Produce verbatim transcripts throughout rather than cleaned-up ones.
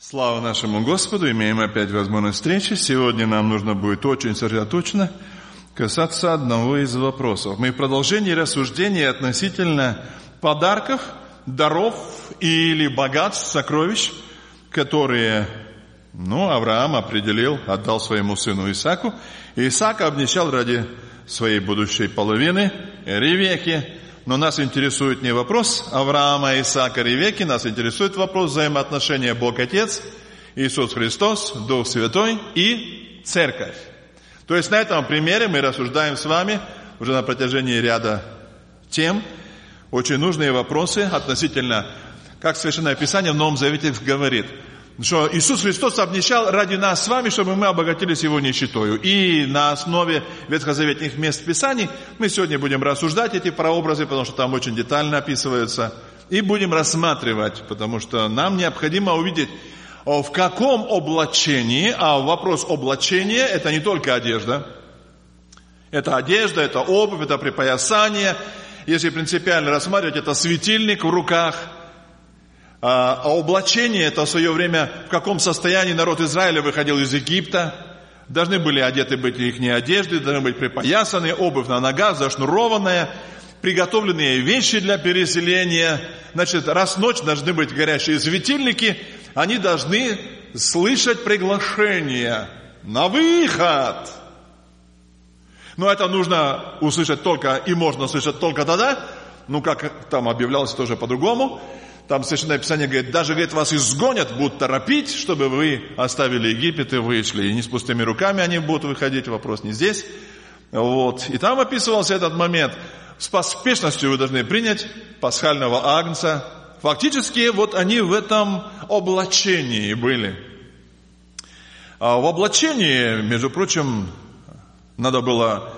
Слава нашему Господу, имеем опять возможность встречи. Сегодня нам нужно будет очень сосредоточенно касаться одного из вопросов. Мы в продолжении рассуждений относительно подарков, даров или богатств, сокровищ, которые, ну, Авраам определил, отдал своему сыну Исааку. И Исаак обнищал ради своей будущей половины, Ревекки. Но нас интересует не вопрос Авраама, Исаака, Ревекки, нас интересует вопрос взаимоотношения Бог-Отец, Иисус Христос, Дух Святой и Церковь. То есть на этом примере мы рассуждаем с вами уже на протяжении ряда тем, очень нужные вопросы относительно, как Священное Писание в Новом Завете говорит, что Иисус Христос обнищал ради нас с вами, чтобы мы обогатились Его нищетою. И на основе ветхозаветных мест Писаний мы сегодня будем рассуждать эти прообразы, потому что там очень детально описываются. И будем рассматривать, потому что нам необходимо увидеть, в каком облачении, а вопрос облачения – это не только одежда. Это одежда, это обувь, это припоясание. Если принципиально рассматривать, это светильник в руках. А облачение – это в свое время, в каком состоянии народ Израиля выходил из Египта. Должны были одеты быть их одежды, должны быть припоясаны, обувь на ногах, зашнурованная, приготовленные вещи для переселения. Значит, раз в ночь должны быть горящие светильники, они должны слышать приглашение на выход. Но это нужно услышать только, и можно услышать только тогда, ну, как там объявлялось тоже по-другому. Там Священное Писание говорит, даже, говорит, вас изгонят, будут торопить, чтобы вы оставили Египет и вышли. И не с пустыми руками они будут выходить, вопрос не здесь. Вот. И там описывался этот момент. С поспешностью вы должны принять пасхального агнца. Фактически, вот они в этом облачении были. А в облачении, между прочим, надо было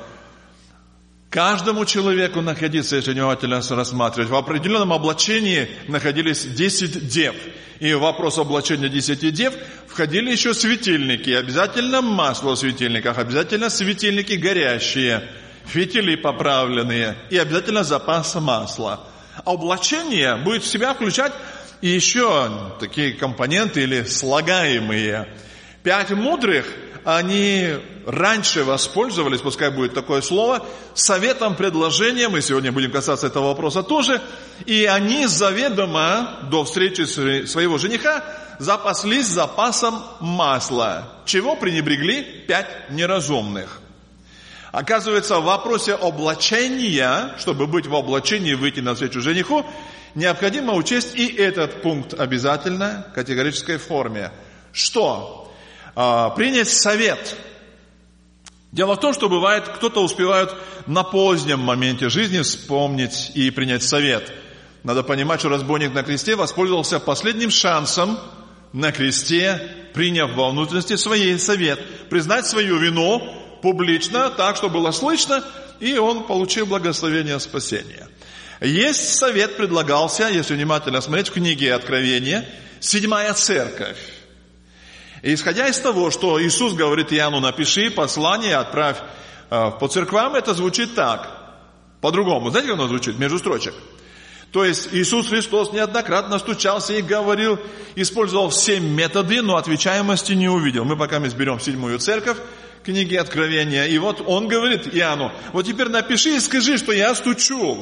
каждому человеку находиться, если внимательно рассматривать. В определенном облачении находились десять дев. И в вопрос облачения десяти дев входили еще светильники. Обязательно масло в светильниках, обязательно светильники горящие, фитили поправленные и обязательно запас масла. Облачение будет в себя включать и еще такие компоненты или слагаемые. Пять мудрых, они раньше воспользовались, пускай будет такое слово, советом, предложением, мы сегодня будем касаться этого вопроса тоже, и они заведомо до встречи своего жениха запаслись запасом масла, чего пренебрегли пять неразумных. Оказывается, в вопросе облачения, чтобы быть в облачении и выйти навстречу жениху, необходимо учесть и этот пункт обязательно в категорической форме. Что? Принять совет. Дело в том, что бывает, кто-то успевает на позднем моменте жизни вспомнить и принять совет. Надо понимать, что разбойник на кресте воспользовался последним шансом на кресте, приняв во внутренности своей совет, признать свою вину публично, так, что было слышно, и он получил благословение спасения. Есть совет, предлагался, если внимательно смотреть, в книге Откровения, седьмая церковь. И исходя из того, что Иисус говорит Иоанну, напиши послание, отправь э, по церквам, это звучит так. По-другому. Знаете, как оно звучит? Между строчек. То есть Иисус Христос неоднократно стучался и говорил, использовал все методы, но отвечаемости не увидел. Мы пока мы берем седьмую церковь, книги Откровения, и вот он говорит Иоанну, вот теперь напиши и скажи, что я стучу.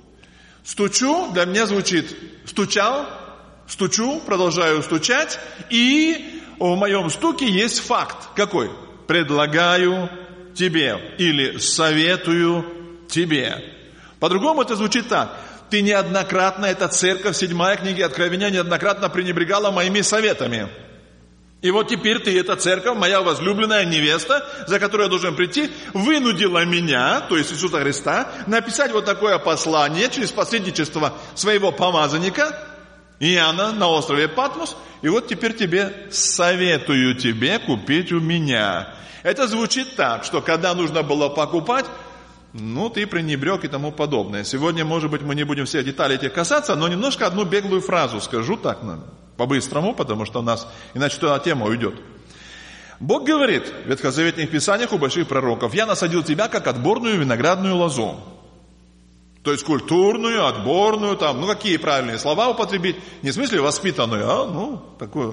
Стучу, для меня звучит стучал, стучу, продолжаю стучать, и в моем стуке есть факт. Какой? Предлагаю тебе или советую тебе. По-другому это звучит так. Ты неоднократно, эта церковь, седьмая книга Откровения, неоднократно пренебрегала моими советами. И вот теперь ты, эта церковь, моя возлюбленная невеста, за которой я должен прийти, вынудила меня, то есть Иисуса Христа, написать вот такое послание через посредничество своего помазанника, Иоанна на острове Патмос, и вот теперь тебе советую тебе купить у меня. Это звучит так, что когда нужно было покупать, ну, ты пренебрег и тому подобное. Сегодня, может быть, мы не будем всех деталей этих касаться, но немножко одну беглую фразу скажу так, по-быстрому, потому что у нас, иначе туда тема уйдет. Бог говорит в ветхозаветных писаниях у больших пророков, «Я насадил тебя, как отборную виноградную лозу». То есть культурную, отборную, там, ну какие правильные слова употребить, не в смысле воспитанную, а ну такую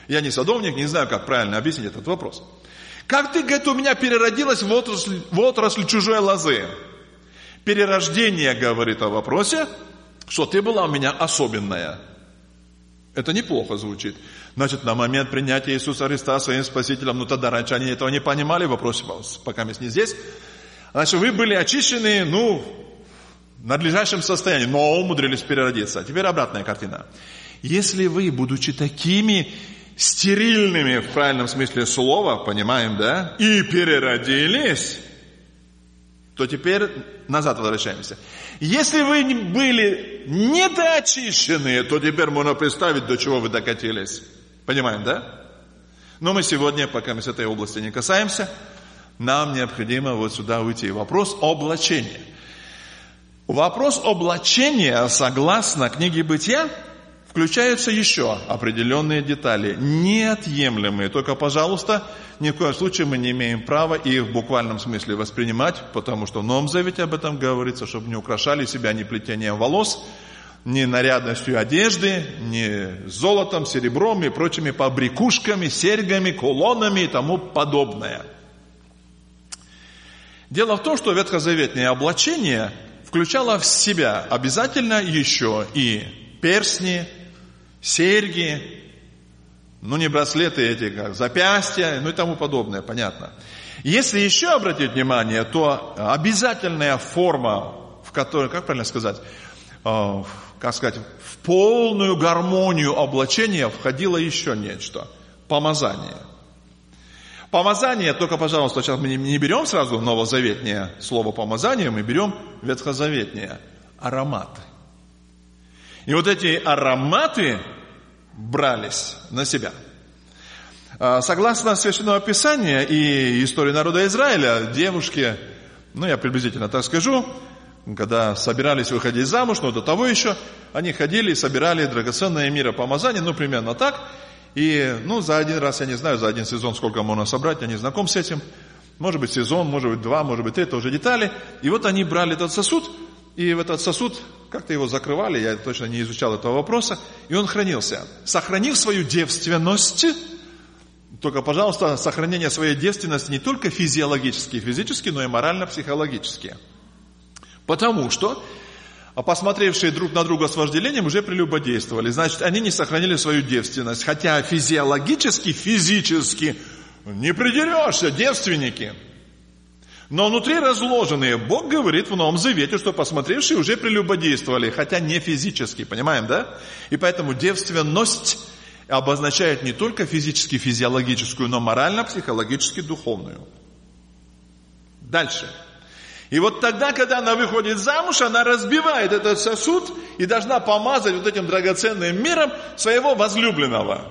Я не садовник, не знаю, как правильно объяснить этот вопрос. Как ты, говорит, у меня переродилась в отрасль, в отрасль чужой лозы? Перерождение говорит о вопросе, что ты была у меня особенная. Это неплохо звучит. Значит, на момент принятия Иисуса Христа своим Спасителем, ну тогда раньше они этого не понимали, вопрос пока мы не здесь. Значит, вы были очищены, ну, в надлежащем состоянии, но умудрились переродиться. Теперь обратная картина. Если вы, будучи такими стерильными, в правильном смысле слова, понимаем, да, и переродились, то теперь назад возвращаемся. Если вы были недоочищенные, то теперь можно представить, до чего вы докатились. Понимаем, да? Но мы сегодня, пока мы с этой области не касаемся, нам необходимо вот сюда уйти. Вопрос облачения. Вопрос облачения, согласно книге Бытия, включаются еще определенные детали, неотъемлемые. Только, пожалуйста, ни в коем случае мы не имеем права их в буквальном смысле воспринимать, потому что в Новом Завете об этом говорится, чтобы не украшали себя ни плетением волос, ни нарядностью одежды, ни золотом, серебром и прочими побрякушками, серьгами, кулонами и тому подобное. Дело в том, что ветхозаветное облачение включало в себя обязательно еще и перстни, серьги, ну не браслеты эти, как запястья, ну и тому подобное, понятно. Если еще обратить внимание, то обязательная форма, в которой, как правильно сказать, э, как сказать, в полную гармонию облачения входило еще нечто. Помазание. Помазание, только, пожалуйста, сейчас мы не берем сразу новозаветнее слово помазание, мы берем ветхозаветнее ароматы. И вот эти ароматы брались на себя. Согласно Священного Писания и истории народа Израиля, девушки, ну я приблизительно так скажу, когда собирались выходить замуж, но до того еще, они ходили и собирали драгоценное миропомазание, ну примерно так. И ну за один раз, я не знаю, за один сезон сколько можно собрать, я не знаком с этим. Может быть сезон, может быть два, может быть три, это уже детали. И вот они брали этот сосуд, и в этот сосуд как-то его закрывали, я точно не изучал этого вопроса, и он хранился. Сохранив свою девственность, только, пожалуйста, сохранение своей девственности не только физиологически, физически, но и морально-психологически. Потому что, посмотревшие друг на друга с вожделением, уже прелюбодействовали. Значит, они не сохранили свою девственность. Хотя физиологически, физически не придерешься, девственники. Но внутри разложенные. Бог говорит в Новом Завете, что посмотревшие уже прелюбодействовали, хотя не физически, понимаем, да? И поэтому девственность обозначает не только физически, физиологическую, но морально, психологически, духовную. Дальше. И вот тогда, когда она выходит замуж, она разбивает этот сосуд и должна помазать вот этим драгоценным миром своего возлюбленного.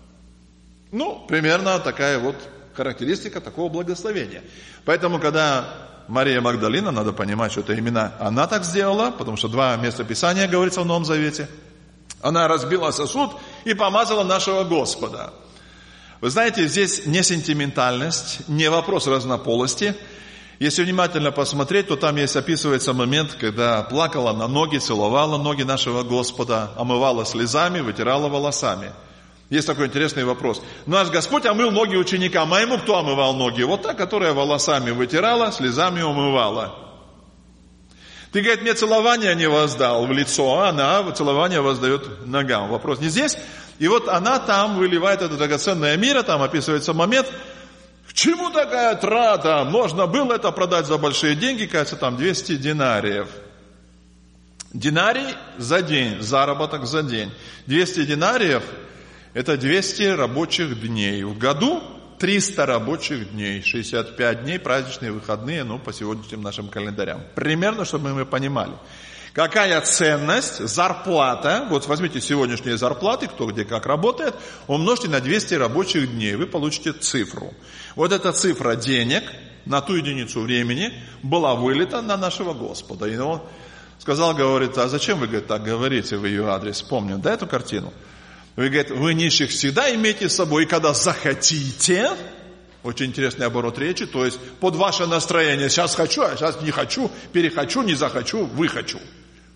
Ну, примерно такая вот характеристика такого благословения. Поэтому, когда Мария Магдалина, надо понимать, что это именно она так сделала, потому что два места Писания говорится в Новом Завете. Она разбила сосуд и помазала нашего Господа. Вы знаете, здесь не сентиментальность, не вопрос разнополости. Если внимательно посмотреть, то там есть описывается момент, когда плакала на ноги, целовала ноги нашего Господа, омывала слезами, вытирала волосами. Есть такой интересный вопрос. Наш Господь омыл ноги ученикам, а ему кто омывал ноги? Вот та, которая волосами вытирала, слезами умывала. Ты, говорит, мне целование не воздал в лицо, а она целование воздает ногам. Вопрос не здесь. И вот она там выливает это драгоценное миро, там описывается момент. К чему такая трата? Можно было это продать за большие деньги, кажется, там двести динариев. Динарий за день, заработок за день. двести динариев – это двести рабочих дней. В году триста рабочих дней, шестьдесят пять дней, праздничные выходные, ну, по сегодняшним нашим календарям. Примерно, чтобы мы понимали. Какая ценность, зарплата, вот возьмите сегодняшние зарплаты, кто где как работает, умножьте на двести рабочих дней, вы получите цифру. Вот эта цифра денег на ту единицу времени была вылита на нашего Господа. И он сказал, говорит, а зачем вы, говорит, так говорите в ее адрес? Помню, да, эту картину? Вы, говорит, вы нищих всегда имейте с собой, и когда захотите, очень интересный оборот речи, то есть под ваше настроение, сейчас хочу, а сейчас не хочу, перехочу, не захочу, выхочу.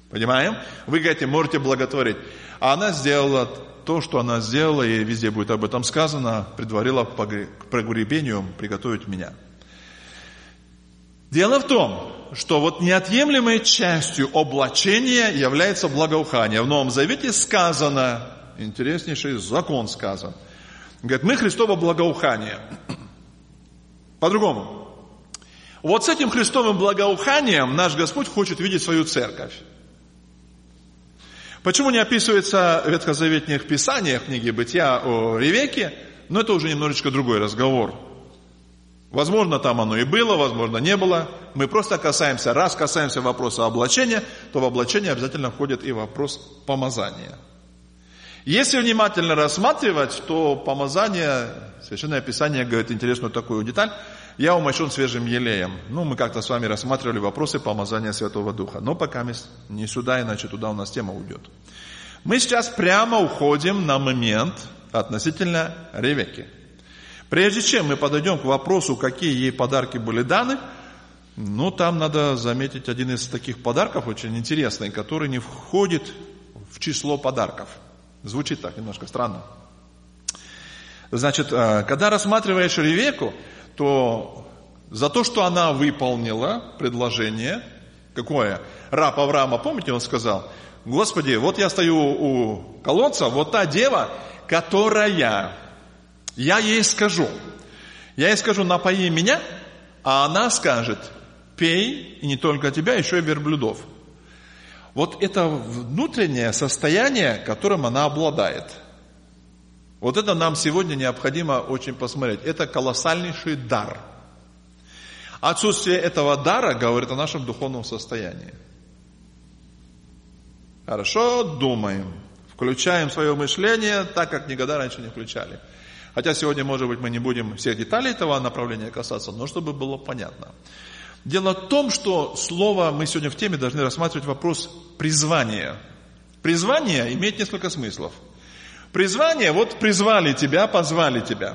Понимаем? Вы говорите, можете благотворить. А она сделала то, что она сделала, и везде будет об этом сказано, предварила к погребению приготовить меня. Дело в том, что вот неотъемлемой частью облачения является благоухание. В Новом Завете сказано, интереснейший закон сказан. Говорит, мы Христово благоухание. По-другому. Вот с этим Христовым благоуханием наш Господь хочет видеть свою церковь. Почему не описывается в ветхозаветных писаниях, в книге Бытия о Ревекке, но это уже немножечко другой разговор. Возможно, там оно и было, возможно, не было. Мы просто касаемся, раз касаемся вопроса облачения, то в облачение обязательно входит и вопрос помазания. Если внимательно рассматривать, то помазание, Священное Писание говорит интересную такую деталь. Я умощен свежим елеем. Ну, мы как-то с вами рассматривали вопросы помазания Святого Духа. Но пока мы не сюда, иначе туда у нас тема уйдет. Мы сейчас прямо уходим на момент относительно Ревекки. Прежде чем мы подойдем к вопросу, какие ей подарки были даны, ну, там надо заметить один из таких подарков, очень интересный, который не входит в число подарков. Звучит так немножко странно. Значит, когда рассматриваешь Ревекку, то за то, что она выполнила предложение, какое? Раб Авраама, помните, он сказал, Господи, вот я стою у колодца, вот та дева, которая, я ей скажу, я ей скажу, напои меня, а она скажет, пей, и не только тебя, еще и верблюдов. Вот это внутреннее состояние, которым она обладает. Вот это нам сегодня необходимо очень посмотреть. Это колоссальнейший дар. Отсутствие этого дара говорит о нашем духовном состоянии. Хорошо, думаем. Включаем свое мышление так, как никогда раньше не включали. Хотя сегодня, может быть, мы не будем всех деталей этого направления касаться, но чтобы было понятно. Дело в том, что слово, мы сегодня в теме должны рассматривать вопрос призвания. Призвание имеет несколько смыслов. Призвание, вот призвали тебя, позвали тебя.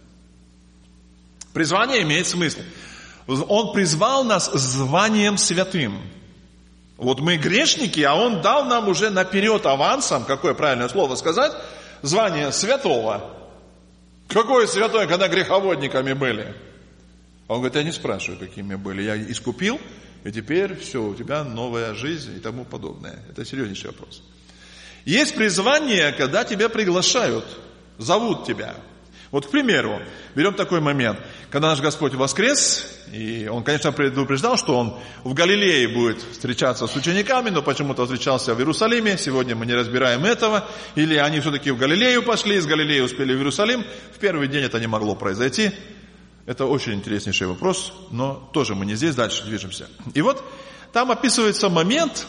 Призвание имеет смысл. Он призвал нас званием святым. Вот мы грешники, а Он дал нам уже наперед авансом, какое правильное слово сказать, звание святого. Какое святое, когда греховодниками были? Он говорит, я не спрашиваю, какими были. Я искупил, и теперь все, у тебя новая жизнь и тому подобное. Это серьезнейший вопрос. Есть призвание, когда тебя приглашают, зовут тебя. Вот, к примеру, берем такой момент, когда наш Господь воскрес, и Он, конечно, предупреждал, что Он в Галилее будет встречаться с учениками, но почему-то встречался в Иерусалиме, сегодня мы не разбираем этого, или они все-таки в Галилею пошли, из Галилеи успели в Иерусалим, в первый день это не могло произойти. Это очень интереснейший вопрос, но тоже мы не здесь, дальше движемся. И вот там описывается момент,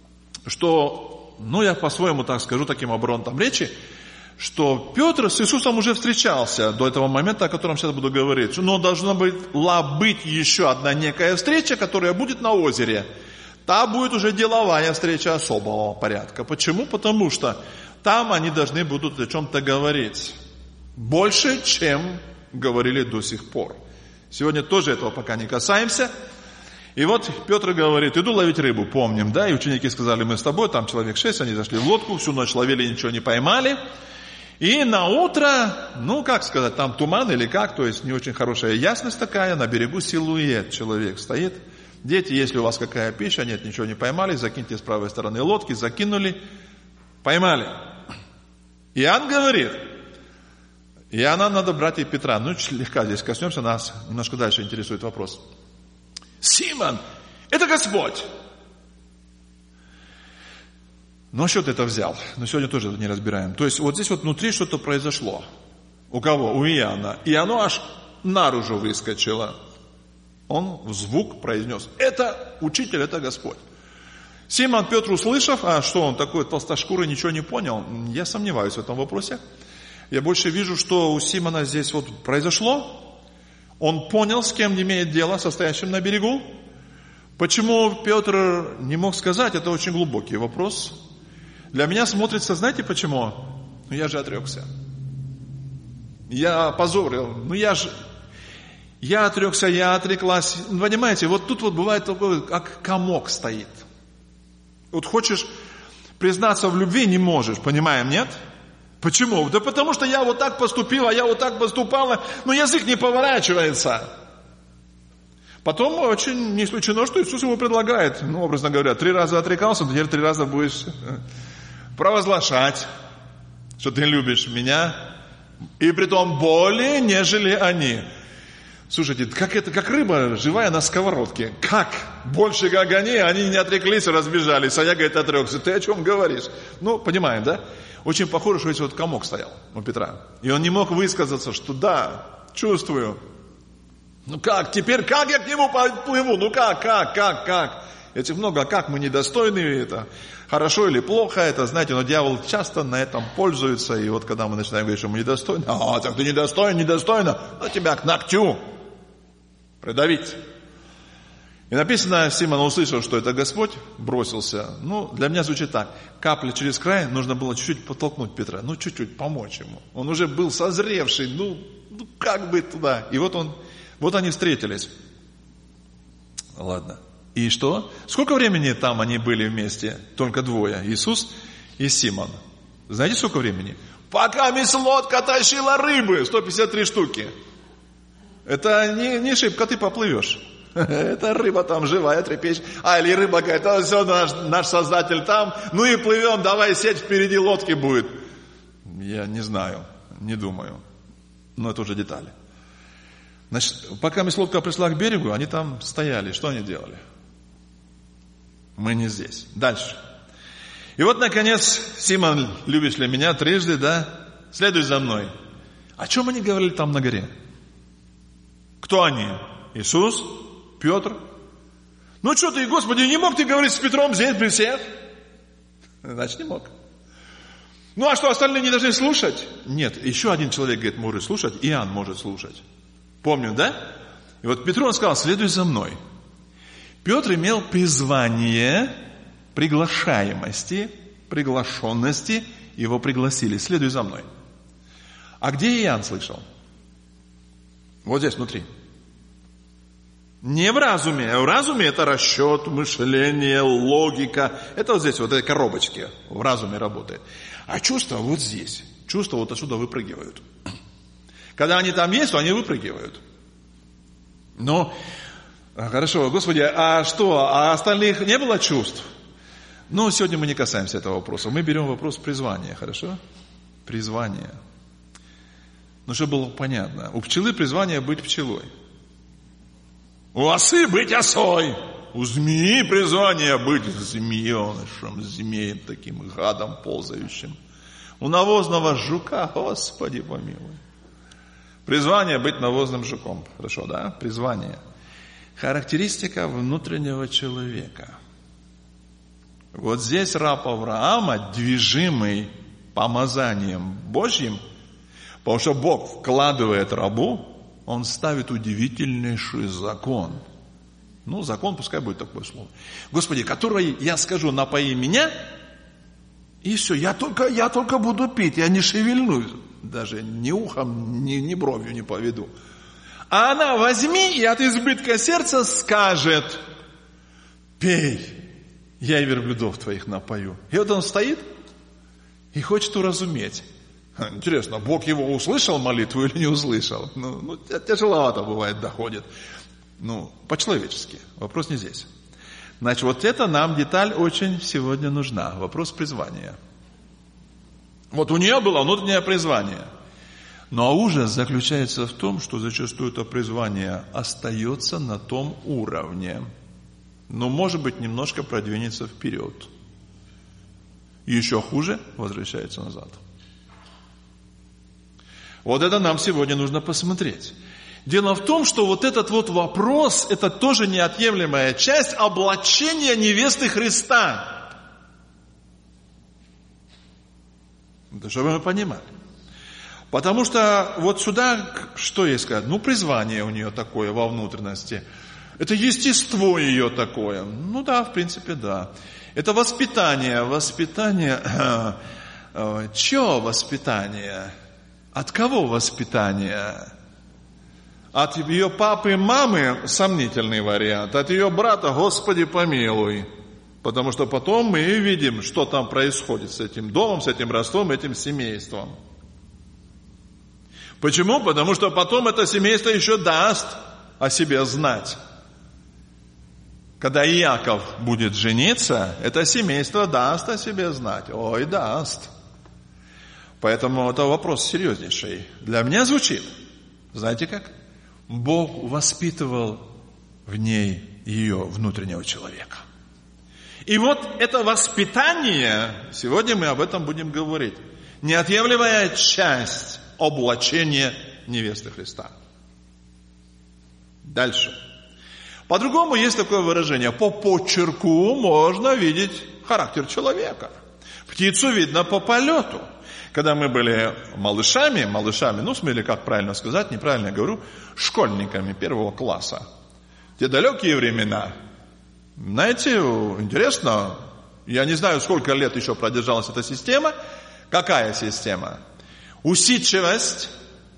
что, ну я по-своему так скажу, таким оборотом речи, что Петр с Иисусом уже встречался до этого момента, о котором сейчас буду говорить. Но должна была быть еще одна некая встреча, которая будет на озере. Та будет уже деловая встреча особого порядка. Почему? Потому что там они должны будут о чем-то говорить. Больше, чем говорили до сих пор. Сегодня тоже этого пока не касаемся. И вот Петр говорит, иду ловить рыбу, помним, да? И ученики сказали, мы с тобой, там человек шесть, они зашли в лодку, всю ночь ловили, ничего не поймали. И на утро, ну как сказать, там туман или как, то есть не очень хорошая ясность такая, на берегу силуэт человек стоит. Дети, если у вас какая пища, нет, ничего не поймали, закиньте с правой стороны лодки, закинули, поймали. Иоанн говорит, Иоанна надо брать и Петра, ну слегка здесь коснемся, нас немножко дальше интересует вопрос. Симон, это Господь! Но что ты это взял? Но сегодня тоже это не разбираем. То есть вот здесь вот внутри что-то произошло. У кого? У Иоанна. И оно аж наружу выскочило. Он в звук произнес. Это учитель, это Господь. Симон Петр, услышав, а что он такой толстошкурый, ничего не понял, я сомневаюсь в этом вопросе. Я больше вижу, что у Симона здесь вот произошло. Он понял, с кем имеет дело, состоящим на берегу. Почему Петр не мог сказать, это очень глубокий вопрос. Для меня смотрится, знаете почему? Ну я же отрекся. Я опозорил. Ну я же... Я отрекся, я отреклась. Понимаете, вот тут вот бывает такое, как комок стоит. Вот хочешь признаться в любви, не можешь, понимаем, нет? Почему? Да потому что я вот так поступила, я вот так поступала, но язык не поворачивается. Потом очень не исключено, что Иисус ему предлагает, ну, образно говоря, три раза отрекался, теперь три раза будешь провозглашать, что ты любишь меня, и притом более, нежели они. Слушайте, как это, как рыба живая на сковородке. Как? Больше как они, они не отреклись, разбежались, а я, говорит, отрекся. Ты о чем говоришь? Ну, понимаем, да? Очень похоже, что здесь вот комок стоял у Петра. И он не мог высказаться, что да, чувствую. Ну как, теперь как я к нему подплыву? Ну как, как, как, как? Этих много, а как мы недостойны это? Хорошо или плохо это, знаете, но дьявол часто на этом пользуется. И вот когда мы начинаем говорить, что мы недостойны, а, так ты недостоин, недостойно, ну тебя к ногтю придавить. И написано, Симон услышал, что это Господь, бросился. Ну, для меня звучит так. Капля через край, нужно было чуть-чуть подтолкнуть Петра, ну, чуть-чуть помочь ему. Он уже был созревший, ну, ну как бы туда. И вот он, вот они встретились. Ладно. И что? Сколько времени там они были вместе? Только двое. Иисус и Симон. Знаете, сколько времени? Пока мисс лодка тащила рыбы, сто пятьдесят три штуки. Это не, не шибко ты поплывешь. Это рыба там живая, трепещет. А, или рыба говорит, а все, наш, наш Создатель там, ну и плывем, давай сеть впереди лодки будет. Я не знаю, не думаю. Но это уже детали. Значит, пока мисс лодка пришла к берегу, они там стояли. Что они делали? Мы не здесь. Дальше. И вот, наконец, Симон, любишь ли меня трижды, да? Следуй за мной. О чем они говорили там на горе? Кто они? Иисус? Петр? Ну что ты, Господи, не мог ты говорить с Петром здесь при всех? Значит, не мог. Ну а что, остальные не должны слушать? Нет, еще один человек, говорит, может слушать, Иоанн может слушать. Помню, да? И вот Петру он сказал, следуй за мной. Петр имел призвание приглашаемости, приглашенности, его пригласили, следуй за мной. А где Иоанн слышал? Вот здесь, внутри. Не в разуме. В разуме это расчет, мышление, логика. Это вот здесь, вот этой коробочке в разуме работает. А чувства вот здесь. Чувства вот отсюда выпрыгивают. Когда они там есть, то они выпрыгивают. Но, хорошо, Господи, а что, а остальных не было чувств? Ну, сегодня мы не касаемся этого вопроса. Мы берем вопрос призвания, хорошо? Призвание. Ну, чтобы было понятно. У пчелы призвание быть пчелой. У осы быть осой. У змеи призвание быть змеенышем, змеем таким, гадом ползающим. У навозного жука, Господи помилуй. Призвание быть навозным жуком. Хорошо, да? Призвание. Характеристика внутреннего человека. Вот здесь раб Авраама, движимый помазанием Божьим, потому что Бог вкладывает рабу, он ставит удивительнейший закон. Ну, закон, пускай будет такое слово. Господи, который я скажу, напои меня, и все, я только, я только буду пить, я не шевельнусь, даже ни ухом, ни, ни бровью не поведу. А она возьми и от избытка сердца скажет, пей, я и верблюдов твоих напою. И вот он стоит и хочет уразуметь. Интересно, Бог его услышал молитву или не услышал? Ну, ну тяжеловато бывает, доходит. Ну, по-человечески. Вопрос не здесь. Значит, вот это нам деталь очень сегодня нужна. Вопрос призвания. Вот у нее было внутреннее призвание. Но ужас заключается в том, что зачастую это призвание остается на том уровне. Но, может быть, немножко продвинется вперед. И еще хуже, возвращается назад. Вот это нам сегодня нужно посмотреть. Дело в том, что вот этот вот вопрос, это тоже неотъемлемая часть облачения невесты Христа. Это чтобы мы понимали. Потому что вот сюда, что ей сказать? Ну, призвание у нее такое во внутренности. Это естество ее такое. Ну да, в принципе, да. Это воспитание. Воспитание. Чье воспитание? От кого воспитание? От ее папы и мамы сомнительный вариант. От ее брата, Господи помилуй. Потому что потом мы видим, что там происходит с этим домом, с этим родством, этим семейством. Почему? Потому что потом это семейство еще даст о себе знать. Когда Иаков будет жениться, это семейство даст о себе знать. Ой, даст. Поэтому это вопрос серьезнейший. Для меня звучит, знаете как? Бог воспитывал в ней ее внутреннего человека. И вот это воспитание, сегодня мы об этом будем говорить, неотъемлемая часть облачения невесты Христа. Дальше. По-другому есть такое выражение. По почерку можно видеть характер человека. Птицу видно по полету. Когда мы были малышами, малышами, ну, в смысле, как правильно сказать, неправильно я говорю, школьниками первого класса. Те далекие времена. Знаете, интересно, я не знаю, сколько лет еще продержалась эта система. Какая система? Усидчивость,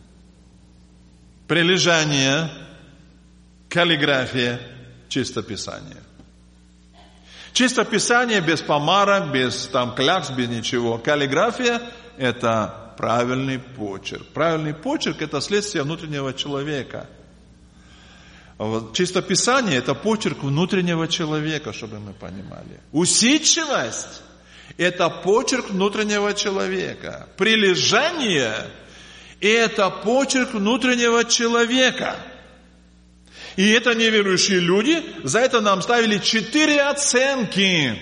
прилежание, каллиграфия, чистописание. Чистописание без помарок, без там клякс, без ничего. Каллиграфия – это правильный почерк. Правильный почерк – это следствие внутреннего человека. Чистописание – это почерк внутреннего человека, чтобы мы понимали. Усидчивость – это почерк внутреннего человека. Прилежание – это почерк внутреннего человека. И это неверующие люди, за это нам ставили четыре оценки.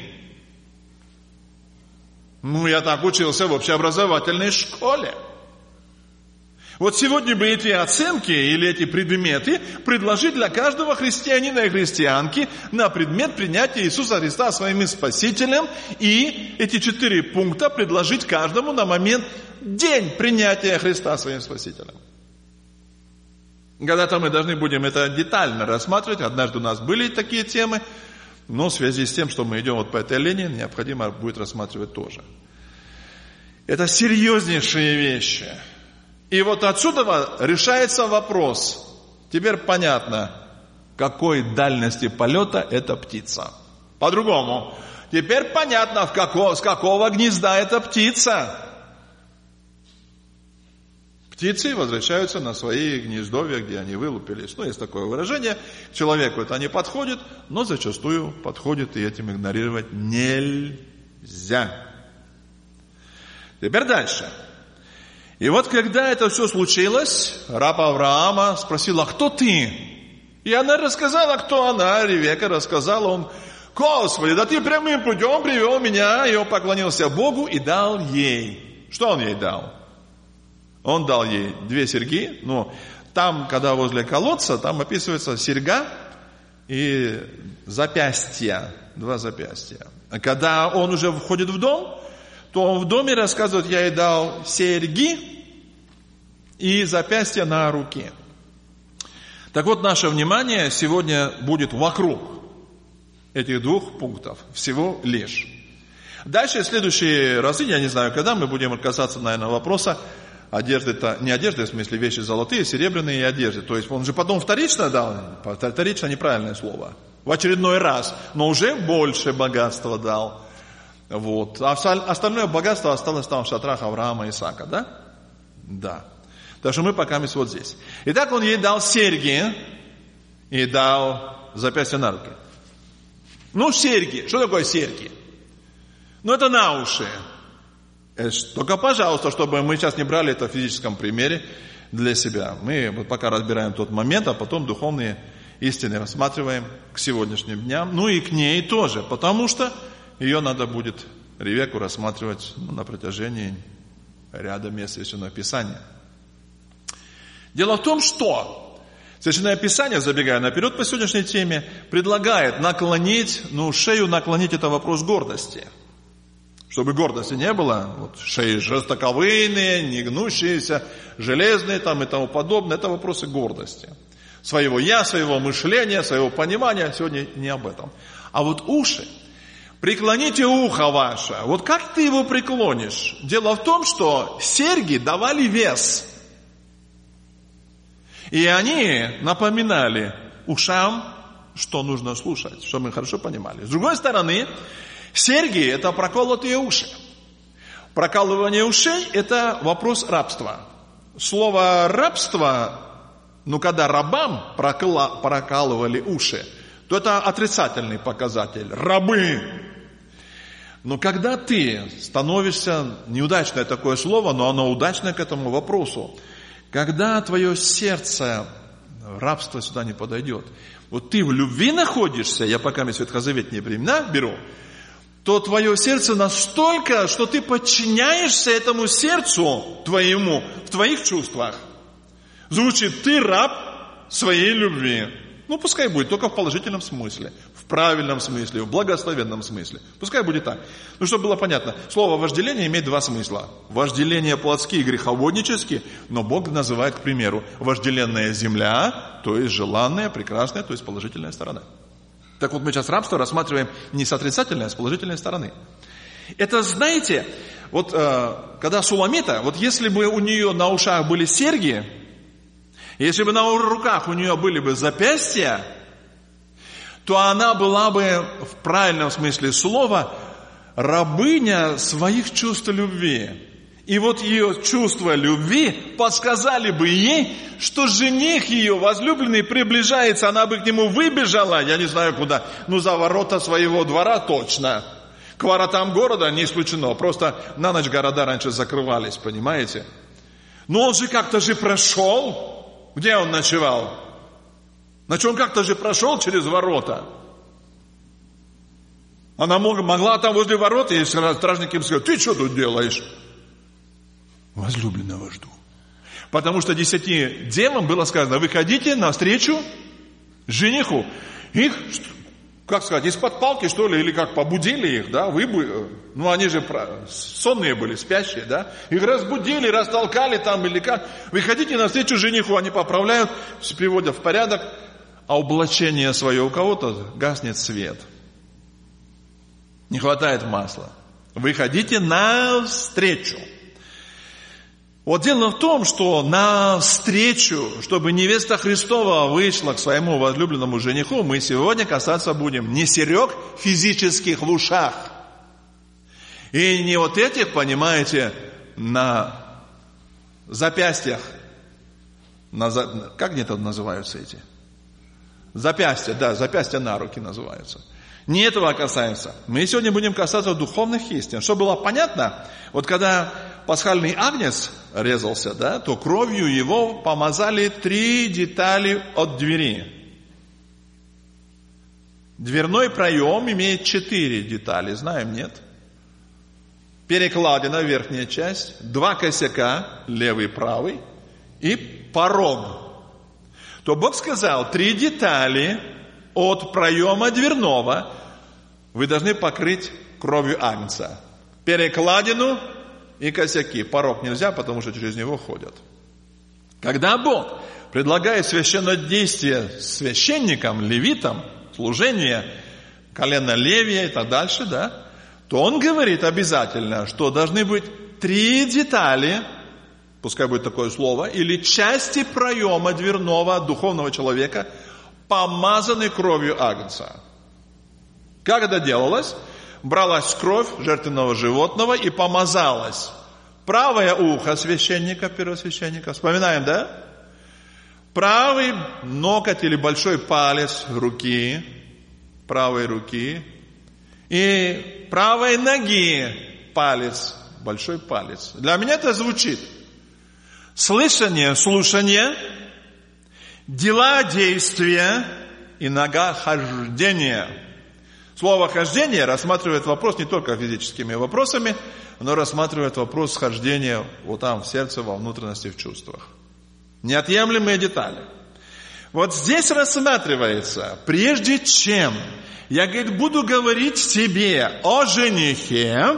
Ну, я так учился в общеобразовательной школе. Вот сегодня бы эти оценки или эти предметы предложить для каждого христианина и христианки на предмет принятия Иисуса Христа своим Спасителем. И эти четыре пункта предложить каждому на момент день принятия Христа своим Спасителем. Когда-то мы должны будем это детально рассматривать. Однажды у нас были такие темы, но в связи с тем, что мы идем вот по этой линии, необходимо будет рассматривать тоже. Это серьезнейшие вещи. И вот отсюда решается вопрос. Теперь понятно, какой дальности полета эта птица. По-другому. Теперь понятно, в какого, с какого гнезда эта птица. Птицы возвращаются на свои гнездовья, где они вылупились. Ну, есть такое выражение. К человеку это не подходит, но зачастую подходит, и этим игнорировать нельзя. Теперь дальше. И вот когда это все случилось, раб Авраама спросил: а кто ты? И она рассказала, кто она. Ревека рассказала, он: Господи, да ты прямым путем привел меня. И он поклонился Богу и дал ей. Что он ей дал? Он дал ей две серьги. Ну, там, когда возле колодца, там описывается серьга и запястья. Два запястья. А когда он уже входит в дом, то он в доме рассказывает: я ей дал серьги и запястья на руке. Так вот, наше внимание сегодня будет вокруг этих двух пунктов. Всего лишь. Дальше, в следующие разы, я не знаю, когда, мы будем касаться, наверное, вопроса одежды-то, не одежды, в смысле вещи золотые, серебряные и одежды. То есть он же потом вторично дал, вторично неправильное слово, в очередной раз, но уже больше богатства дал. Вот. А остальное богатство осталось там в шатрах Авраама и Исаака, да? Да. Так что мы пока мы вот здесь. Итак, он ей дал серьги и дал запястье на руки. Ну, серьги. Что такое серьги? Ну, это на уши. Только, пожалуйста, чтобы мы сейчас не брали это в физическом примере для себя. Мы вот пока разбираем тот момент, а потом духовные истины рассматриваем к сегодняшним дням. Ну и к ней тоже, потому что ее надо будет, Ревеку, рассматривать на протяжении ряда мест Священного Писания. Дело в том, что Священное Писание, забегая наперед по сегодняшней теме, предлагает наклонить, ну, шею наклонить — это вопрос гордости. Чтобы гордости не было, вот, шеи жестоковыйные, не гнущиеся, железные там и тому подобное, это вопросы гордости. Своего я, своего мышления, своего понимания, сегодня не об этом. А вот уши, преклоните ухо ваше. Вот как ты его преклонишь? Дело в том, что серьги давали вес. И они напоминали ушам, что нужно слушать, чтобы мы хорошо понимали. С другой стороны, серьги – это проколотые уши. Прокалывание ушей – это вопрос рабства. Слово «рабство», ну, когда рабам прокалывали уши, то это отрицательный показатель. Рабы. Но когда ты становишься, неудачное такое слово, но оно удачное к этому вопросу, когда твое сердце, рабство сюда не подойдет, вот ты в любви находишься, я пока мне ветхозаветные времена беру, то твое сердце настолько, что ты подчиняешься этому сердцу твоему в твоих чувствах. Звучит: ты раб своей любви. Ну, пускай будет, только в положительном смысле, в правильном смысле, в благословенном смысле. Пускай будет так. Ну, чтобы было понятно, слово вожделение имеет два смысла. Вожделение плотские и греховоднические, но Бог называет, к примеру, вожделенная земля, то есть желанная, прекрасная, то есть положительная сторона. Так вот, мы сейчас рабство рассматриваем не с отрицательной, а с положительной стороны. Это, знаете, вот э, когда Суламита, вот если бы у нее на ушах были серьги, если бы на руках у нее были бы запястья, то она была бы в правильном смысле слова рабыня своих чувств любви. И вот ее чувства любви подсказали бы ей, что жених ее возлюбленный приближается, она бы к нему выбежала, я не знаю куда, ну за ворота своего двора точно. К воротам города не исключено, просто на ночь города раньше закрывались, понимаете? Но он же как-то же прошел. Где он ночевал? Значит, он как-то же прошел через ворота. Она мог, могла там возле ворот, и стражники им сказали: ты что тут делаешь? Возлюбленного жду. Потому что десяти девам было сказано: выходите навстречу жениху. Их, как сказать, из-под палки, что ли, или как, побудили их, да, вы бы, ну, они же сонные были, спящие, да, их разбудили, растолкали там, или как, выходите навстречу жениху, они поправляют, приводят в порядок, а облачение свое у кого-то гаснет свет. Не хватает масла. Выходите навстречу. Вот дело в том, что навстречу, чтобы невеста Христова вышла к своему возлюбленному жениху, мы сегодня касаться будем не серег физических в ушах. И не вот этих, понимаете, на запястьях. На, как они там называются эти? Запястья, да, запястья на руки называются. Не этого касаемся. Мы сегодня будем касаться духовных истин. Чтобы было понятно, вот когда пасхальный агнец резался, да, то кровью его помазали три детали от двери. Дверной проем имеет четыре детали, знаем, нет? Перекладина, верхняя часть, два косяка, левый и правый, и порог. То Бог сказал: три детали от проема дверного вы должны покрыть кровью агнца. Перекладину и косяки. Порог нельзя, потому что через него ходят. Когда Бог предлагает священнодействие священникам, левитам, служение колена Левия и так дальше, да, то Он говорит обязательно, что должны быть три детали, пускай будет такое слово, или части проема дверного духовного человека, помазаны кровью агнца. Как это делалось? Бралась кровь жертвенного животного и помазалась. Правое ухо священника, первосвященника, вспоминаем, да? Правый ноготь или большой палец руки, правой руки, и правой ноги палец, большой палец. Для меня это звучит: слышание, слушание, дела, действия и нога, хождение. Слово «хождение» рассматривает вопрос не только физическими вопросами, но рассматривает вопрос хождения вот там, в сердце, во внутренности, в чувствах. Неотъемлемые детали. Вот здесь рассматривается, прежде чем я, говорит, буду говорить тебе о женихе,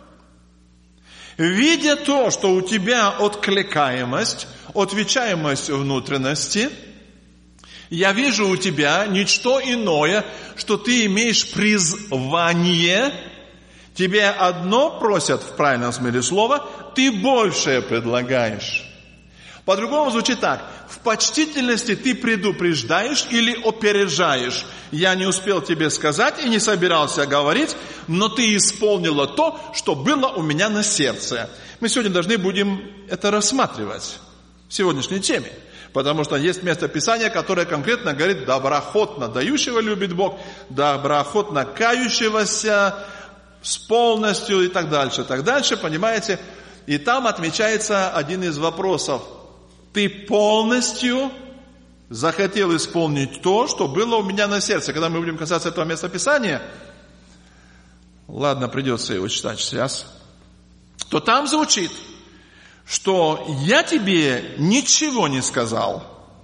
видя то, что у тебя откликаемость, отвечаемость внутренности, я вижу у тебя ничто иное, что ты имеешь призвание. Тебе одно просят в правильном смысле слова, ты большее предлагаешь. По-другому звучит так. В почтительности ты предупреждаешь или опережаешь. Я не успел тебе сказать и не собирался говорить, но ты исполнила то, что было у меня на сердце. Мы сегодня должны будем это рассматривать в сегодняшней теме. Потому что есть место Писания, которое конкретно говорит: доброохотно дающего любит Бог, доброохотно кающегося с полностью и так дальше, так дальше, понимаете? И там отмечается один из вопросов. Ты полностью захотел исполнить то, что было у меня на сердце. Когда мы будем касаться этого места Писания, ладно, придется его читать сейчас, то там звучит, что я тебе ничего не сказал.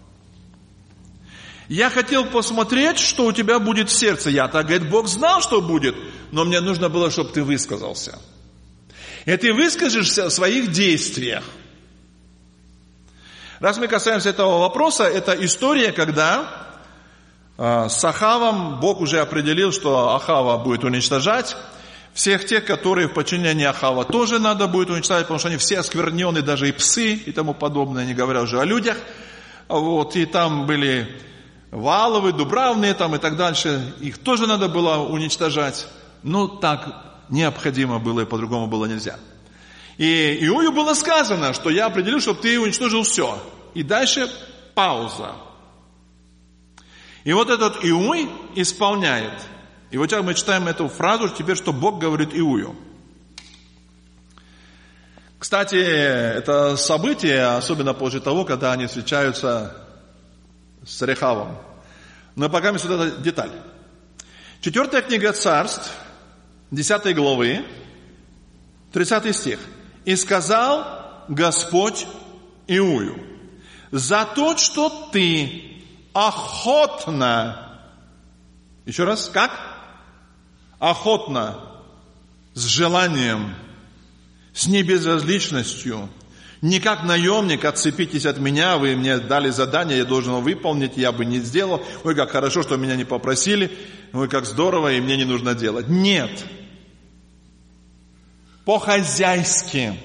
Я хотел посмотреть, что у тебя будет в сердце. Я, так говорит, Бог знал, что будет, но мне нужно было, чтобы ты высказался. И ты выскажешься в своих действиях. Раз мы касаемся этого вопроса, это история, когда э, с Ахавом Бог уже определил, что Ахава будет уничтожать. Всех тех, которые в подчинении Ахава, тоже надо будет уничтожать, потому что они все осквернены, даже и псы и тому подобное, не говоря уже о людях. Вот, и там были Вааловы, Дубравные там и так дальше. Их тоже надо было уничтожать. Но так необходимо было и по-другому было нельзя. И Иую было сказано, что я определил, чтобы ты уничтожил все. И дальше пауза. И вот этот Иуй исполняет. И вот сейчас мы читаем эту фразу теперь, что Бог говорит Иую. Кстати, это событие, особенно после того, когда они встречаются с Рехавом. Но пока мы сюда деталь. Четвертая книга Царств, десятой главы, тридцатый стих. «И сказал Господь Иую, за то, что ты охотно...» Еще раз, как? Охотно, с желанием, с небезразличностью, не как наемник: отцепитесь от меня, вы мне дали задание, я должен его выполнить, я бы не сделал. Ой, как хорошо, что меня не попросили, ой, как здорово, и мне не нужно делать. Нет. По-хозяйски.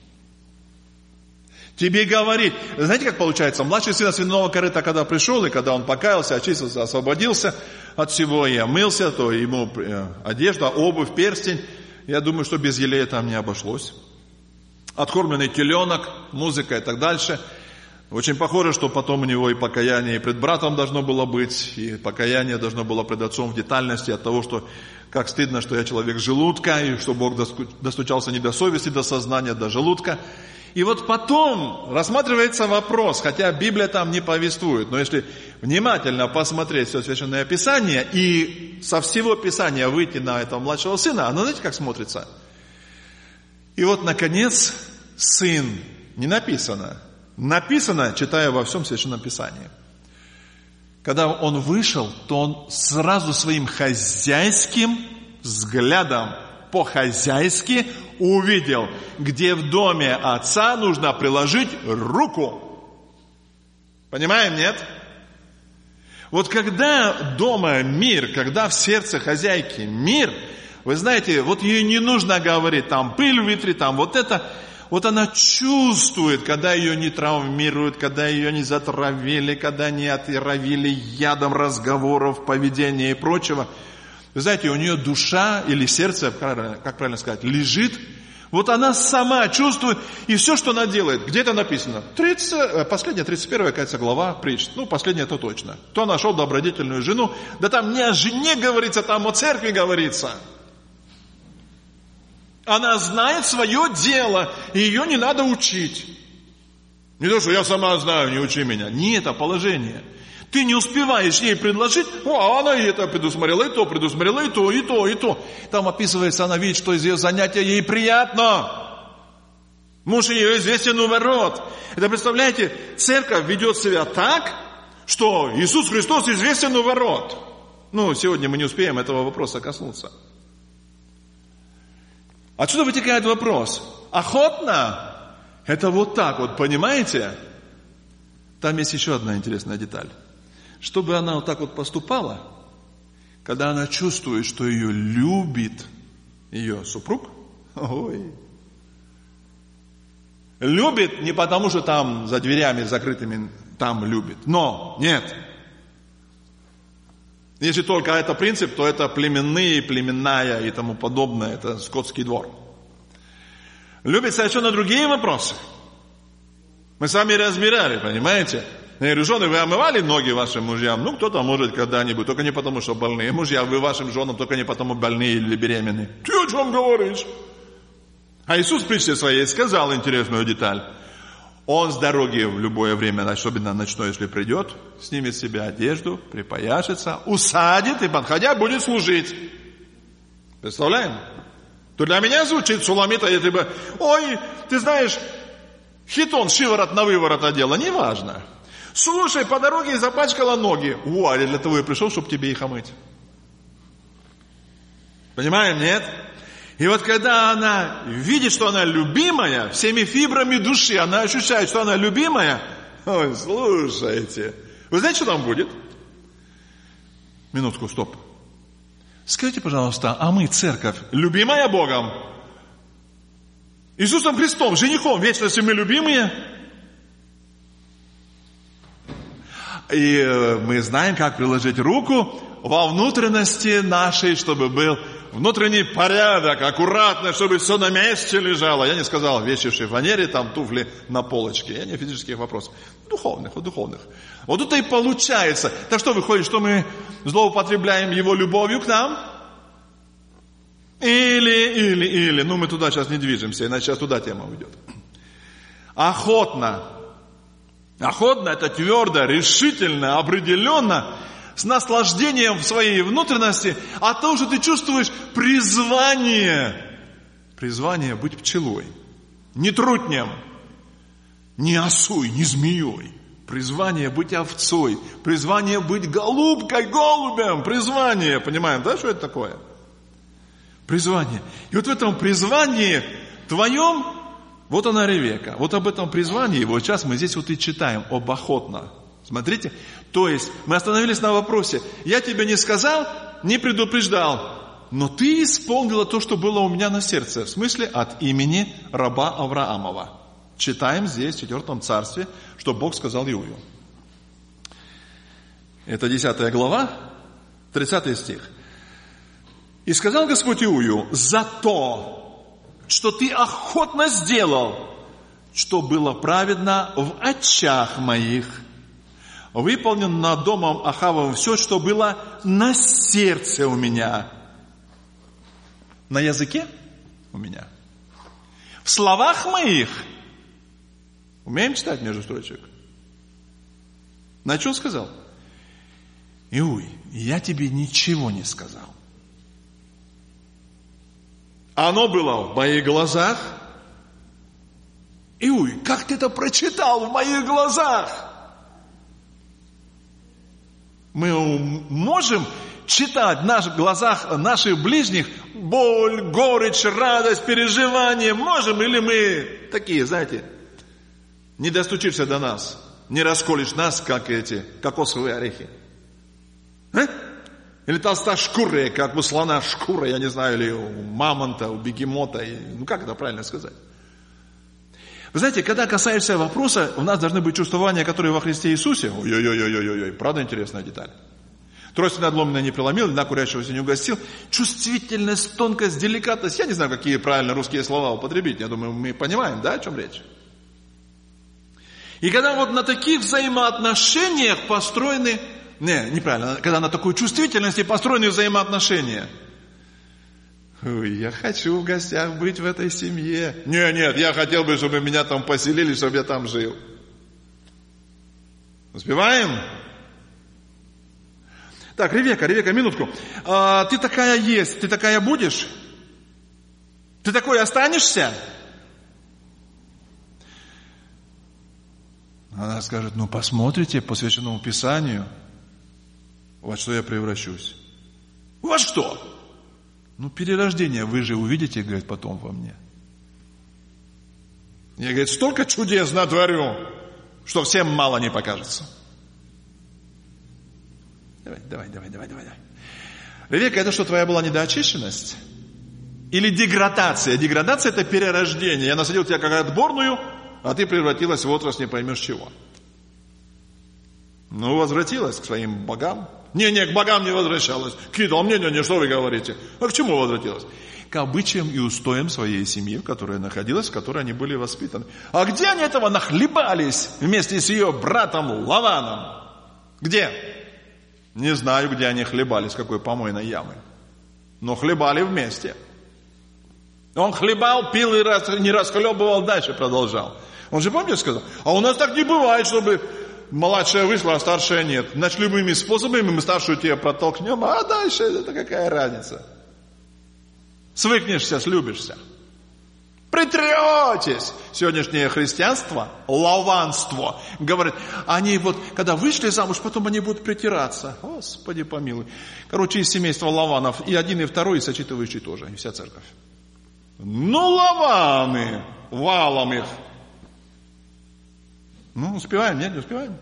Тебе говорит, знаете, как получается, младший сын свиного корыта, когда пришел, и когда он покаялся, очистился, освободился от всего и омылся, то ему одежда, обувь, перстень, я думаю, что без елея там не обошлось. Откормленный теленок, музыка и так дальше. Очень похоже, что потом у него и покаяние и пред братом должно было быть, и покаяние должно было пред отцом в детальности от того, что как стыдно, что я человек желудка, и что Бог достучался не до совести, до сознания, до желудка. И вот потом рассматривается вопрос, хотя Библия там не повествует, но если внимательно посмотреть все Священное Писание и со всего Писания выйти на этого младшего сына, оно, знаете, как смотрится? И вот, наконец, сын, не написано, написано, читая во всем Священном Писании. Когда он вышел, то он сразу своим хозяйским взглядом, по-хозяйски увидел, где в доме отца нужно приложить руку. Понимаем, нет? Вот когда дома мир, когда в сердце хозяйки мир, вы знаете, вот ей не нужно говорить, там пыль вытри, там вот это. Вот она чувствует, когда ее не травмируют, когда ее не затравили, когда не отравили ядом разговоров, поведения и прочего. Вы знаете, у нее душа или сердце, как правильно сказать, лежит. Вот она сама чувствует, и все, что она делает, где это написано? тридцать, последняя, тридцать первая, кажется, глава притч. Ну, последняя это точно. Кто нашел добродетельную жену? Да там не о жене говорится, там о церкви говорится. Она знает свое дело, и ее не надо учить. Не то, что я сама знаю, не учи меня. Не это положение. Ты не успеваешь ей предложить, о, она и это предусмотрела, и то предусмотрела, и то, и то, и то. Там описывается, она видит, что из ее занятия ей приятно. Муж ее известен у ворот. Это, представляете, церковь ведет себя так, что Иисус Христос известен у ворот. Ну, сегодня мы не успеем этого вопроса коснуться. Отсюда вытекает вопрос. Охотно? Это вот так вот, понимаете? Там есть еще одна интересная деталь. Чтобы она вот так вот поступала, когда она чувствует, что ее любит ее супруг, ой, Любит не потому, что там за дверями закрытыми там любит. Но, нет. Если только это принцип, то это племенные, племенная и тому подобное. Это скотский двор. Любит совершенно другие вопросы. Мы с вами разбирали, понимаете? Я говорю, жены, вы омывали ноги вашим мужьям? Ну, кто-то может когда-нибудь, только не потому, что больные. Мужья, вы вашим женам только не потому, больные или беременные. Ты о чем говоришь? А Иисус в притче своей сказал интересную деталь. Он с дороги в любое время, особенно ночной, если придет, снимет с себя одежду, припояшется, усадит и, подходя, будет служить. Представляем? То для меня звучит суламита, если бы, ой, ты знаешь, хитон шиворот на выворот одела, неважно. Слушай, по дороге запачкала ноги. О, а для того я пришел, чтобы тебе их омыть. Понимаем, нет? И вот когда она видит, что она любимая, всеми фибрами души, она ощущает, что она любимая, ой, слушайте, вы знаете, что там будет? Минутку, стоп. Скажите, пожалуйста, а мы, церковь, любимая Богом? Иисусом Христом, женихом, вечности мы любимые? И мы знаем, как приложить руку во внутренности нашей, чтобы был внутренний порядок, аккуратно, чтобы все на месте лежало. Я не сказал вещи в шифонере, там туфли на полочке. Я не физических вопросов. Духовных, о духовных. Вот тут и получается. Так что выходит, что мы злоупотребляем его любовью к нам? Или, или, или. Ну, мы туда сейчас не движемся, иначе сейчас туда тема уйдет. Охотно. Охотно, это твердо, решительно, определенно, с наслаждением в своей внутренности, а то, что ты чувствуешь призвание. Призвание быть пчелой. Не трутнем, не осой, не змеей. Призвание быть овцой. Призвание быть голубкой, голубем. Призвание, понимаем, да, что это такое? Призвание. И вот в этом призвании твоем, вот она Ревека. Вот об этом призвании, вот сейчас мы здесь вот и читаем, об охотно. Смотрите, то есть мы остановились на вопросе, я тебе не сказал, не предупреждал, но ты исполнила то, что было у меня на сердце, в смысле от имени раба Авраамова. Читаем здесь, в четвертом царстве, что Бог сказал Иую. Это десятая глава, тридцатый стих. И сказал Господь Иую, за то, что ты охотно сделал, что было праведно в очах моих, выполнен над домом Ахавовым все, что было на сердце у меня. На языке у меня. В словах моих. Умеем читать между строчек? На что он сказал? Иуй, я тебе ничего не сказал. Оно было в моих глазах. Иуй, как ты это прочитал в моих глазах? Мы можем читать в наших глазах наших ближних боль, горечь, радость, переживания. Можем, или мы такие, знаете, не достучишься до нас, не расколешь нас, как эти кокосовые орехи. А? Или толстошкурые, как у слона шкура, я не знаю, или у мамонта, у бегемота. Ну, как это правильно сказать? Вы знаете, когда касаешься вопроса, у нас должны быть чувствования, которые во Христе Иисусе. Ой-ой-ой-ой-ой, правда интересная деталь. Трость надломленная не преломил, на курящегося не угостил. Чувствительность, тонкость, деликатность. Я не знаю, какие правильно русские слова употребить. Я думаю, мы понимаем, да, о чем речь? И когда вот на таких взаимоотношениях построены... Не, неправильно. Когда на такой чувствительности построены взаимоотношения. Ой, я хочу в гостях быть в этой семье. Нет, нет, я хотел бы, чтобы меня там поселили, чтобы я там жил. Успеваем? Так, Ревека, Ревека, минутку. А, ты такая есть, ты такая будешь? Ты такой останешься? Она скажет, ну посмотрите по Священному Писанию, во что я превращусь. Во что? Ну, перерождение вы же увидите, говорит, потом во мне. Я, говорит, столько чудес натворю, что всем мало не покажется. Давай, давай, давай, давай, давай. Ревека, это что, твоя была недоочищенность? Или деградация? Деградация – это перерождение. Я насадил тебя как отборную а ты превратилась в отрасль не поймешь чего. Ну, возвратилась к своим богам. Не-не, к богам не возвращалась. Какие-то, не-не-не, что вы говорите? А к чему возвратилась? К обычаям и устоям своей семьи, в которой находилась, в которой они были воспитаны. А где они этого нахлебались вместе с ее братом Лаваном? Где? Не знаю, где они хлебались, с какой помойной ямы. Но хлебали вместе. Он хлебал, пил и раз, не расхлебывал, дальше продолжал. Он же, помните, сказал, а у нас так не бывает, чтобы младшая вышла, а старшая нет. Значит, любыми способами мы старшую тебе протолкнем, а дальше это какая разница? Свыкнешься, слюбишься. Притретесь. Сегодняшнее христианство, лаванство, говорит, они вот, когда вышли замуж, потом они будут притираться. Господи помилуй. Короче, из семейства Лаванов и один, и второй, и сочетывающий тоже, и вся церковь. Ну, Лаваны, валом их. Ну, успеваем, нет, не успеваем.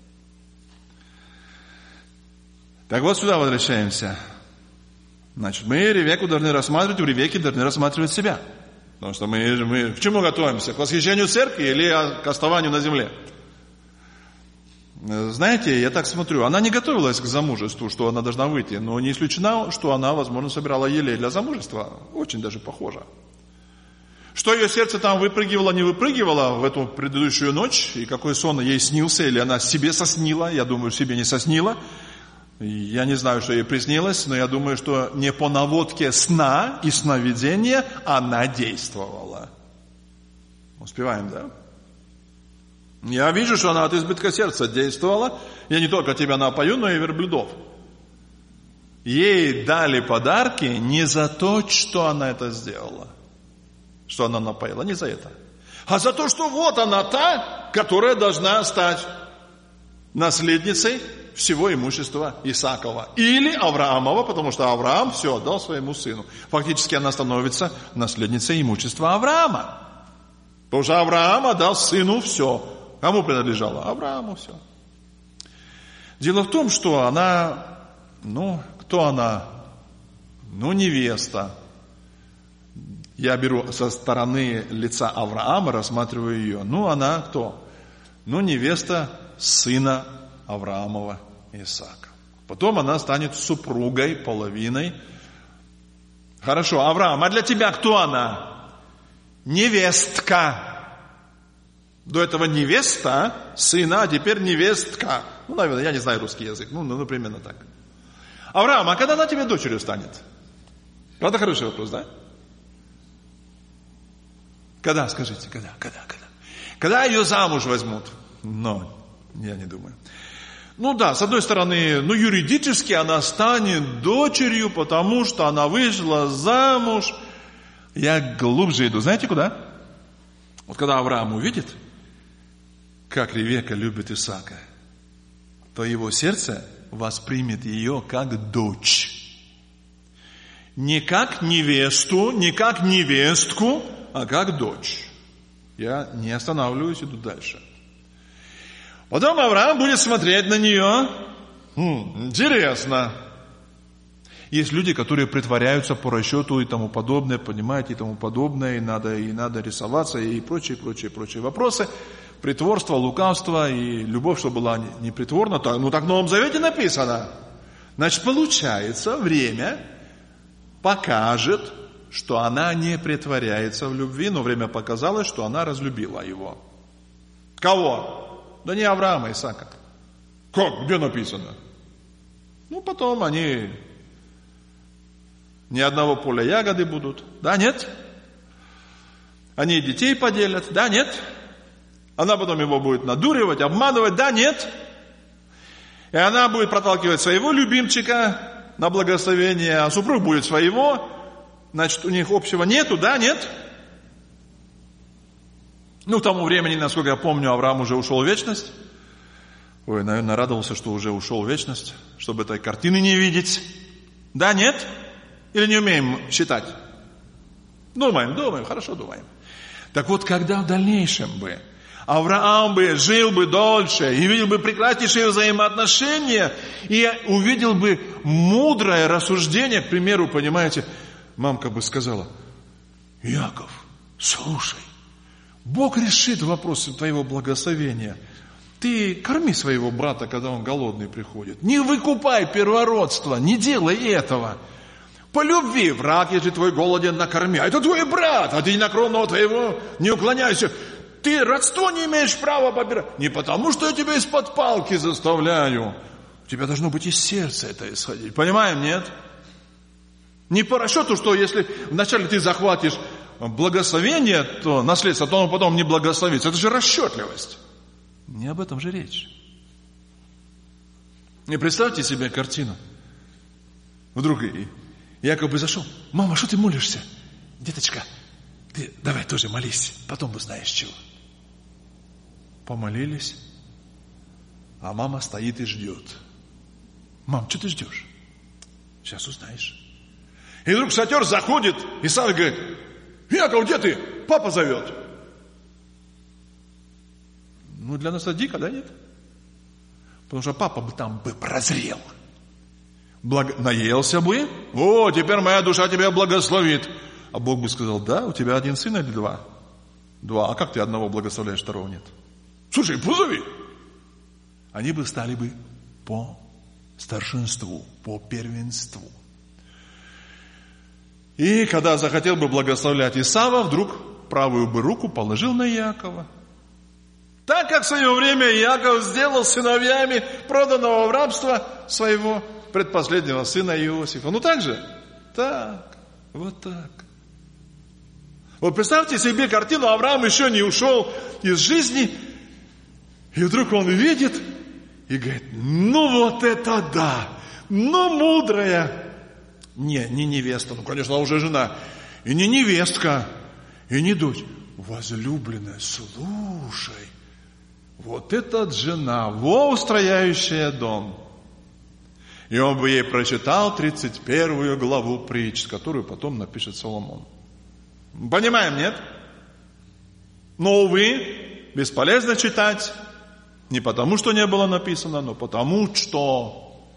Так вот сюда возвращаемся. Значит, мы Ревекку должны рассматривать, у Ревекки должны рассматривать себя. Потому что мы, мы к чему готовимся? К восхищению церкви или к оставанию на земле? Знаете, я так смотрю, она не готовилась к замужеству, что она должна выйти, но не исключено, что она, возможно, собирала елей для замужества. Очень даже похоже. Что ее сердце там выпрыгивало, не выпрыгивало в эту предыдущую ночь, и какой сон ей снился, или она себе соснила, я думаю, себе не соснила. Я не знаю, что ей приснилось, но я думаю, что не по наводке сна и сновидения она действовала. Успеваем, да? Я вижу, что она от избытка сердца действовала. Я не только тебя напою, но и верблюдов. Ей дали подарки не за то, что она это сделала, что она напоила, не за это, а за то, что вот она та, которая должна стать наследницей всего имущества Исаакова. Или Авраамова, потому что Авраам все отдал своему сыну. Фактически она становится наследницей имущества Авраама. Потому что Авраам отдал сыну все. Кому принадлежало? Аврааму все. Дело в том, что она, ну, кто она? Ну, невеста. Я беру со стороны лица Авраама, рассматриваю ее. Ну, она кто? Ну, невеста сына Авраамова Исаака. Потом она станет супругой, половиной. Хорошо, Авраам, а для тебя кто она? Невестка. До этого невеста сына, а теперь невестка. Ну, наверное, я не знаю русский язык. Ну, ну, примерно так. Авраам, а когда она тебе дочерью станет? Правда, хороший вопрос, да? Когда, скажите, когда, когда, когда? Когда ее замуж возьмут? Но, я не думаю. Ну да, с одной стороны, ну юридически она станет дочерью, потому что она вышла замуж. Я глубже иду. Знаете куда? Вот когда Авраам увидит, как Ревекка любит Исаака, то его сердце воспримет ее как дочь. Не как невесту, не как невестку, а как дочь. Я не останавливаюсь, иду дальше. Потом Авраам будет смотреть на нее. Хм, интересно. Есть люди, которые притворяются по расчету и тому подобное, понимаете, и тому подобное, и надо, и надо рисоваться, и прочие, прочие, прочие вопросы. Притворство, лукавство и любовь, что была не притворна. Ну, так в Новом Завете написано. Значит, получается, время покажет, что она не притворяется в любви, но время показало, что она разлюбила его. Кого? Да не Авраама, Исаака. Как? Где написано? Ну, потом они ни одного поля ягоды будут. Да, нет? Они детей поделят. Да, нет? Она потом его будет надуривать, обманывать. Да, нет? И она будет проталкивать своего любимчика на благословение, а супруг будет своего. Значит, у них общего нету. Да, нет? Ну, к тому времени, насколько я помню, Авраам уже ушел в вечность. Ой, наверное, радовался, что уже ушел в вечность, чтобы этой картины не видеть. Да, нет? Или не умеем считать? Думаем, думаем, хорошо думаем. Так вот, когда в дальнейшем бы Авраам бы жил бы дольше и видел бы прекраснейшие взаимоотношения и увидел бы мудрое рассуждение, к примеру, понимаете, мамка бы сказала: Яков, слушай, Бог решит вопросы твоего благословения. Ты корми своего брата, когда он голодный приходит. Не выкупай первородство, не делай этого. По любви, враг, если твой голоден, накорми. А это твой брат, а ты на кровного твоего не уклоняйся. Ты родство не имеешь права побирать. Не потому, что я тебя из-под палки заставляю. У тебя должно быть из сердца это исходить. Понимаем, нет? Не по расчету, что если вначале ты захватишь благословение, то наследство, то оно потом не благословится. Это же расчетливость. Не об этом же речь. И представьте себе картину. Вдруг Яков бы зашел. Мама, что ты молишься? Деточка, ты давай тоже молись, потом узнаешь чего. Помолились, а мама стоит и ждет. Мам, что ты ждешь? Сейчас узнаешь. И вдруг шатер заходит, и Сара говорит: Яков, где ты? Папа зовет. Ну, для нас это дико, да, нет? Потому что папа бы там бы прозрел. Благо... Наелся бы. О, теперь моя душа тебя благословит. А Бог бы сказал: да, у тебя один сын или два? Два. А как ты одного благословляешь, второго нет? Слушай, позови. Они бы стали бы по старшинству, по первенству. И когда захотел бы благословлять Исава, вдруг правую бы руку положил на Иакова. Так как в свое время Иаков сделал сыновьями проданного в рабство своего предпоследнего сына Иосифа. Ну так же? Так, вот так. Вот представьте себе картину: Авраам еще не ушел из жизни, и вдруг он видит и говорит: ну вот это да, ну мудрая. Не, не невеста, ну конечно, уже жена. И не невестка, и не дочь. Возлюбленная, слушай, вот эта жена, во устрояющая дом. И он бы ей прочитал тридцать первую главу притч, которую потом напишет Соломон. Понимаем, нет? Но, увы, бесполезно читать. Не потому, что не было написано, но потому, что...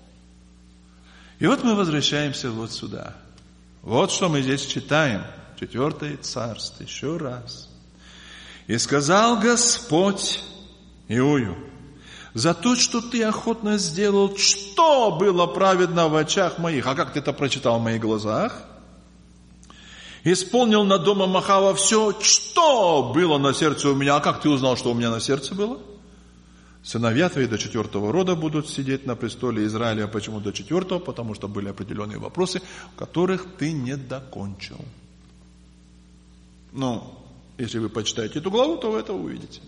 И вот мы возвращаемся вот сюда. Вот что мы здесь читаем. Четвертое царство. Еще раз. «И сказал Господь Иую: за то, что ты охотно сделал, что было праведно в очах моих». А как ты это прочитал в моих глазах? «Исполнил над домом Ахава все, что было на сердце у меня». А как ты узнал, что у меня на сердце было? Сыновья твои до четвертого рода будут сидеть на престоле Израиля. Почему до четвертого? Потому что были определенные вопросы, которых ты не докончил. Ну, если вы почитаете эту главу, то вы это увидите.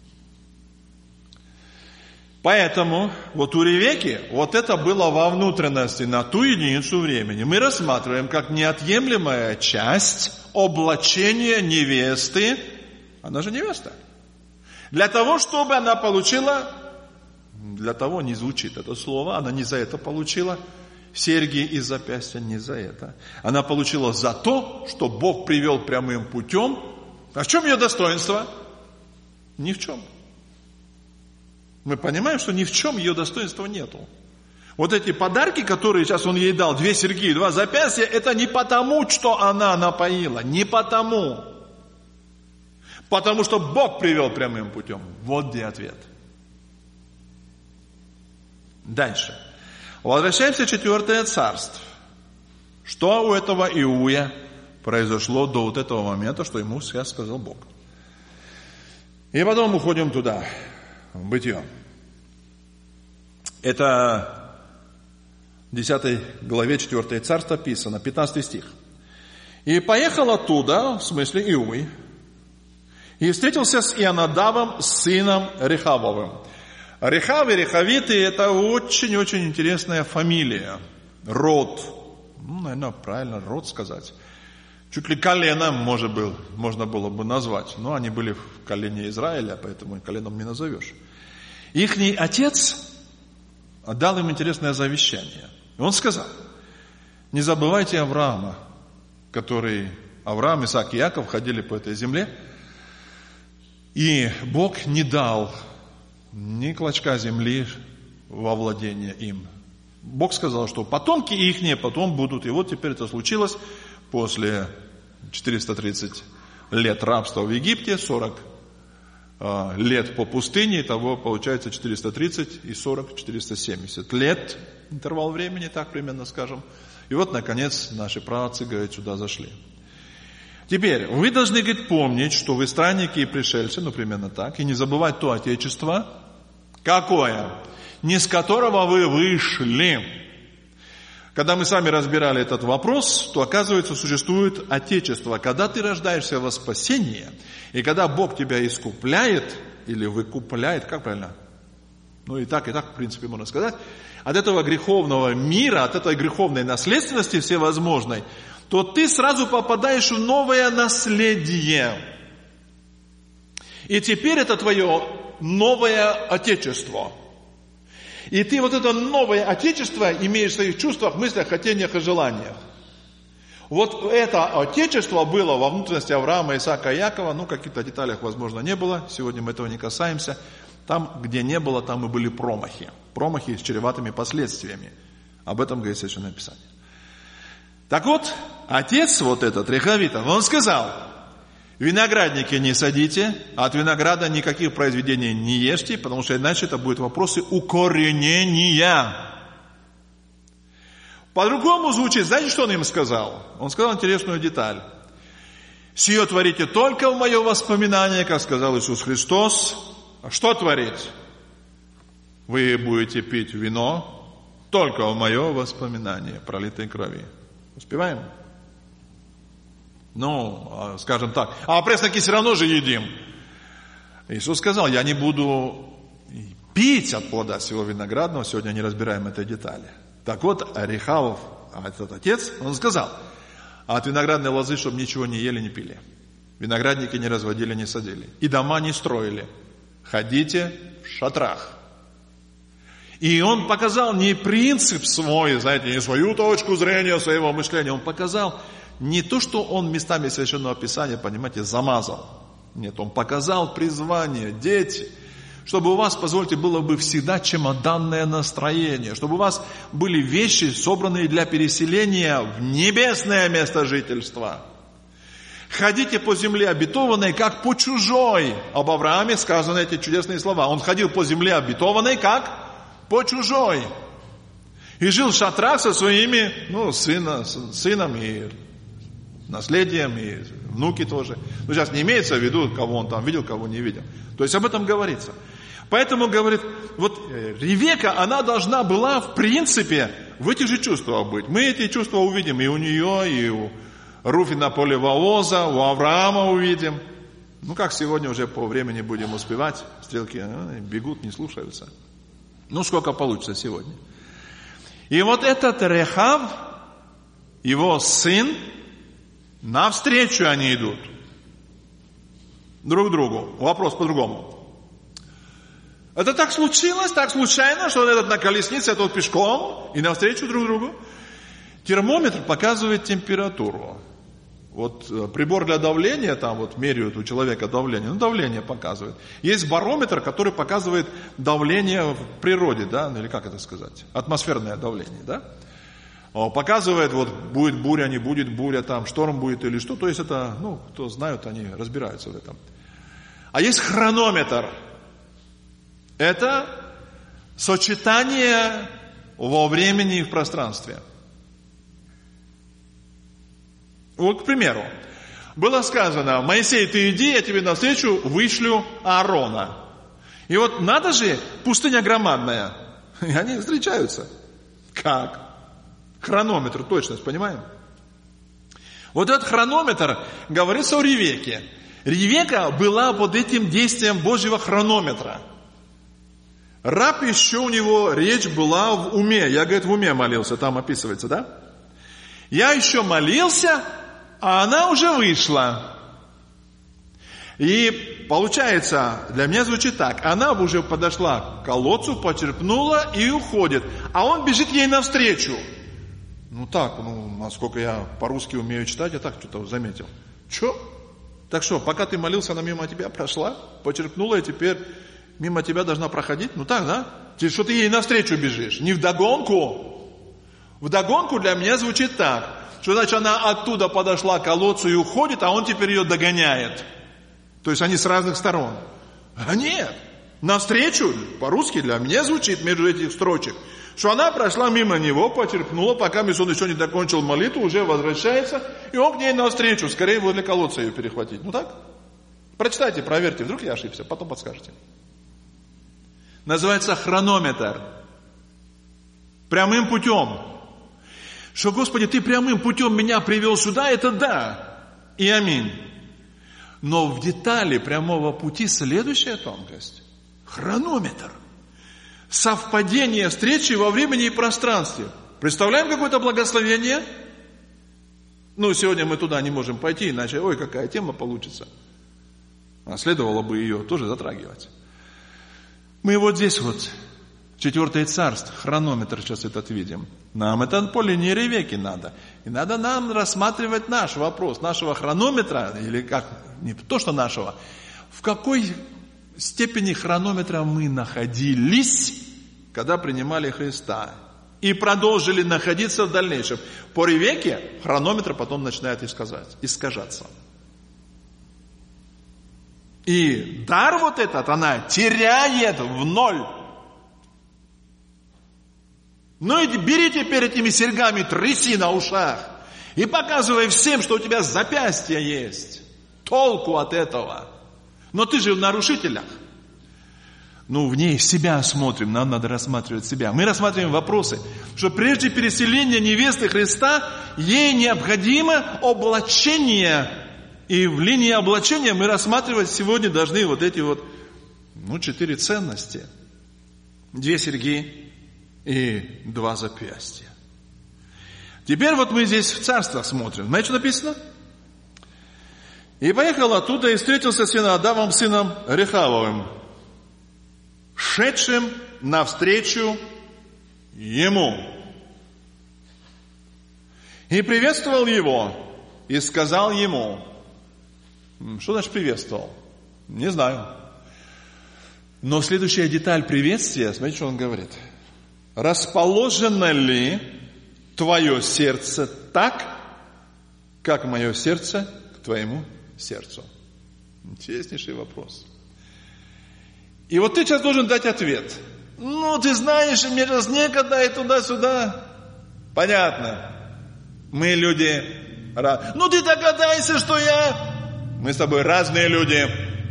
Поэтому вот у Ревекки вот это было во внутренности на ту единицу времени. Мы рассматриваем как неотъемлемая часть облачения невесты. Она же невеста. Для того, чтобы она получила, для того не звучит это слово, она не за это получила серьги из запястья, не за это. Она получила за то, что Бог привел прямым путем. А в чем ее достоинство? Ни в чем. Мы понимаем, что ни в чем ее достоинства нету. Вот эти подарки, которые сейчас он ей дал, две серьги и два запястья, это не потому, что она напоила, не потому. Потому что Бог привел прямым путем. Вот где ответ. Дальше. Возвращаемся в четвертое царство. Что у этого Иуя произошло до вот этого момента, что ему сейчас сказал Бог. И потом уходим туда, в Бытие. Это в десятой главе четвертое царство описано, пятнадцатый стих. «И поехал оттуда, в смысле Иуй, и встретился с Ионадавом, сыном Рехавовым». Рехав и Рехавиты – это очень-очень интересная фамилия, род. Ну, наверное, правильно род сказать. Чуть ли коленом может был, можно было бы назвать. Но они были в колене Израиля, поэтому коленом не назовешь. Ихний отец дал им интересное завещание. Он сказал: не забывайте Авраама, который, Авраам, Исаак и Иаков ходили по этой земле, и Бог не дал ни клочка земли во владение им. Бог сказал, что потомки ихние потом будут. И вот теперь это случилось после четыреста тридцать лет рабства в Египте, сорок лет по пустыне, итого получается четыреста тридцать и сорок, четыреста семьдесят лет, интервал времени, так примерно скажем. И вот, наконец, наши праотцы, говорит, сюда зашли. Теперь, вы должны, говорит, помнить, что вы странники и пришельцы, ну, примерно так, и не забывать то Отечество, какое? Не с которого вы вышли. Когда мы с вами разбирали этот вопрос, то, оказывается, существует Отечество. Когда ты рождаешься во спасение, и когда Бог тебя искупляет, или выкупляет, как правильно? Ну, и так, и так, в принципе, можно сказать, от этого греховного мира, от этой греховной наследственности всевозможной, то ты сразу попадаешь в новое наследие. И теперь это твое новое Отечество. И ты вот это новое Отечество имеешь в своих чувствах, мыслях, хотениях и желаниях. Вот это Отечество было во внутренности Авраама, Исаака и Якова. Ну, в каких-то деталях, возможно, не было. Сегодня мы этого не касаемся. Там, где не было, там и были промахи. Промахи с чреватыми последствиями. Об этом говорит Священное Писание. Так вот, отец вот этот, Рехавитов, он сказал: виноградники не садите, а от винограда никаких произведений не ешьте, потому что иначе это будут вопросы укоренения. По-другому звучит, знаете, что он им сказал? Он сказал интересную деталь. Сие творите только в мое воспоминание, как сказал Иисус Христос. А что творить? Вы будете пить вино только в мое воспоминание пролитой крови. Успеваем? Ну, скажем так, а пресноки все равно же едим. Иисус сказал: я не буду пить от плода всего виноградного. Сегодня не разбираем этой детали. Так вот, Рехав, этот отец, он сказал: от виноградной лозы, чтобы ничего не ели, не пили. Виноградники не разводили, не садили. И дома не строили. Ходите в шатрах. И он показал не принцип свой, знаете, не свою точку зрения, своего мышления. Он показал не то, что он местами Священного Писания, понимаете, замазал. Нет, он показал призвание, дети, чтобы у вас, позвольте, было бы всегда чемоданное настроение, чтобы у вас были вещи, собранные для переселения в небесное место жительства. Ходите по земле обетованной, как по чужой. Об Аврааме сказаны эти чудесные слова. Он ходил по земле обетованной, как по чужой. И жил в шатрах со своими, ну, сына, сыном и наследием, и внуки тоже. Но сейчас не имеется в виду, кого он там видел, кого не видел. То есть об этом говорится. Поэтому, говорит, вот Ревека, она должна была, в принципе, в этих же чувствах быть. Мы эти чувства увидим и у нее, и у Руфина поле Вооза, у Авраама увидим. Ну, как сегодня уже по времени будем успевать, стрелки ну, бегут, не слушаются. Ну, сколько получится сегодня. И вот этот Рехав, его сын, навстречу они идут. Друг другу. Вопрос по-другому. Это так случилось, так случайно, что этот на колеснице, а тот пешком, и навстречу друг другу. Термометр показывает температуру. Вот прибор для давления, там вот меряют у человека давление, ну давление показывает. Есть барометр, который показывает давление в природе, да, или как это сказать, атмосферное давление, да. Показывает, вот будет буря, не будет буря, там шторм будет или что, то есть это, ну, кто знают, они разбираются в этом. А есть хронометр. Это сочетание во времени и в пространстве. Вот, к примеру, было сказано: Моисей, ты иди, я тебе навстречу вышлю Аарона. И вот надо же, пустыня громадная, и они встречаются. Как? Хронометр, точность, понимаем? Вот этот хронометр говорится о Ревеке. Ревека была под этим действием Божьего хронометра. Раб еще у него, речь была в уме. Я, говорит, в уме молился, там описывается, да? Я еще молился, а она уже вышла. И получается, для меня звучит так. Она уже подошла к колодцу, почерпнула и уходит. А он бежит ей навстречу. Ну так, ну, насколько я по-русски умею читать, я так что-то заметил. Че? Так что, пока ты молился, она мимо тебя прошла, почерпнула, и теперь мимо тебя должна проходить? Ну так, да? Что ты ей навстречу бежишь? Не вдогонку. Вдогонку для меня звучит так. Что значит, она оттуда подошла к колодцу и уходит, а он теперь ее догоняет. То есть они с разных сторон. А нет. Навстречу, по-русски для меня звучит между этих строчек, что она прошла мимо него, почерпнула, пока он еще не закончил молитву, уже возвращается, и он к ней навстречу, скорее возле колодца ее перехватить. Ну так? Прочитайте, проверьте, вдруг я ошибся, потом подскажете. Называется хронометр. Прямым путем. Что, Господи, Ты прямым путем меня привел сюда, это да. И аминь. Но в детали прямого пути следующая тонкость. Хронометр. Совпадение встречи во времени и пространстве. Представляем какое-то благословение? Ну, сегодня мы туда не можем пойти, иначе, ой, какая тема получится. А следовало бы ее тоже затрагивать. Мы вот здесь вот, четвертое царство, хронометр сейчас этот видим. Нам это по линии Ревекки надо. И надо нам рассматривать наш вопрос, нашего хронометра, или как, не то, что нашего, в какой степени хронометра мы находились, когда принимали Христа. И продолжили находиться в дальнейшем. По Ревекке хронометр потом начинает искажать, искажаться. И дар вот этот она теряет в ноль. Ну и бери теперь этими серьгами, тряси на ушах. И показывай всем, что у тебя запястье есть. Толку от этого. Но ты же в нарушителях. Ну, в ней себя смотрим, нам надо рассматривать себя. Мы рассматриваем вопросы, что прежде переселения невесты Христа, ей необходимо облачение. И в линии облачения мы рассматривать сегодня должны вот эти вот, ну, четыре ценности. Две серьги и два запястья. Теперь вот мы здесь в царство смотрим. Знаете, что написано? И поехал оттуда и встретился с Винодавом, сыном Рехавовым, шедшим навстречу ему. И приветствовал его, и сказал ему. Что значит приветствовал? Не знаю. Но следующая деталь приветствия, смотрите, что он говорит. Расположено ли твое сердце так, как мое сердце к твоему сердцу? Интереснейший вопрос. И вот ты сейчас должен дать ответ. Ну, ты знаешь, мне сейчас некогда и туда-сюда. Понятно. Мы люди... Ну, ты догадайся, что я... Мы с тобой разные люди.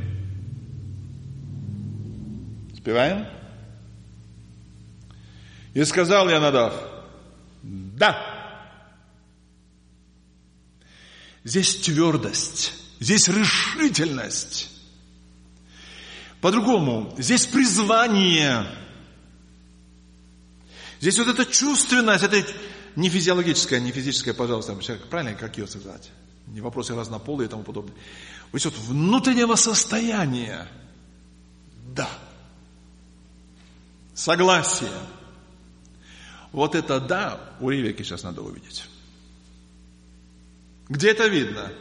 Успеваем? И сказал Йонадав, да. Здесь твердость, здесь решительность. По-другому, здесь призвание. Здесь вот эта чувственность, это не физиологическая, не физическая, пожалуйста, правильно, как ее сказать? Не вопросы разнополые и тому подобное. Вот вот внутреннего состояния. Да. Согласие. Вот это да, у Ревекки сейчас надо увидеть. Где это видно?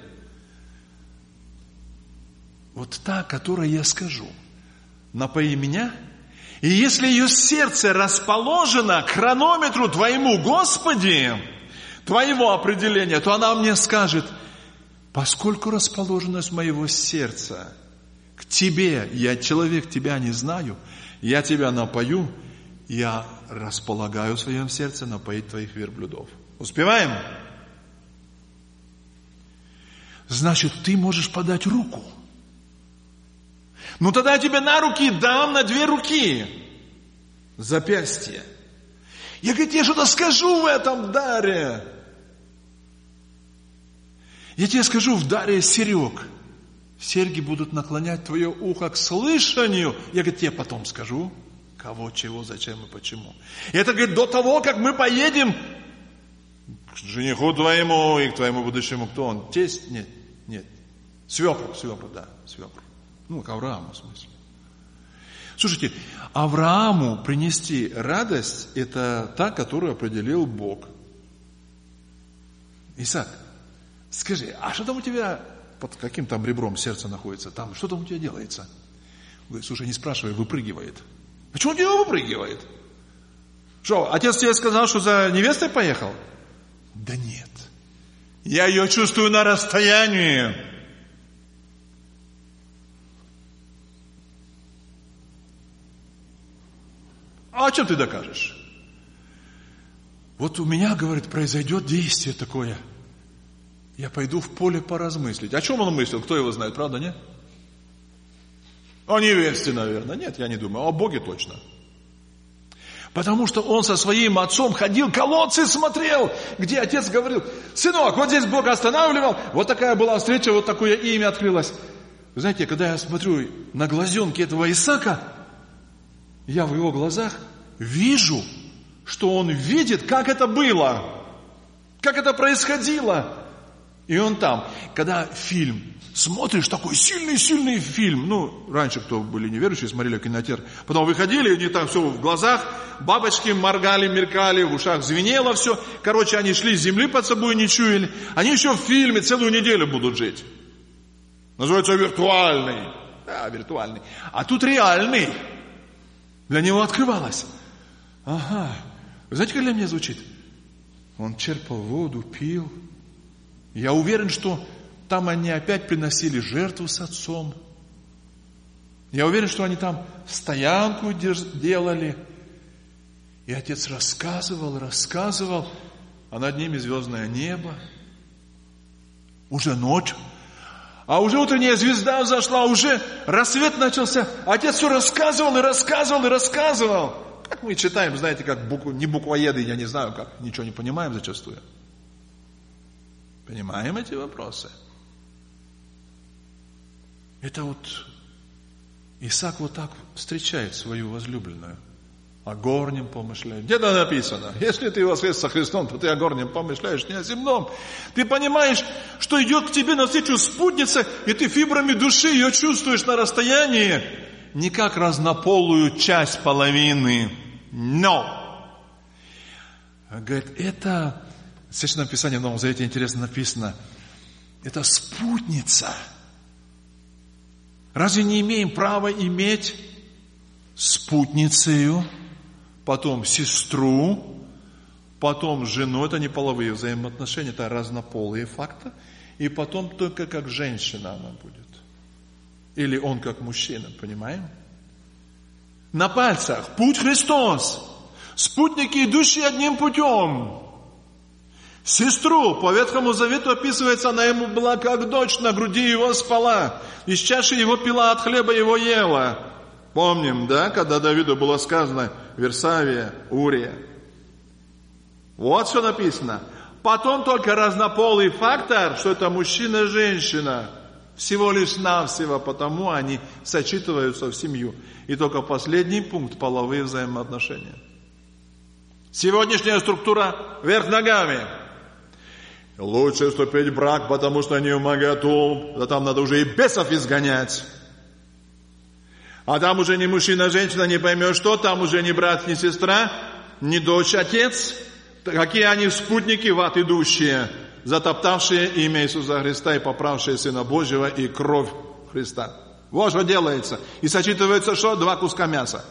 Вот та, которой я скажу. Напои меня. И если ее сердце расположено к хронометру твоему, Господи, твоего определения, то она мне скажет, поскольку расположенность моего сердца к тебе, я человек тебя не знаю, я тебя напою, я располагаю в своем сердце напоить твоих верблюдов. Успеваем? Значит, ты можешь подать руку. Ну тогда я тебе на руки дам, на две руки. Запястье. Я, говорит, я что-то скажу в этом даре. Я тебе скажу в даре серег. Серьги будут наклонять твое ухо к слышанию. Я, говорит, тебе потом скажу, кого, чего, зачем и почему. И это, говорит, до того, как мы поедем к жениху твоему и к твоему будущему, кто он? Тесть? Нет, нет. Свекр, свекр, да, свекр. Ну, к Аврааму, в смысле. Слушайте, Аврааму принести радость, это та, которую определил Бог. Исаак, скажи, а что там у тебя, под каким там ребром сердце находится? Там, что там у тебя делается? Говорит, слушай, не спрашивай, выпрыгивает. Почему у тебя выпрыгивает? Что, отец тебе сказал, что за невестой поехал? Да нет. Я ее чувствую на расстоянии. А чем ты докажешь? Вот у меня, говорит, произойдет действие такое. Я пойду в поле поразмыслить. О чем он мыслил? Кто его знает, правда, нет? О невесте, наверное. Нет, я не думаю. О Боге точно. Потому что он со своим отцом ходил, колодцы смотрел, где отец говорил: сынок, вот здесь Бог останавливал. Вот такая была встреча, вот такое имя открылось. Вы знаете, когда я смотрю на глазенки этого Исаака, я в его глазах вижу, что он видит, как это было, как это происходило. И он там, когда фильм, смотришь такой сильный-сильный фильм, ну, раньше кто были неверующие, смотрели кинотеатр, потом выходили, и они там все в глазах, бабочки моргали, меркали, в ушах звенело все. Короче, они шли с земли под собой, не чуяли. Они еще в фильме целую неделю будут жить. Называется виртуальный. Да, виртуальный. А тут реальный. Для него открывалось. Ага. Вы знаете, как для меня звучит? Он черпал воду, пил. Я уверен, что там они опять приносили жертву с отцом. Я уверен, что они там стоянку делали. И отец рассказывал, рассказывал, а над ними звездное небо. Уже ночь. А уже утренняя звезда взошла, уже рассвет начался. Отец все рассказывал и рассказывал и рассказывал. Как мы читаем, знаете, как букв... не буквоеды, я не знаю, как, ничего не понимаем зачастую. Понимаем эти вопросы? Это вот Исаак вот так встречает свою возлюбленную. О горнем помышляет. Где-то написано: если ты воскрес со Христом, то ты о горнем помышляешь, не о земном. Ты понимаешь, что идет к тебе навстречу спутница, и ты фибрами души ее чувствуешь на расстоянии, не как разнополую часть половины. Но! Говорит, это, в Священном Писании в Новом Завете интересно написано, это спутница. Разве не имеем права иметь спутницею, потом сестру, потом жену? Это не половые взаимоотношения, это разнополые факты. И потом только как женщина она будет. Или он как мужчина, понимаем? На пальцах путь Христос. Спутники, идущие одним путем. Сестру по Ветхому Завету описывается, она ему была как дочь, на груди его спала. Из чаши его пила, от хлеба его ела. Помним, да, когда Давиду было сказано Версавия, Урия. Вот что написано. Потом только разнополый фактор, что это мужчина и женщина. Всего лишь навсего, потому они сочетываются в семью. И только последний пункт – половые взаимоотношения. Сегодняшняя структура вверх ногами. Лучше вступить в брак, потому что не умоготу, да там надо уже и бесов изгонять. А там уже не мужчина, женщина, не поймешь что, там уже не брат, не сестра, не дочь, отец. Какие они спутники в ад идущие, затоптавшие имя Иисуса Христа и поправшие Сына Божьего и кровь Христа. Вот что делается. И сочетывается что? Два куска мяса.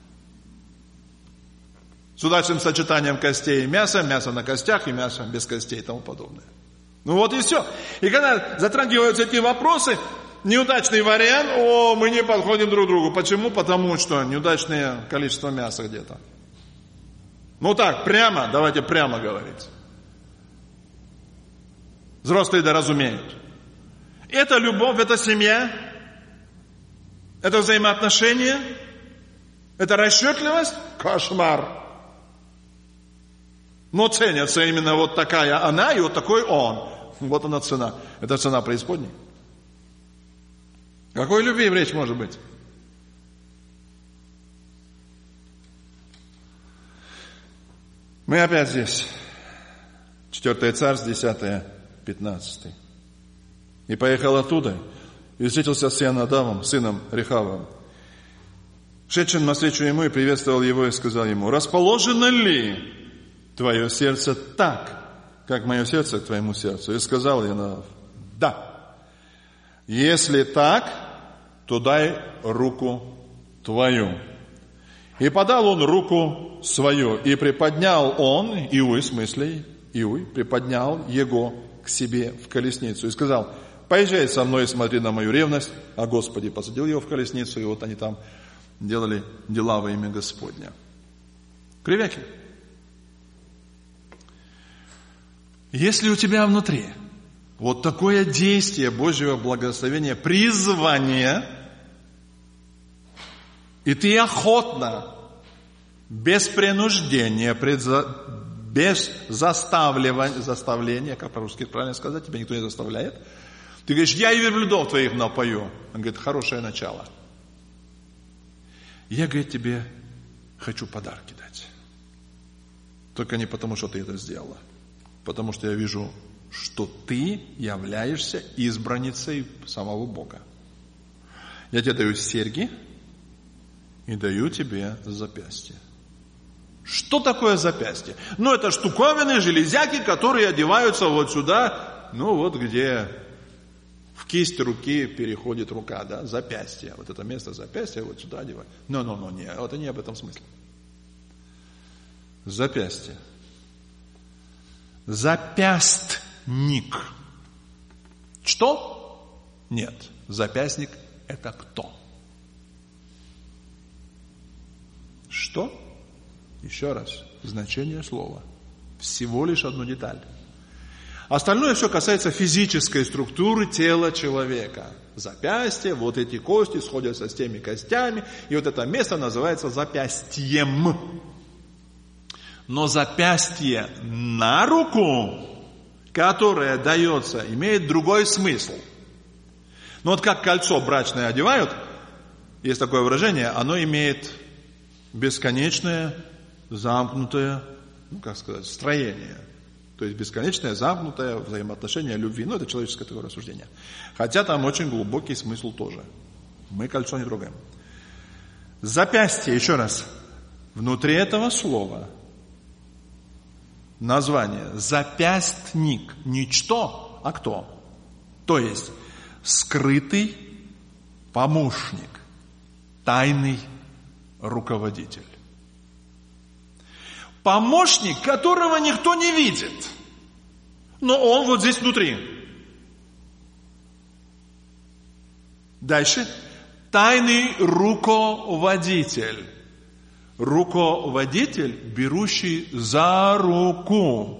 С удачным сочетанием костей и мяса, мясо на костях и мясо без костей и тому подобное. Ну вот и все. И когда затрагиваются эти вопросы, неудачный вариант, о, мы не подходим друг к другу. Почему? Потому что неудачное количество мяса где-то. Ну так, прямо, давайте прямо говорить. Взрослые да разумеют. Это любовь, это семья, это взаимоотношения, это расчетливость, кошмар. Но ценится именно вот такая она и вот такой он. Вот она цена. Это цена преисподней. Какой любви речь может быть? Мы опять здесь. Четвертое Царств, десятое, пятнадцатое. И поехал оттуда, и встретился с Ионадавом, сыном Рехавом, шедшим навстречу ему, и приветствовал его, и сказал ему: расположено ли твое сердце так, как мое сердце к твоему сердцу? И сказал Ионадав: да. Если так, то дай руку твою. И подал он руку свою, и приподнял он, Иуй, в смысле, Иуй, приподнял его к себе в колесницу и сказал: поезжай со мной и смотри на мою ревность. А Господи посадил его в колесницу, и вот они там делали дела во имя Господня. Кривяки. Если у тебя внутри вот такое действие Божьего благословения, призвание, и ты охотно, без принуждения, без заставления, заставления, как по-русски правильно сказать, тебя никто не заставляет, ты говоришь, я и верблюдов твоих напою. Он говорит, хорошее начало. Я, говорит, тебе хочу подарки дать. Только не потому, что ты это сделала. Потому что я вижу, что ты являешься избранницей самого Бога. Я тебе даю серьги и даю тебе запястье. Что такое запястье? Ну, это штуковины, железяки, которые одеваются вот сюда, ну, вот где в кисть руки переходит рука, да, запястье. Вот это место запястья вот сюда одевают. Но-но-но, не, это не об этом смысле. Запястье. Запястник. Что? Нет. Запястник – это кто? Что? Еще раз. Значение слова. Всего лишь одну деталь. Остальное все касается физической структуры тела человека. Запястье, вот эти кости сходятся с теми костями, и вот это место называется запястьем. Но запястье на руку, которое дается, имеет другой смысл. Ну вот как кольцо брачное одевают, есть такое выражение, оно имеет бесконечное, замкнутое, ну как сказать, строение. То есть бесконечное, замкнутое взаимоотношение любви. Ну это человеческое такое рассуждение. Хотя там очень глубокий смысл тоже. Мы кольцо не трогаем. Запястье, еще раз, внутри этого слова название запястник. Не что, а кто. То есть скрытый помощник, тайный руководитель. Помощник, которого никто не видит. Но он вот здесь внутри. Дальше. Тайный руководитель. Руководитель, берущий за руку.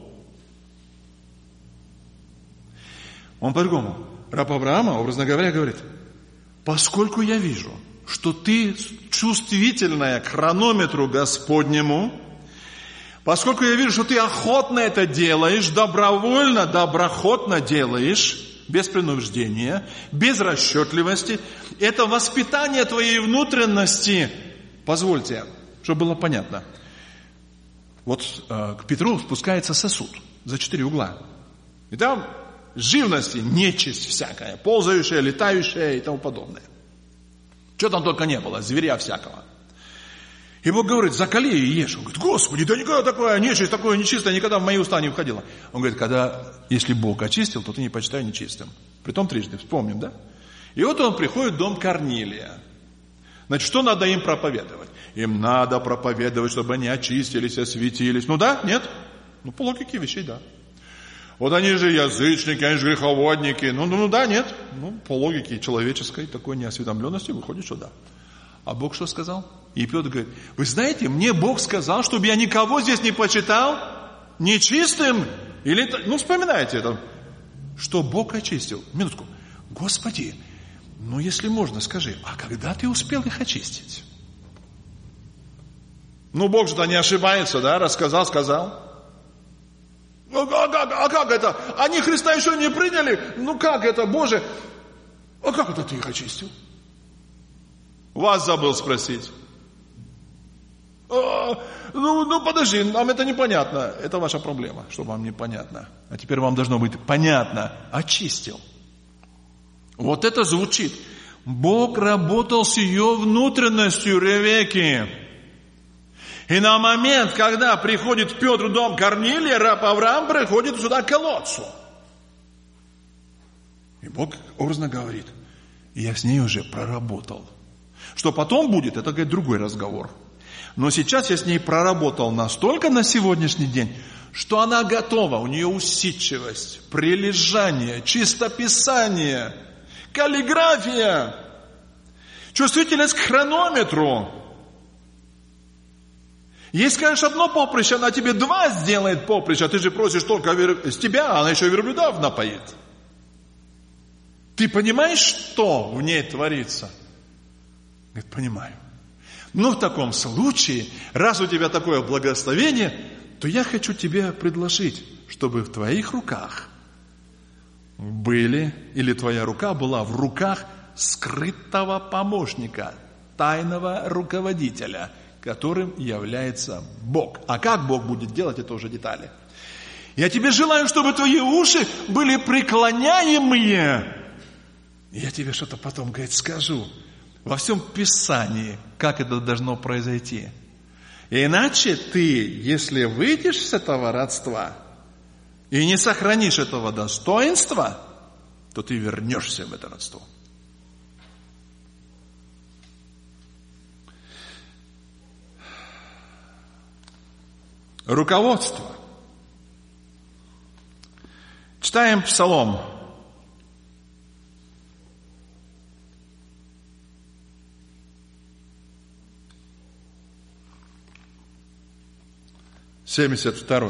Он по-другому. Раб Авраама, образно говоря, говорит, поскольку я вижу, что ты чувствительная к хронометру Господнему, поскольку я вижу, что ты охотно это делаешь, добровольно, доброхотно делаешь, без принуждения, без расчетливости, это воспитание твоей внутренности. Позвольте, чтобы было понятно. Вот э, к Петру спускается сосуд за четыре угла. И там живности, нечисть всякая, ползающая, летающая и тому подобное. Что там только не было, зверя всякого. И Бог говорит, закали и ешь. Он говорит, Господи, да никогда такое нечисть, такое нечистое никогда в мои уста не входило. Он говорит, когда, если Бог очистил, то ты не почитай нечистым. Притом трижды, вспомним, да? И вот он приходит в дом Корнилия. Значит, что надо им проповедовать? Им надо проповедовать, чтобы они очистились, осветились. Ну да, нет? Ну по логике вещей, да. Вот они же язычники, они же греховодники. Ну, ну, ну да, нет. Ну, по логике человеческой такой неосведомленности выходит, что да. А Бог что сказал? И Петр говорит, вы знаете, мне Бог сказал, чтобы я никого здесь не почитал нечистым. Или, ну, вспоминайте это. Что Бог очистил. Минутку. Господи, ну, если можно, скажи, а когда ты успел их очистить? Ну, Бог же-то не ошибается, да? Рассказал, сказал. А как, а как это? Они Христа еще не приняли? Ну, как это, Боже? А как это ты их очистил? Вас забыл спросить. А, ну, ну, подожди, нам это непонятно. Это ваша проблема, что вам непонятно. А теперь вам должно быть понятно. Очистил. Вот это звучит. Бог работал с ее внутренностью Ревекки. И на момент, когда приходит Петр в дом Корнилия, раб Авраам приходит сюда к колодцу. И Бог образно говорит, я с ней уже проработал. Что потом будет, это, говорит, другой разговор. Но сейчас я с ней проработал настолько на сегодняшний день, что она готова, у нее усидчивость, прилежание, чистописание, каллиграфия, чувствительность к хронометру. Ей скажешь одно поприще, она тебе два сделает поприще, а ты же просишь только с тебя, а она еще верблюдов напоит. Ты понимаешь, что в ней творится? Говорит, понимаю. Ну, в таком случае, раз у тебя такое благословение, то я хочу тебе предложить, чтобы в твоих руках были, или твоя рука была в руках скрытого помощника, тайного руководителя, которым является Бог. А как Бог будет делать, это уже детали. Я тебе желаю, чтобы твои уши были преклоняемые. Я тебе что-то потом, говорит, скажу. Во всем Писании, как это должно произойти. Иначе ты, если выйдешь с этого родства и не сохранишь этого достоинства, то ты вернешься в это родство. Руководство. Читаем Псалом. семьдесят второй.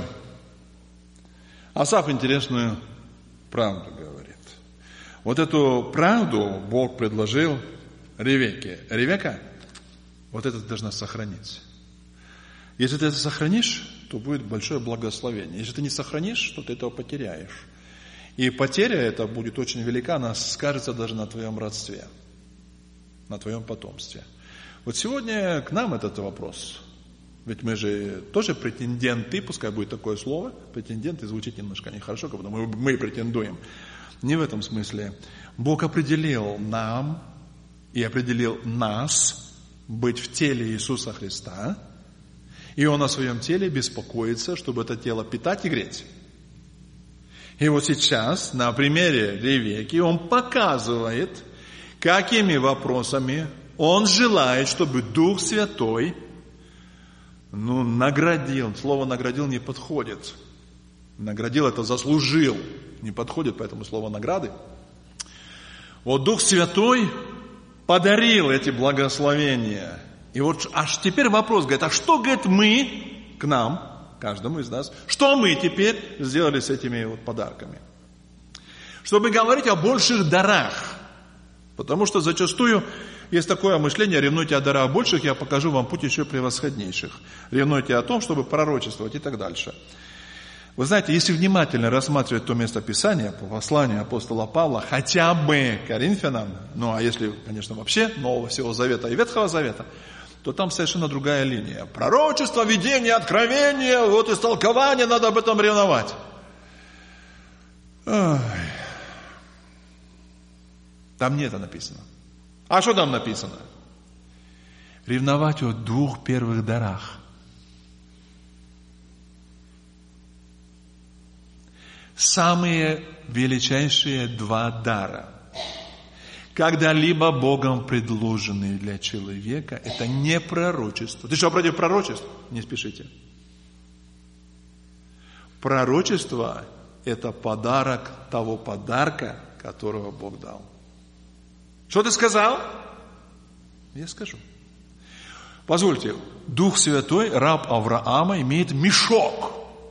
Асаф интересную правду говорит. Вот эту правду Бог предложил Ревекке. Ревекка, вот это ты должна сохранить. Если ты это сохранишь, то будет большое благословение. Если ты не сохранишь, то ты этого потеряешь. И потеря эта будет очень велика, она скажется даже на твоем родстве, на твоем потомстве. Вот сегодня к нам этот вопрос. Ведь мы же тоже претенденты, пускай будет такое слово, претенденты звучит немножко нехорошо, как будто мы, мы претендуем. Не в этом смысле. Бог определил нам и определил нас быть в теле Иисуса Христа, и Он о своем теле беспокоится, чтобы это тело питать и греть. И вот сейчас на примере Ревекки Он показывает, какими вопросами Он желает, чтобы Дух Святой Ну, наградил. Слово наградил не подходит. Наградил это заслужил. Не подходит, поэтому слово награды. Вот Дух Святой подарил эти благословения. И вот аж теперь вопрос, говорит, а что, говорит, мы, к нам, каждому из нас, что мы теперь сделали с этими вот подарками? Чтобы говорить о больших дарах. Потому что зачастую есть такое мышление, ревнуйте о дарах больших, я покажу вам путь еще превосходнейших. Ревнуйте о том, чтобы пророчествовать и так дальше. Вы знаете, если внимательно рассматривать то место Писания, по посланию апостола Павла, хотя бы Коринфянам, ну а если, конечно, вообще Нового Всего Завета и Ветхого Завета, то там совершенно другая линия. Пророчество, видение, откровение, вот истолкование, надо об этом ревновать. Ой. Там не это написано. А что там написано? Ревновать о двух первых дарах. Самые величайшие два дара, когда-либо Богом предложенные для человека, это не пророчество. Ты что, против пророчеств? Не спешите. Пророчество – это подарок того подарка, которого Бог дал. Что ты сказал? Я скажу. Позвольте, Дух Святой, раб Авраама, имеет мешок.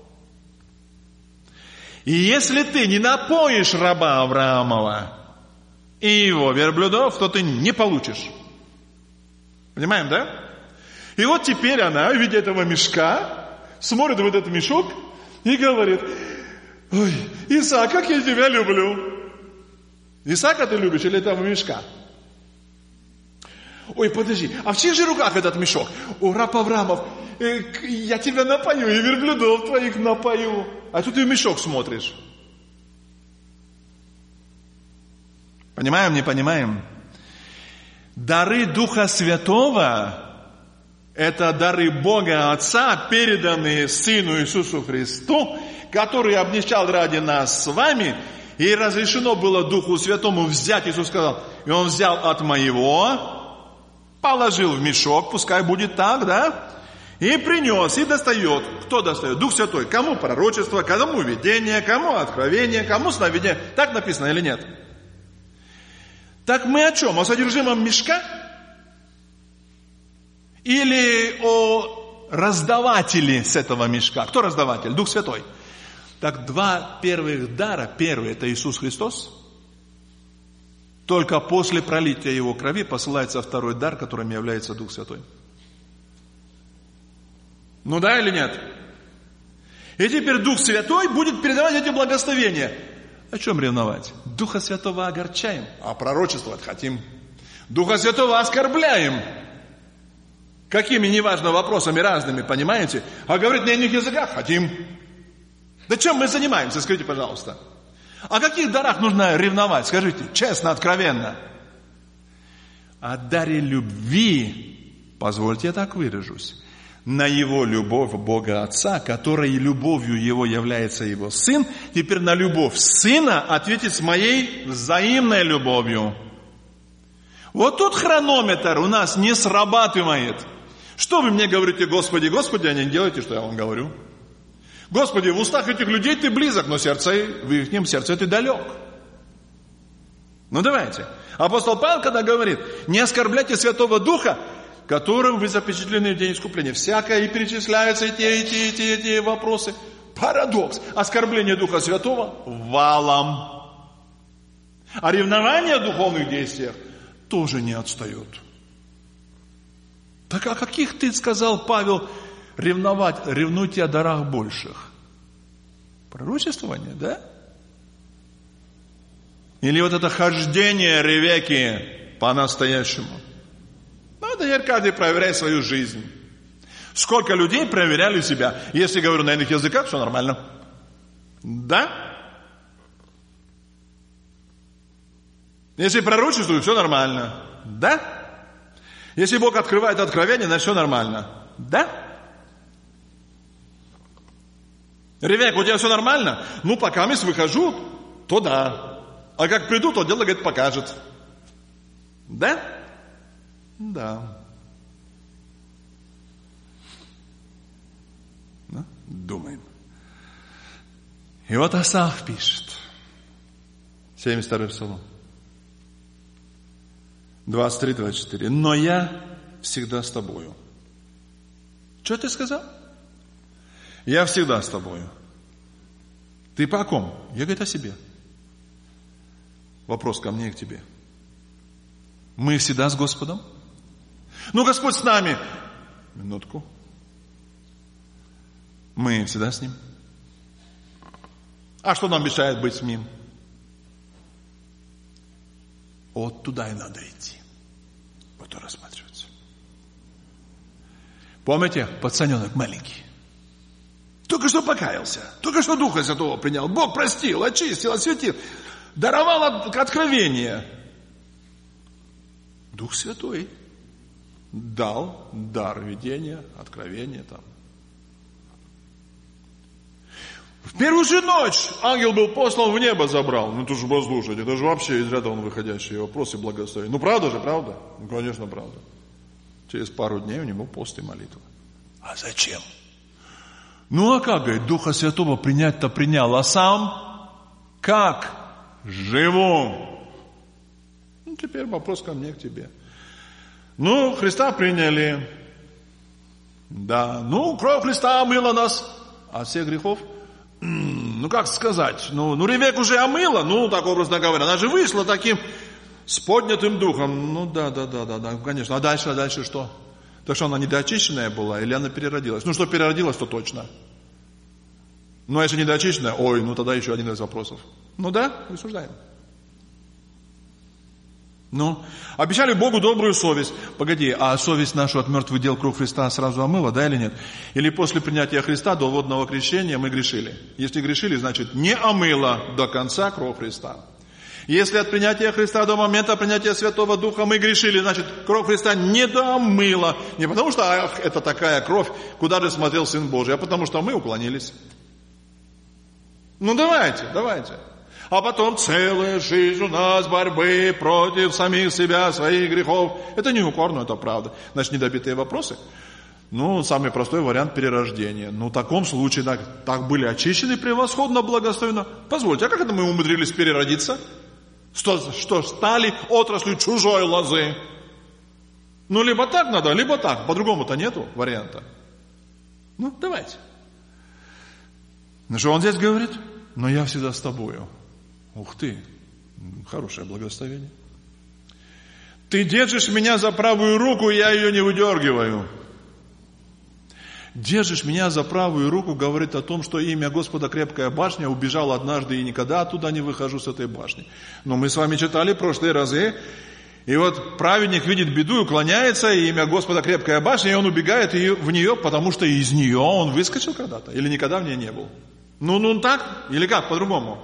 И если ты не напоишь раба Авраамова и его верблюдов, то ты не получишь. Понимаем, да? И вот теперь она, видя этого мешка, смотрит в этот мешок и говорит, ой, Исаак, как я тебя люблю. Исаака ты любишь или этого мешка? Ой, подожди, а в чьих же руках этот мешок? О, раб Авраамов, э, я тебя напою, и верблюдов твоих напою. А тут и в мешок смотришь. Понимаем, не понимаем? Дары Духа Святого – это дары Бога Отца, переданные Сыну Иисусу Христу, который обнищал ради нас с вами, и разрешено было Духу Святому взять, Иисус сказал, и Он взял от моего, положил в мешок, пускай будет так, да, и принес, и достает. Кто достает? Дух Святой. Кому пророчество, кому видение, кому откровение, кому сновидение. Так написано или нет? Так мы о чем? О содержимом мешка? Или о раздаватели с этого мешка. Кто раздаватель? Дух Святой. Так два первых дара. Первый – это Иисус Христос. Только после пролития Его крови посылается второй дар, которым является Дух Святой. Ну да или нет? И теперь Дух Святой будет передавать эти благословения. О чем ревновать? Духа Святого огорчаем, а пророчествовать хотим. Духа Святого оскорбляем. Какими, неважно, вопросами разными, понимаете? А говорить на иных языках хотим. Да чем мы занимаемся, скажите, пожалуйста. О каких дарах нужно ревновать, скажите, честно, откровенно. О даре любви, позвольте я так выражусь, на Его любовь Бога Отца, которой любовью Его является Его Сын, теперь на любовь Сына ответить с моей взаимной любовью. Вот тут хронометр у нас не срабатывает. Что вы мне говорите, Господи, Господи, а не делайте, что я вам говорю. Господи, в устах этих людей ты близок, но сердце, в их сердце ты далек. Ну давайте. Апостол Павел, когда говорит, не оскорбляйте Святого Духа, которым вы запечатлены в день искупления. Всякое и перечисляются эти, эти, эти, эти вопросы. Парадокс. Оскорбление Духа Святого валом. А ревнование в духовных действиях тоже не отстает. Так о каких ты сказал, Павел, ревновать? Ревнуйте о дарах больших. Пророчествование, да? Или вот это хождение Ревекки по-настоящему. Ну, теперь каждый проверяет свою жизнь. Сколько людей проверяли себя? Если говорю на иных языках, все нормально. Да? Если пророчествую, все нормально. Да? Если Бог открывает откровение, значит все нормально. Да? Ревек, у тебя все нормально? Ну, пока я выхожу, то да. А как приду, то дело, говорит, покажет. Да? Да. Ну, думаем. И вот Асаф пишет. семьдесят второй Псалом. двадцать три двадцать четыре. Но я всегда с тобою. Что ты сказал? Я всегда с тобою. Ты по ком? Я, говорит, о себе. Вопрос ко мне и к тебе. Мы всегда с Господом? Ну, Господь с нами. Минутку. Мы всегда с Ним. А что нам мешает быть с Ним? Вот туда и надо идти. Вот и рассматриваться. Помните, пацаненок маленький. Только что покаялся. Только что Духа Святого принял. Бог простил, очистил, осветил. Даровал откровение. Дух Святой дал дар видения, откровения там. В первую же ночь ангел был послан в небо, забрал. Ну, это же послушайте, это же вообще из ряда вон выходящие вопросы благословения. Ну, правда же, правда? Ну, конечно, правда. Через пару дней у него пост и молитва. А зачем? Ну, а как, говорит, Духа Святого принять-то принял, а сам как? Живу. Ну, теперь вопрос ко мне, к тебе. Ну, Христа приняли. Да, ну, кровь Христа омыла нас от всех грехов. Ну, как сказать, ну, ну Ревек уже омыла, ну, так образно говоря, она же вышла таким с поднятым духом. Ну, да, да, да, да, да, конечно. А дальше, а дальше что? Так что она недоочищенная была или она переродилась? Ну, что переродилась, то точно. Ну, а если недоочищенная, ой, ну, тогда еще один из вопросов. Ну, да, рассуждаем. Ну, обещали Богу добрую совесть. Погоди, а совесть нашу от мертвых дел кровь Христа сразу омыла, да или нет? Или после принятия Христа до водного крещения мы грешили? Если грешили, значит, не омыла до конца кровь Христа. Если от принятия Христа до момента принятия Святого Духа мы грешили, значит, кровь Христа не доомыла. Не потому что, ах, это такая кровь, куда же смотрел Сын Божий, а потому что мы уклонились. Ну, давайте, давайте. А потом целая жизнь у нас борьбы против самих себя, своих грехов. Это не укорно, это правда. Значит, недобитые вопросы. Ну, самый простой вариант перерождения. Ну, в таком случае, так, так были очищены превосходно, благословенно. Позвольте, а как это мы умудрились переродиться? Что, что стали отраслью чужой лозы? Ну, либо так надо, либо так. По-другому-то нету варианта. Ну, давайте. Ну, что он здесь говорит? Но я всегда с тобою. Ух ты, хорошее благословение. Ты держишь меня за правую руку, я ее не выдергиваю. Держишь меня за правую руку, говорит о том, что имя Господа крепкая башня, убежал однажды и никогда оттуда не выхожу с этой башни. Но мы с вами читали в прошлые разы, и вот праведник видит беду и уклоняется, и имя Господа крепкая башня, и он убегает в нее, потому что из нее он выскочил когда-то, или никогда в ней не был. Ну, ну так, или как, по-другому?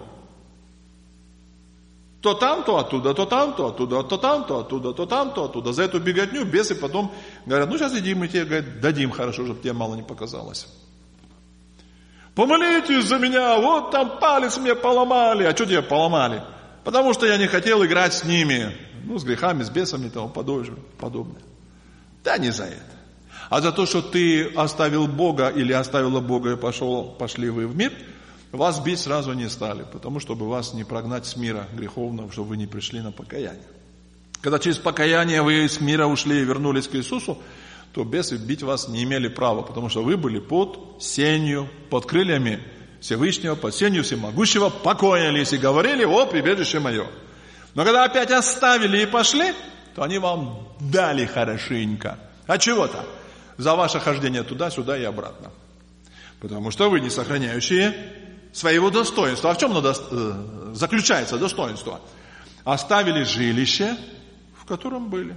То там, то оттуда, то там, то оттуда, то там, то оттуда, то там, то оттуда. За эту беготню бесы потом говорят, ну сейчас иди, мы тебе говорят, дадим хорошо, чтобы тебе мало не показалось. Помолитесь за меня, вот там палец мне поломали. А что тебе поломали? Потому что я не хотел играть с ними. Ну, с грехами, с бесами и тому подобное. Да не за это. А за то, что ты оставил Бога или оставила Бога и пошел, пошли вы в мир, вас бить сразу не стали, потому чтобы вас не прогнать с мира греховного, чтобы вы не пришли на покаяние. Когда через покаяние вы с мира ушли и вернулись к Иисусу, то бесы бить вас не имели права, потому что вы были под сенью, под крыльями Всевышнего, под сенью Всемогущего, покоились и говорили: «О, прибежище мое». Но когда опять оставили и пошли, то они вам дали хорошенько. А чего-то? За ваше хождение туда-сюда и обратно. Потому что вы не сохраняющие своего достоинства. А в чем оно заключается, достоинство? Оставили жилище, в котором были.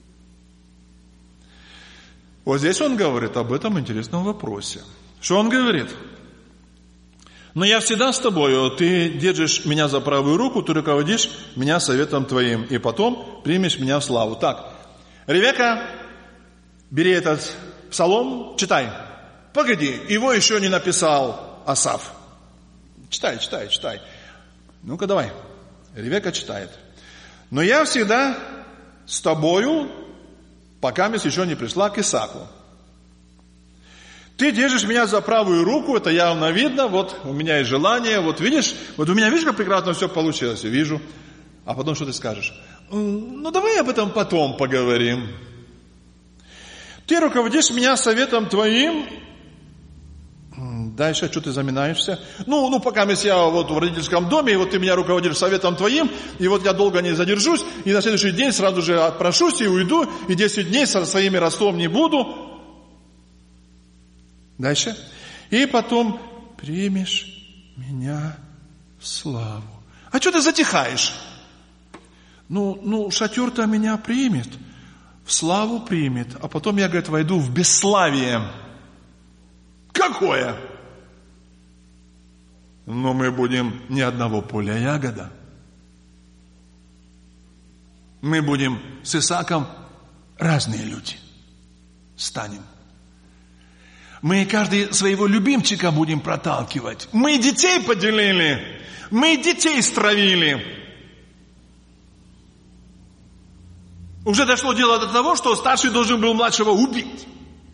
Вот здесь он говорит об этом интересном вопросе. Что он говорит? Но я всегда с тобою, ты держишь меня за правую руку, ты руководишь меня советом твоим, и потом примешь меня в славу. Так, Ревека, бери этот псалом, читай. Погоди, его еще не написал Асаф. Читай, читай, читай. Ну-ка давай. Ревека читает. Но я всегда с тобою, пока мисс еще не пришла к Исааку. Ты держишь меня за правую руку, это явно видно, вот у меня есть желание, вот видишь, вот у меня, видишь, как прекрасно все получилось, я вижу. А потом что ты скажешь? Ну, давай об этом потом поговорим. Ты руководишь меня советом твоим. Дальше, что ты заминаешься? Ну, ну, пока я вот в родительском доме, и вот ты меня руководишь советом твоим, и вот я долго не задержусь, и на следующий день сразу же отпрошусь и уйду, и десять дней со своими родством не буду. Дальше. И потом примешь меня в славу. А что ты затихаешь? Ну, ну, шатер-то меня примет, в славу примет, а потом я, говорит, войду в бесславие. Какое? Но мы будем не одного поля ягода. Мы будем с Исааком разные люди. Станем. Мы каждый своего любимчика будем проталкивать. Мы детей поделили. Мы детей стравили. Уже дошло дело до того, что старший должен был младшего убить.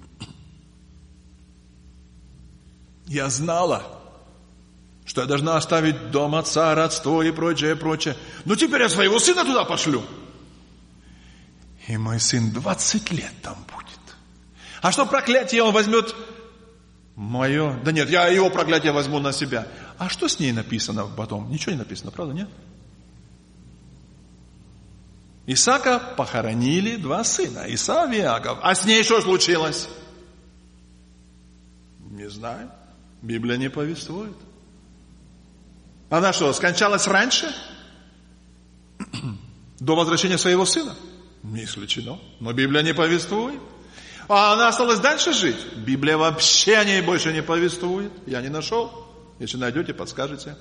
Я знала, что я должна оставить дом отца, родство и прочее, прочее. Но теперь я своего сына туда пошлю. И мой сын двадцать лет там будет. А что проклятие он возьмет мое? Да нет, я его проклятие возьму на себя. А что с ней написано потом? Ничего не написано, правда, нет? Исаака похоронили два сына, Исав и Иаков. А с ней что случилось? Не знаю. Библия не повествует. Она что, скончалась раньше? До возвращения своего сына? Не исключено. Но Библия не повествует. А она осталась дальше жить? Библия вообще о ней больше не повествует. Я не нашел. Если найдете, подскажете.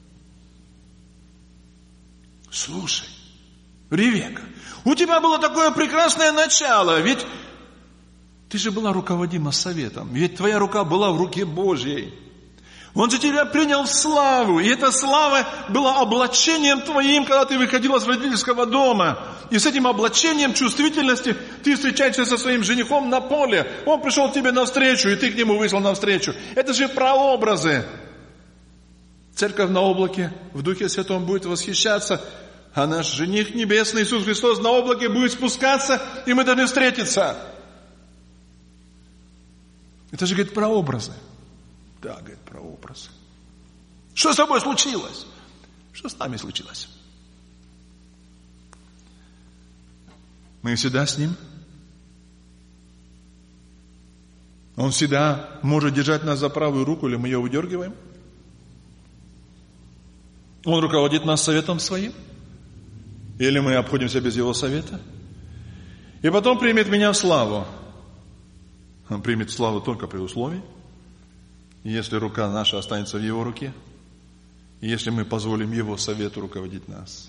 Слушай, Ревека, у тебя было такое прекрасное начало. Ведь ты же была руководима советом. Ведь твоя рука была в руке Божьей. Он же тебя принял в славу. И эта слава была облачением твоим, когда ты выходила с родительского дома. И с этим облачением чувствительности ты встречаешься со своим женихом на поле. Он пришел к тебе навстречу, и ты к нему вышел навстречу. Это же прообразы. Церковь на облаке в Духе Святом будет восхищаться. А наш жених небесный Иисус Христос на облаке будет спускаться, и мы должны встретиться. Это же, говорит, про образы. Да, говорит, про образы. Что с тобой случилось? Что с нами случилось? Мы всегда с Ним. Он всегда может держать нас за правую руку, или мы ее выдергиваем. Он руководит нас советом Своим. Или мы обходимся без Его совета. И потом примет меня в славу. Он примет славу только при условии, если рука наша останется в Его руке, и если мы позволим Его совету руководить нас.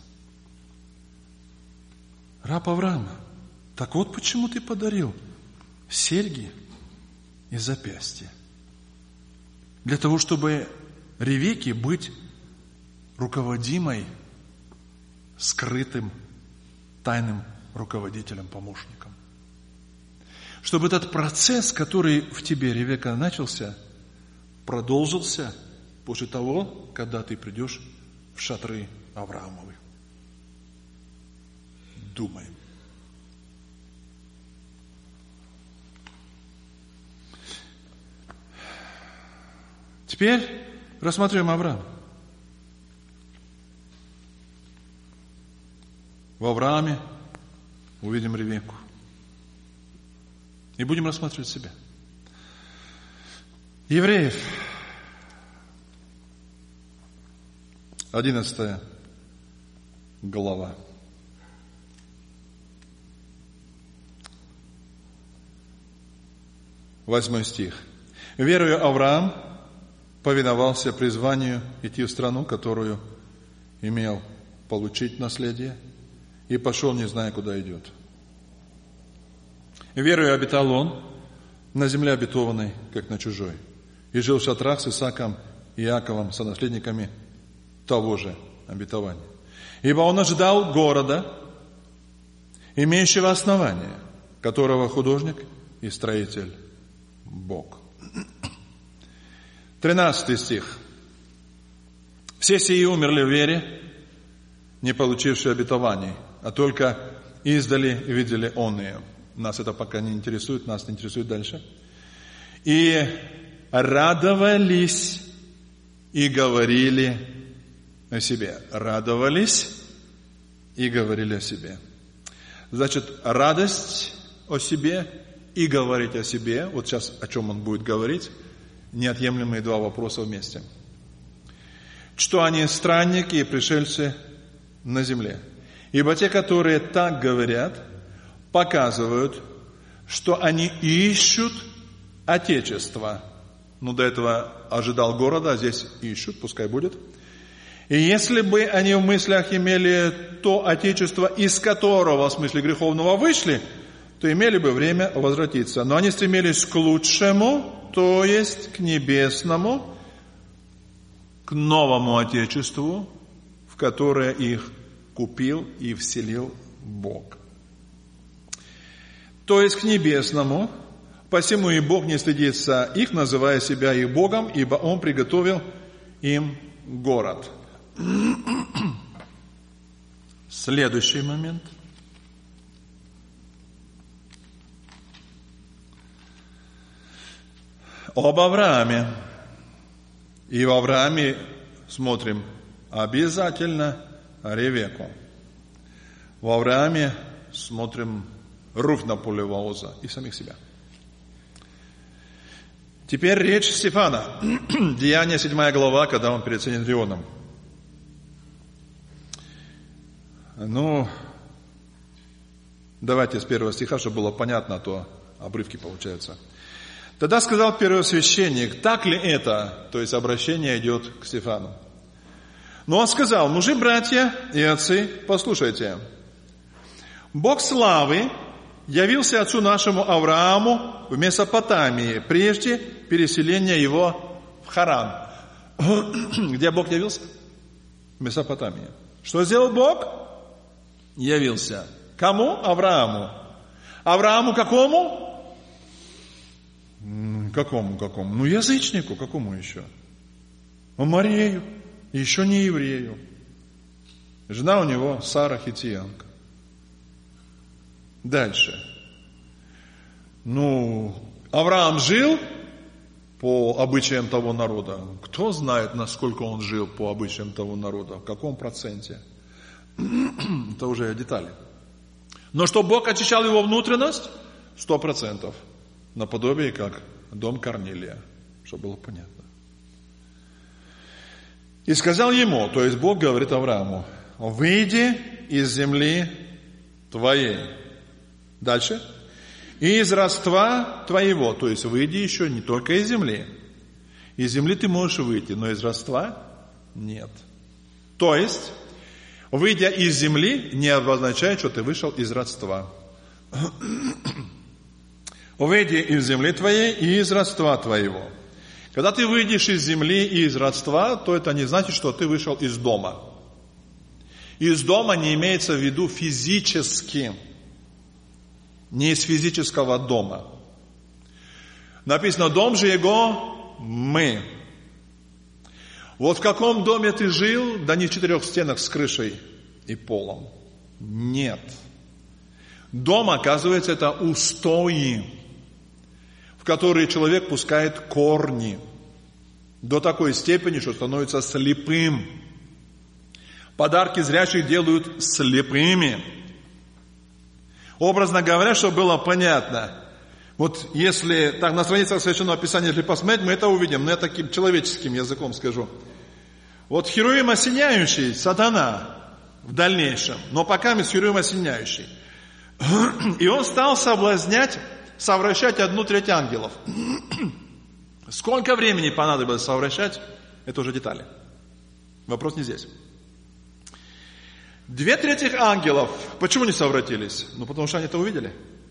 Раб Авраам, так вот почему ты подарил серьги и запястья. Для того, чтобы Ревекке быть руководимой, скрытым, тайным руководителем, помощником. Чтобы этот процесс, который в тебе, Ревекка, начался, продолжился после того, когда ты придешь в шатры Авраамовы. Думаем. Теперь рассмотрим Авраама. В Аврааме увидим Ревекку. И будем рассматривать себя. Евреев, одиннадцатая глава. Восьмой стих. «Верою Авраам повиновался призванию идти в страну, которую имел получить наследие, и пошел, не зная, куда идет. Верою обитал он на земле обетованной, как на чужой, и жил в шатрах с Исааком и Иаковом, сонаследниками того же обетования. Ибо он ожидал города, имеющего основание, которого художник и строитель Бог». Тринадцатый стих. «Все сии умерли в вере, не получившие обетований, а только издали видели онные». Нас это пока не интересует, нас не интересует дальше. «И радовались и говорили о себе». Радовались и говорили о себе. Значит, радость о себе и говорить о себе. Вот сейчас о чем он будет говорить. Неотъемлемые два вопроса вместе. Что они странники и пришельцы на земле. Ибо те, которые так говорят, показывают, что они ищут Отечество. Ну, до этого ожидал города, а здесь ищут, пускай будет. И если бы они в мыслях имели то Отечество, из которого, в смысле греховного, вышли, то имели бы время возвратиться. Но они стремились к лучшему, то есть к небесному, к новому Отечеству, в которое их купил и вселил Бог. То есть к небесному, посему и Бог не стыдится их, называя себя их Богом, ибо Он приготовил им город. Следующий момент. Об Аврааме. И в Аврааме смотрим обязательно Ревекку. В Аврааме смотрим Руфь на поле Вооза и самих себя. Теперь речь Стефана. Деяния, седьмая глава, когда он перед Синедрионом. Ну, давайте с первого стиха, чтобы было понятно, а то обрывки получаются. Тогда сказал первосвященник: так ли это? То есть обращение идет к Стефану. Но он сказал: мужи, братья и отцы, послушайте. Бог славы явился отцу нашему Аврааму в Месопотамии, прежде переселения его в Харан. Где Бог явился? В Месопотамии. Что сделал Бог? Явился. Кому? Аврааму. Аврааму какому? Какому, какому? Ну, язычнику, какому еще? Аморею, еще не еврею. Жена у него Сара Хитиянка. Дальше. Ну, Авраам жил по обычаям того народа. Кто знает, насколько он жил по обычаям того народа, в каком проценте. Это уже детали. Но что Бог очищал его внутренность? Сто процентов. Наподобие, как дом Корнилия, чтобы было понятно. И сказал ему, то есть Бог говорит Аврааму: выйди из земли твоей. Дальше. И из родства твоего, то есть выйди еще не только из земли. Из земли ты можешь выйти, но из родства нет. То есть, выйдя из земли, не обозначает, что ты вышел из родства. Выйди из земли твоей и из родства твоего. Когда ты выйдешь из земли и из родства, то это не значит, что ты вышел из дома. Из дома не имеется в виду физически. Не из физического дома. Написано: дом же его мы. Вот в каком доме ты жил, да не в четырех стенах с крышей и полом. Нет. Дом, оказывается, это устои, в которые человек пускает корни до такой степени, что становится слепым. Подарки зрячих делают слепыми. Образно говоря, чтобы было понятно, вот если так на страницах Священного Писания, если посмотреть, мы это увидим, но я таким человеческим языком скажу. Вот Херувим осеняющий, сатана в дальнейшем, но пока мы с Херувим осеняющий. И он стал соблазнять, совращать одну треть ангелов. Сколько времени понадобилось совращать, это уже детали. Вопрос не здесь. Две трети ангелов, почему не совратились? Ну, потому что они это увидели.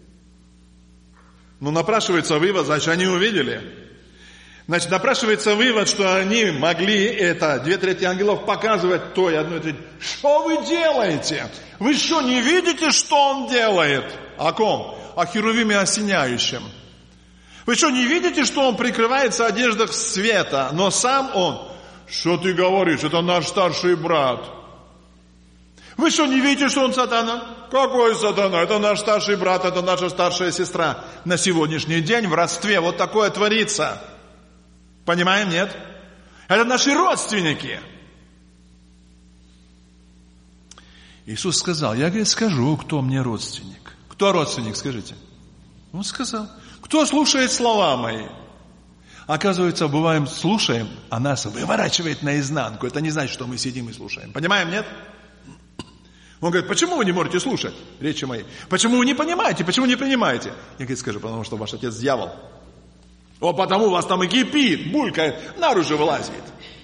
Ну, напрашивается вывод, значит, они увидели. Значит, напрашивается вывод, что они могли это, две трети ангелов, показывать той одной трети. Что вы делаете? Вы что, не видите, что он делает? О ком? О Херувиме осеняющем. Вы что, не видите, что он прикрывается одеждах света, но сам он? Что ты говоришь? Это наш старший брат. Вы что, не видите, что он сатана? Какой сатана? Это наш старший брат, это наша старшая сестра. На сегодняшний день в родстве вот такое творится. Понимаем, нет? Это наши родственники. Иисус сказал: я, говорит, скажу, кто мне родственник. Кто родственник, скажите? Он сказал: кто слушает слова мои? Оказывается, бываем, слушаем, а нас выворачивает наизнанку. Это не значит, что мы сидим и слушаем. Понимаем, нет? Он говорит: почему вы не можете слушать речи мои? Почему вы не понимаете? Почему не принимаете? Я, говорит, скажу: потому что ваш отец дьявол. О, потому у вас там и кипит, булькает, наружу вылазит.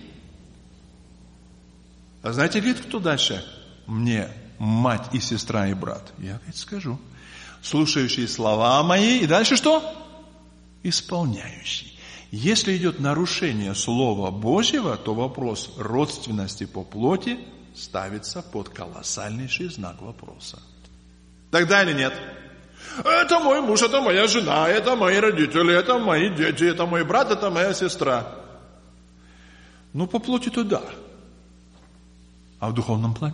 А знаете, говорит, кто дальше? Мне мать и сестра и брат. Я, говорит, скажу: слушающие слова мои. И дальше что? Исполняющий. Если идет нарушение Слова Божьего, то вопрос родственности по плоти ставится под колоссальнейший знак вопроса. Тогда или нет? Это мой муж, это моя жена, это мои родители, это мои дети, это мой брат, это моя сестра. Ну, по плоти-то да. А в духовном плане?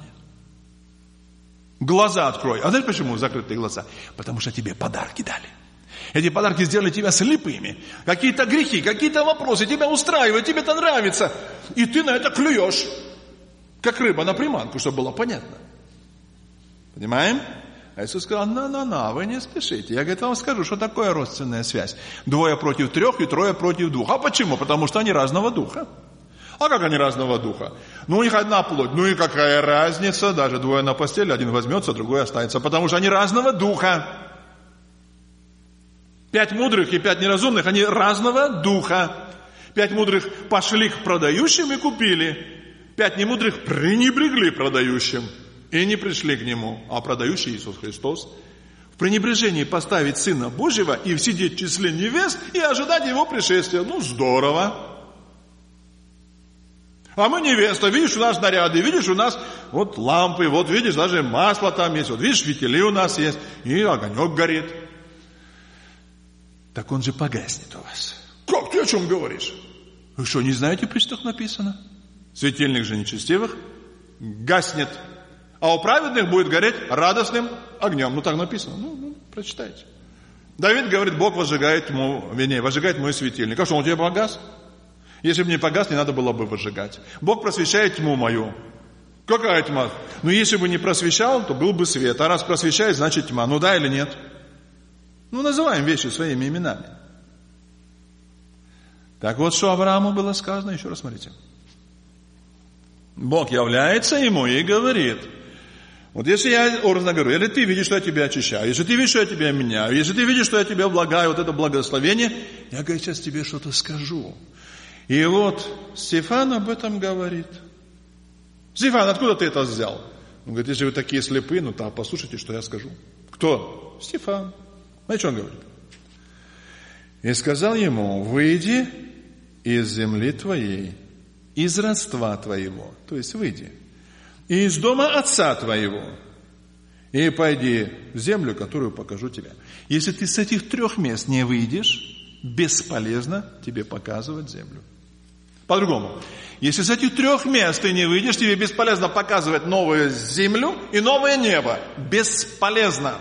Глаза открой. А знаешь, почему закрытые глаза? Потому что тебе подарки дали. Эти подарки сделали тебя слепыми. Какие-то грехи, какие-то вопросы тебя устраивают, тебе это нравится. И ты на это клюешь. Как рыба на приманку, чтобы было понятно. Понимаем? А Иисус сказал: на-на-на, вы не спешите. Я, говорит, вам скажу, что такое родственная связь. Двое против трех и трое против двух. А почему? Потому что они разного духа. А как они разного духа? Ну, у них одна плоть. Ну и какая разница? Даже двое на постели, один возьмется, другой останется. Потому что они разного духа. Пять мудрых и пять неразумных, они разного духа. Пять мудрых пошли к продающим и купили. Пять немудрых пренебрегли продающим и не пришли к нему. А продающий Иисус Христос в пренебрежении поставить Сына Божьего и сидеть в числе невест и ожидать Его пришествия. Ну, здорово. А мы невеста, видишь, у нас наряды, видишь, у нас вот лампы, вот видишь, даже масло там есть, вот видишь, фитили у нас есть, и огонек горит. Так он же погаснет у вас. Как ты о чем говоришь? Вы что, не знаете, в причтах написано? Светильник же нечестивых гаснет, а у праведных будет гореть радостным огнем. Ну, так написано. Ну, ну прочитайте. Давид говорит, Бог возжигает тьму, вернее, возжигает мой светильник. А что, он тебе погас? Если бы не погас, не надо было бы возжигать. Бог просвещает тьму мою. Какая тьма? Ну, если бы не просвещал, то был бы свет. А раз просвещает, значит тьма. Ну, да или нет? Ну, называем вещи своими именами. Так вот, что Аврааму было сказано, еще раз смотрите. Бог является ему и говорит, вот если я образно говорю, если ты видишь, что я тебя очищаю, если ты видишь, что я тебя меняю, если ты видишь, что я тебя облагаю, вот это благословение, я, говорит, сейчас тебе что-то скажу. И вот Стефан об этом говорит. Стефан, откуда ты это взял? Он говорит, если вы такие слепые, ну то послушайте, что я скажу. Кто? Стефан. Знаете, что он говорит? И сказал ему, выйди из земли твоей, из родства твоего, то есть выйди, и из дома отца твоего, и пойди в землю, которую покажу тебе. Если ты с этих трех мест не выйдешь, бесполезно тебе показывать землю. По-другому, если с этих трех мест ты не выйдешь, тебе бесполезно показывать новую землю и новое небо. Бесполезно.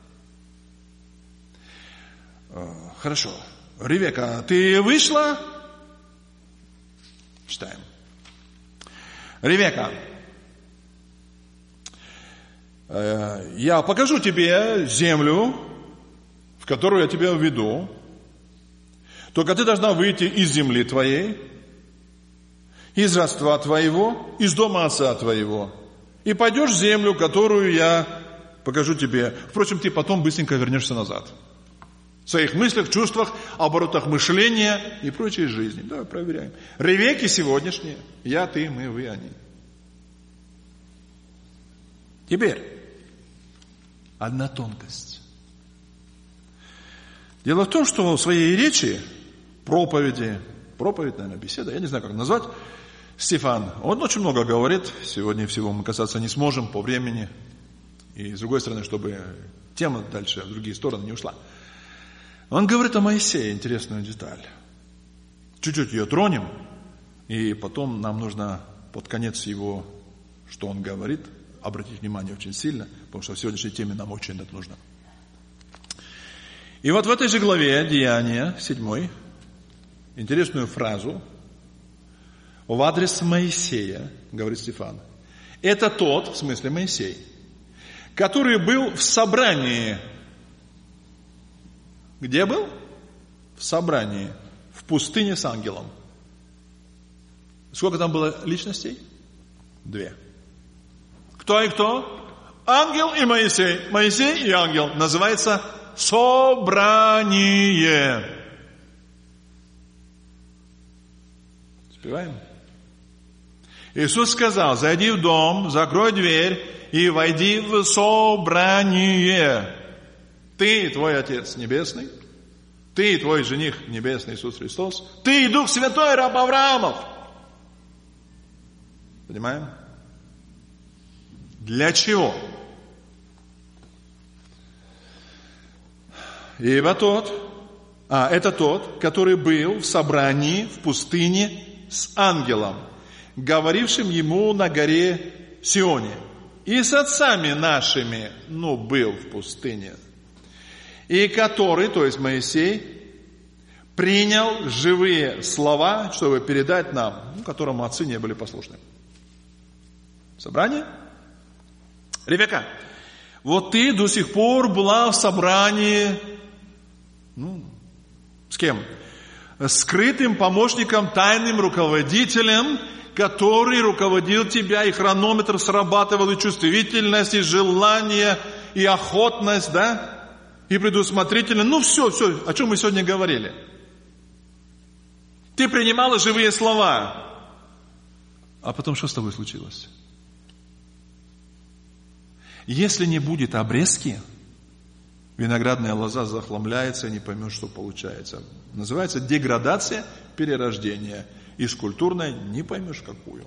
Хорошо. Ревека, ты вышла? Читаем. Ревека, я покажу тебе землю, в которую я тебя введу. Только ты должна выйти из земли твоей, из родства твоего, из дома отца твоего. И пойдешь в землю, которую я покажу тебе. Впрочем, ты потом быстренько вернешься назад. В своих мыслях, чувствах, оборотах мышления и прочей жизни. Давай проверяем. Ревеки сегодняшние. Я, ты, мы, вы, они. Теперь. Одна тонкость. Дело в том, что в своей речи, проповеди, проповедь, наверное, беседа, я не знаю, как назвать, Стефан, он очень много говорит. Сегодня всего мы касаться не сможем по времени. И с другой стороны, чтобы тема дальше в другие стороны не ушла. Он говорит о Моисее, интересную деталь. Чуть-чуть ее тронем, и потом нам нужно под конец его, что он говорит, обратить внимание очень сильно, потому что в сегодняшней теме нам очень это нужно. И вот в этой же главе Деяния, седьмой, интересную фразу в адрес Моисея, говорит Стефан. Это тот, в смысле Моисей, который был в собрании. Где был? В собрании. В пустыне с ангелом. Сколько там было личностей? Две. Кто и кто? Ангел и Моисей. Моисей и ангел. Называется собрание. Успеваем? Иисус сказал, зайди в дом, закрой дверь и войди в собрание. Ты и твой Отец Небесный, ты и твой жених Небесный Иисус Христос, ты и Дух Святой, раб Авраамов. Понимаем? Для чего? Ибо тот, а это тот, который был в собрании в пустыне с ангелом, говорившим ему на горе Сионе, и с отцами нашими, ну, был в пустыне, и который, то есть Моисей, принял живые слова, чтобы передать нам, ну, которому отцы не были послушны. Собрание? Ребекка, вот ты до сих пор была в собрании, ну, с кем? Скрытым помощником, тайным руководителем, который руководил тебя, и хронометр срабатывал, и чувствительность, и желание, и охотность, да? И предусмотрительность. Ну, все, все, о чем мы сегодня говорили. Ты принимала живые слова. А потом что с тобой случилось? Если не будет обрезки, виноградная лоза захламляется и не поймешь, что получается. Называется деградация перерождения. Из культурной не поймешь какую.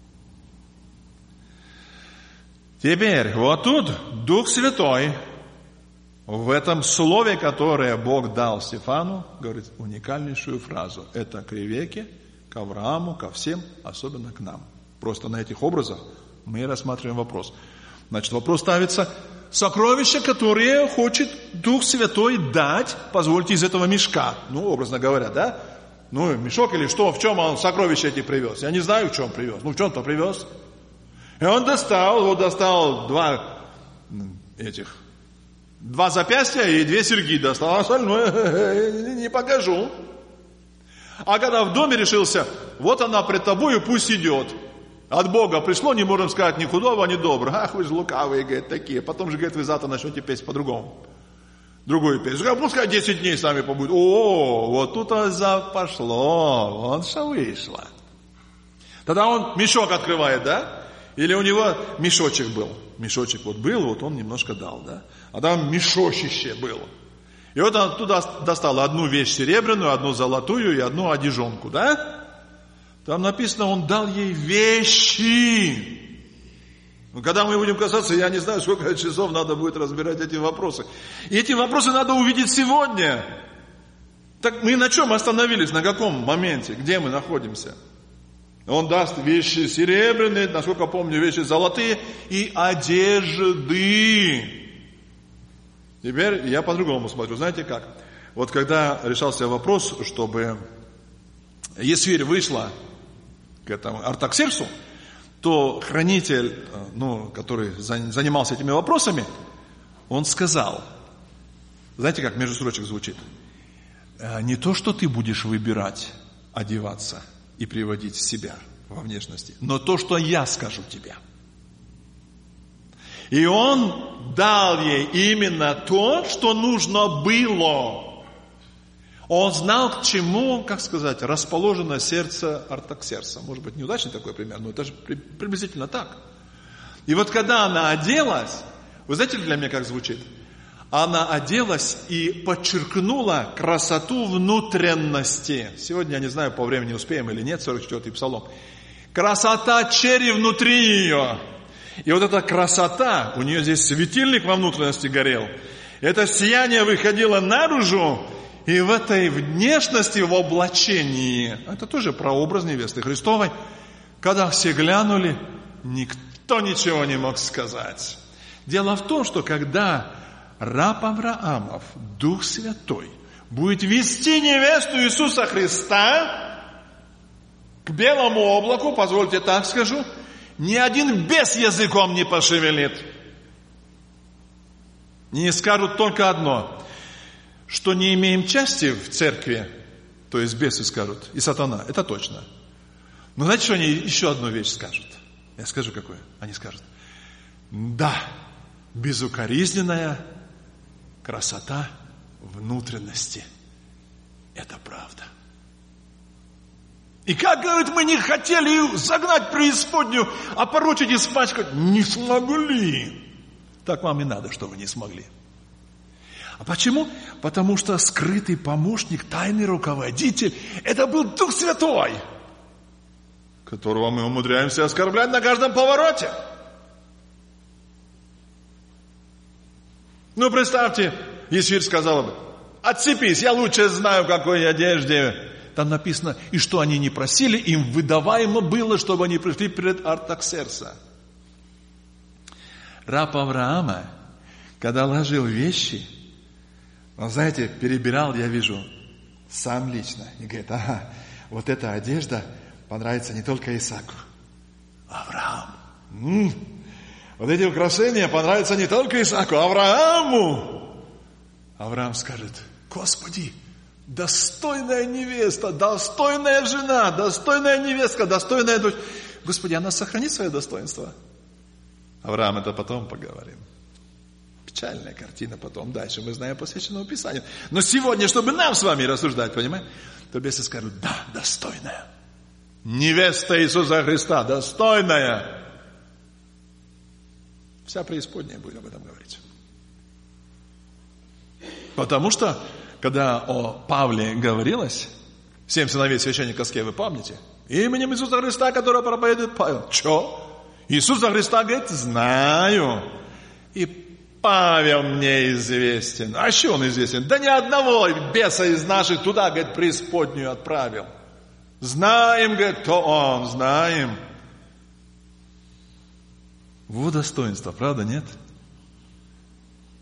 Теперь, вот тут Дух Святой в этом слове, которое Бог дал Стефану, говорит уникальнейшую фразу. Это к Ревеке, к Аврааму, ко всем, особенно к нам. Просто на этих образах мы рассматриваем вопрос. Значит, вопрос ставится, Сокровища, которые хочет Дух Святой дать, позвольте, из этого мешка. Ну, образно говоря, да? Ну, мешок или что, в чем он сокровища эти привез? Я не знаю, в чем привез. Ну, в чем-то привез. И он достал, вот достал два этих, два запястья и две серьги достал. А остальное не покажу. А когда в доме решился, вот она пред тобою, пусть идет. От Бога пришло, не можем сказать ни худого, ни доброго. Ах, вы же лукавые, говорит, такие. Потом же, говорит, вы завтра начнете петь по-другому. Другую песню. А пускай десять дней с нами побудет. О, вот тут пошло, вот что вышло. Тогда он мешок открывает, да? Или у него мешочек был. Мешочек вот был, вот он немножко дал, да? А там мешочище было. И вот он туда достал одну вещь серебряную, одну золотую и одну одежонку, да? Там написано, он дал ей вещи. Но когда мы будем касаться, я не знаю, сколько часов надо будет разбирать эти вопросы. И эти вопросы надо увидеть сегодня. Так мы на чем остановились, на каком моменте, где мы находимся? Он даст вещи серебряные, насколько помню, вещи золотые и одежды. Теперь я по-другому смотрю. Знаете как? Вот когда решался вопрос, чтобы Есфирь вышла к этому Артаксерксу, то хранитель, ну, который занимался этими вопросами, он сказал, знаете, как между строчек звучит? Не то, что ты будешь выбирать, одеваться и приводить себя во внешности, но то, что я скажу тебе. И он дал ей именно то, что нужно было. Он знал, к чему, как сказать, расположено сердце Артаксеркса. Может быть, неудачный такой пример, но это же приблизительно так. И вот когда она оделась, вы знаете, для меня как звучит? Она оделась и подчеркнула красоту внутренности. Сегодня, я не знаю, по времени успеем или нет, сорок четвёртый псалом. Красота черри внутри ее. И вот эта красота, у нее здесь светильник во внутренности горел. Это сияние выходило наружу. И в этой внешности, в облачении, это тоже прообраз невесты Христовой, когда все глянули, никто ничего не мог сказать. Дело в том, что когда раб Авраамов, Дух Святой, будет вести невесту Иисуса Христа к белому облаку, позвольте так скажу, ни один бес языком не пошевелит. Не скажут только одно, что не имеем части в церкви, то есть бесы скажут, и сатана, это точно. Но знаете, что они еще одну вещь скажут? Я скажу, какую? Они скажут, да, безукоризненная красота внутренности. Это правда. И как, говорит, мы не хотели загнать в преисподнюю, опорочить и испачкать, не смогли. Так вам и надо, что вы не смогли. А почему? Потому что скрытый помощник, тайный руководитель, это был Дух Святой, которого мы умудряемся оскорблять на каждом повороте. Ну, представьте, Есфирь сказала бы, отцепись, я лучше знаю, в какой одежде. Там написано, и что они не просили, им выдаваемо было, чтобы они пришли перед Артаксеркса. Раб Авраама, когда ложил вещи, он, знаете, перебирал, я вижу, сам лично. И говорит, ага, вот эта одежда понравится не только Исааку. Авраам. М-м, вот эти украшения понравятся не только Исааку, а Аврааму. Авраам скажет, Господи, достойная невеста, достойная жена, достойная невестка, достойная дочь. Господи, она сохранит свое достоинство. Авраам, это потом поговорим. Печальная картина потом. Дальше мы знаем по Священному Писанию. Но сегодня, чтобы нам с вами рассуждать, понимаете, то бесы скажут, да, достойная. Невеста Иисуса Христа, достойная. Вся преисподняя будет об этом говорить. Потому что, когда о Павле говорилось, семь сыновей священника Скевы, помните? Именем Иисуса Христа, которого проповедует Павел. Че? Иисуса Христа говорит, знаю. И Павел мне известен. А что он известен? Да ни одного беса из наших туда, говорит, преисподнюю отправил. Знаем, говорит, кто он, знаем. Вот достоинство, правда, нет?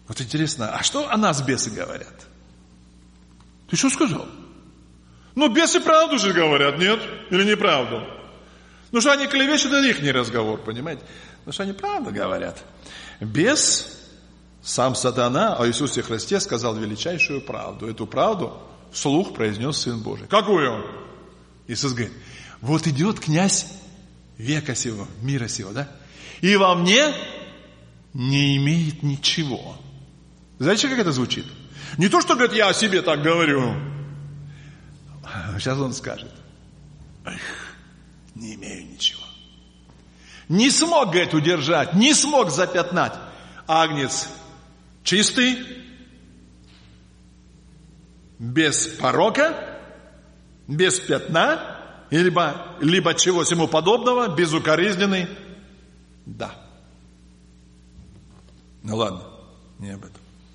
Вот интересно, а что о нас бесы говорят? Ты что сказал? Ну, бесы правду же говорят, нет? Или неправду? Ну, что они клевещут, это их не разговор, понимаете? Ну, что они правду говорят. Бес, сам сатана о Иисусе Христе сказал величайшую правду. Эту правду вслух произнес Сын Божий. Какую? Иисус говорит, вот идет князь века сего, мира сего, да? И во мне не имеет ничего. Знаете, как это звучит? Не то, что, говорит, я о себе так говорю. Сейчас он скажет. Эх, не имею ничего. Не смог, говорит, удержать, не смог запятнать. Агнец чистый, без порока, без пятна, либо, либо чего ему подобного, безукоризненный. Да. Ну ладно, не об этом.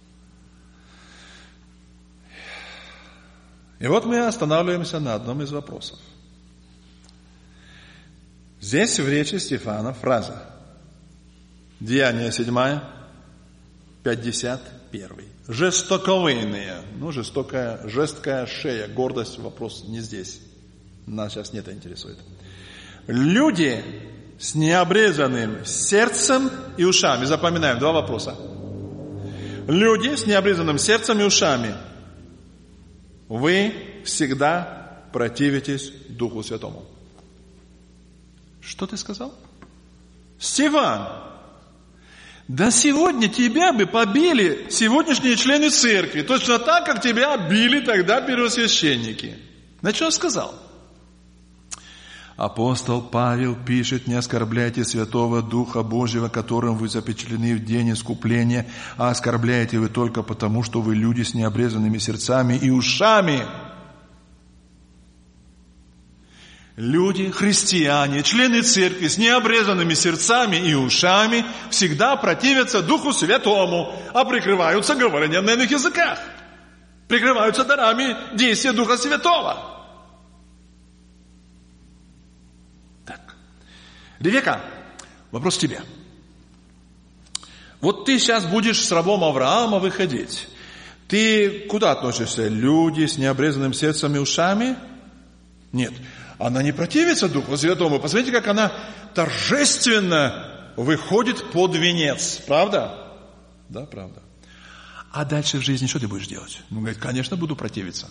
И вот мы останавливаемся на одном из вопросов. Здесь в речи Стефана фраза. Деяние седьмое, пятьдесят первый. Жестоковыйные. Ну, жестокая, жесткая шея, гордость, вопрос не здесь. Нас сейчас не это интересует. Люди с необрезанным сердцем и ушами. Запоминаем два вопроса. Люди с необрезанным сердцем и ушами. Вы всегда противитесь Духу Святому. Что ты сказал? Стефан, да сегодня тебя бы побили сегодняшние члены церкви, точно так, как тебя били тогда первосвященники. На что сказал? Апостол Павел пишет, не оскорбляйте Святого Духа Божьего, которым вы запечатлены в день искупления, а оскорбляете вы только потому, что вы люди с необрезанными сердцами и ушами. Люди, христиане, члены церкви с необрезанными сердцами и ушами всегда противятся Духу Святому, а прикрываются говорением на иных языках. Прикрываются дарами действия Духа Святого. Так. Ревека, вопрос к тебе. Вот ты сейчас будешь с рабом Авраама выходить. Ты куда относишься? Люди с необрезанным сердцем и ушами? Нет. Она не противится Духу Святому. Посмотрите, как она торжественно выходит под венец. Правда? Да, правда. А дальше в жизни что ты будешь делать? Ну, говорит, конечно, буду противиться.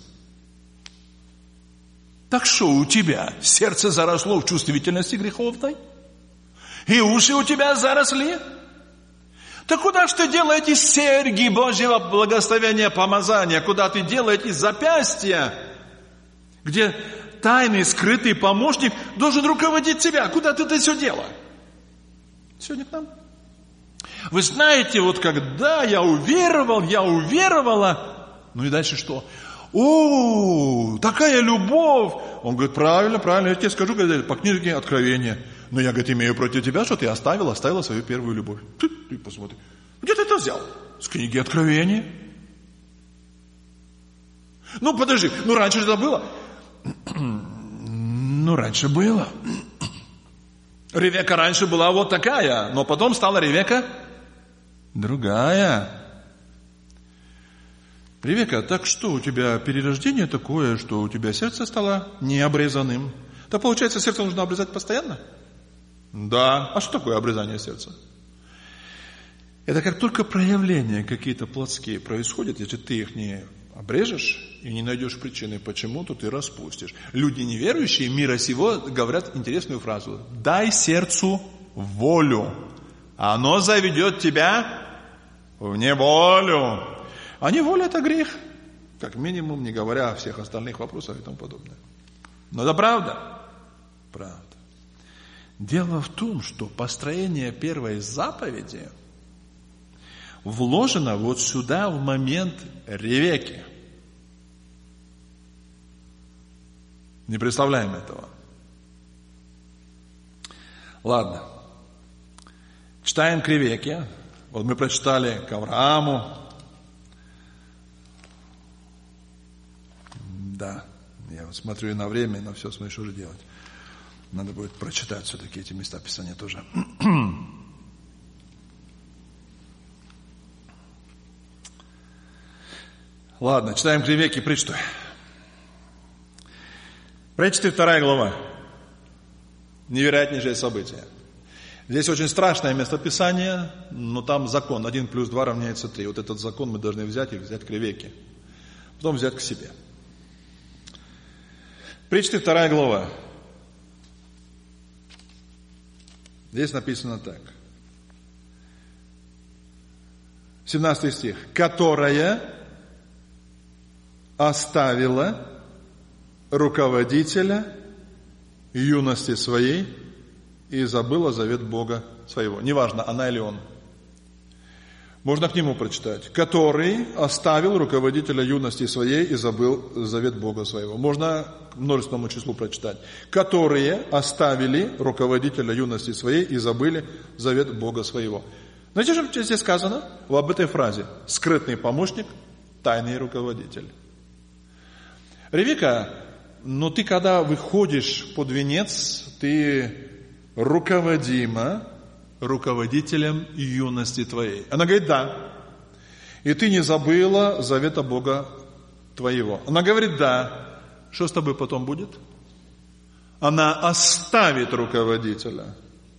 Так что у тебя сердце заросло в чувствительности греховной? И уши у тебя заросли? Так куда ж ты дела эти серьги Божьего благословения, помазания? Куда ты дела эти запястья, где тайный, скрытый помощник должен руководить тебя? Куда ты это все дело? Сегодня к нам. Вы знаете, вот когда я уверовал, я уверовала, ну и дальше что? О, такая любовь. Он говорит, правильно, правильно, я тебе скажу, по книге Откровения. Но я, говорит, имею против тебя, что ты оставил, оставила свою первую любовь. Ты, ты посмотри. Где ты это взял? С книги Откровения. Ну, подожди, ну раньше же это было. Ну, раньше было. Ревека раньше была вот такая, но потом стала Ревека другая. Ревека, так что, у тебя перерождение такое, что у тебя сердце стало необрезанным? Так получается, сердце нужно обрезать постоянно? Да. А что такое обрезание сердца? Это как только проявления какие-то плотские происходят, если ты их не обрежешь и не найдешь причины, почему, то ты распустишь. Люди неверующие мира сего говорят интересную фразу. Дай сердцу волю, а оно заведет тебя в неволю. А неволя – это грех, как минимум, не говоря о всех остальных вопросах и тому подобное. Но это правда. Правда. Дело в том, что построение первой заповеди вложено вот сюда в момент Ревеки. Не представляем этого. Ладно. Читаем к Ревеке. Вот мы прочитали к Аврааму. Да, я вот смотрю на время, и на все смотрю, что же делать. Надо будет прочитать все-таки эти места Писания тоже. Ладно, читаем к Ревекке притчу. Притча вторая глава. Невероятнейшее событие. Здесь очень страшное местописание, но там закон. Один плюс два равняется три. Вот этот закон мы должны взять и взять к Ревекке. Потом взять к себе. Притча вторая глава. Здесь написано так. семнадцатый стих. Которая оставила руководителя юности своей и забыла завет Бога своего. Неважно, она или он. Можно к нему прочитать. Который оставил руководителя юности своей и забыл завет Бога своего. Можно к множественному числу прочитать. Которые оставили руководителя юности своей и забыли завет Бога своего. Знаете, что здесь сказано? Об этой фразе. Скрытный помощник, тайный руководитель. Ревекка, но ты когда выходишь под венец, ты руководима руководителем юности твоей. Она говорит, да. И ты не забыла завета Бога твоего. Она говорит, да. Что с тобой потом будет? Она оставит руководителя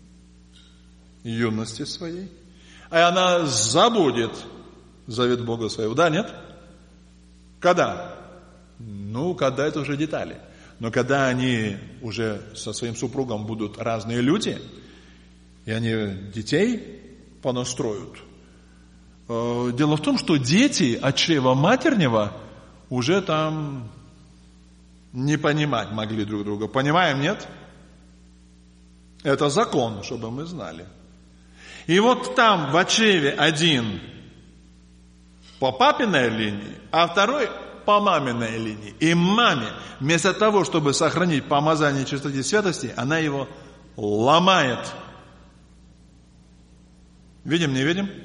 юности своей, а она забудет завет Бога своего. Да, нет? Когда? Ну, когда это уже детали. Но когда они уже со своим супругом будут разные люди, и они детей понастроят. Дело в том, что дети от чрева матернего уже там не понимать могли друг друга. Понимаем, нет? Это закон, чтобы мы знали. И вот там в чреве один по папиной линии, а второй по маминой линии. И маме, вместо того, чтобы сохранить помазание чистоты и святости, она его ломает. Видим, не видим?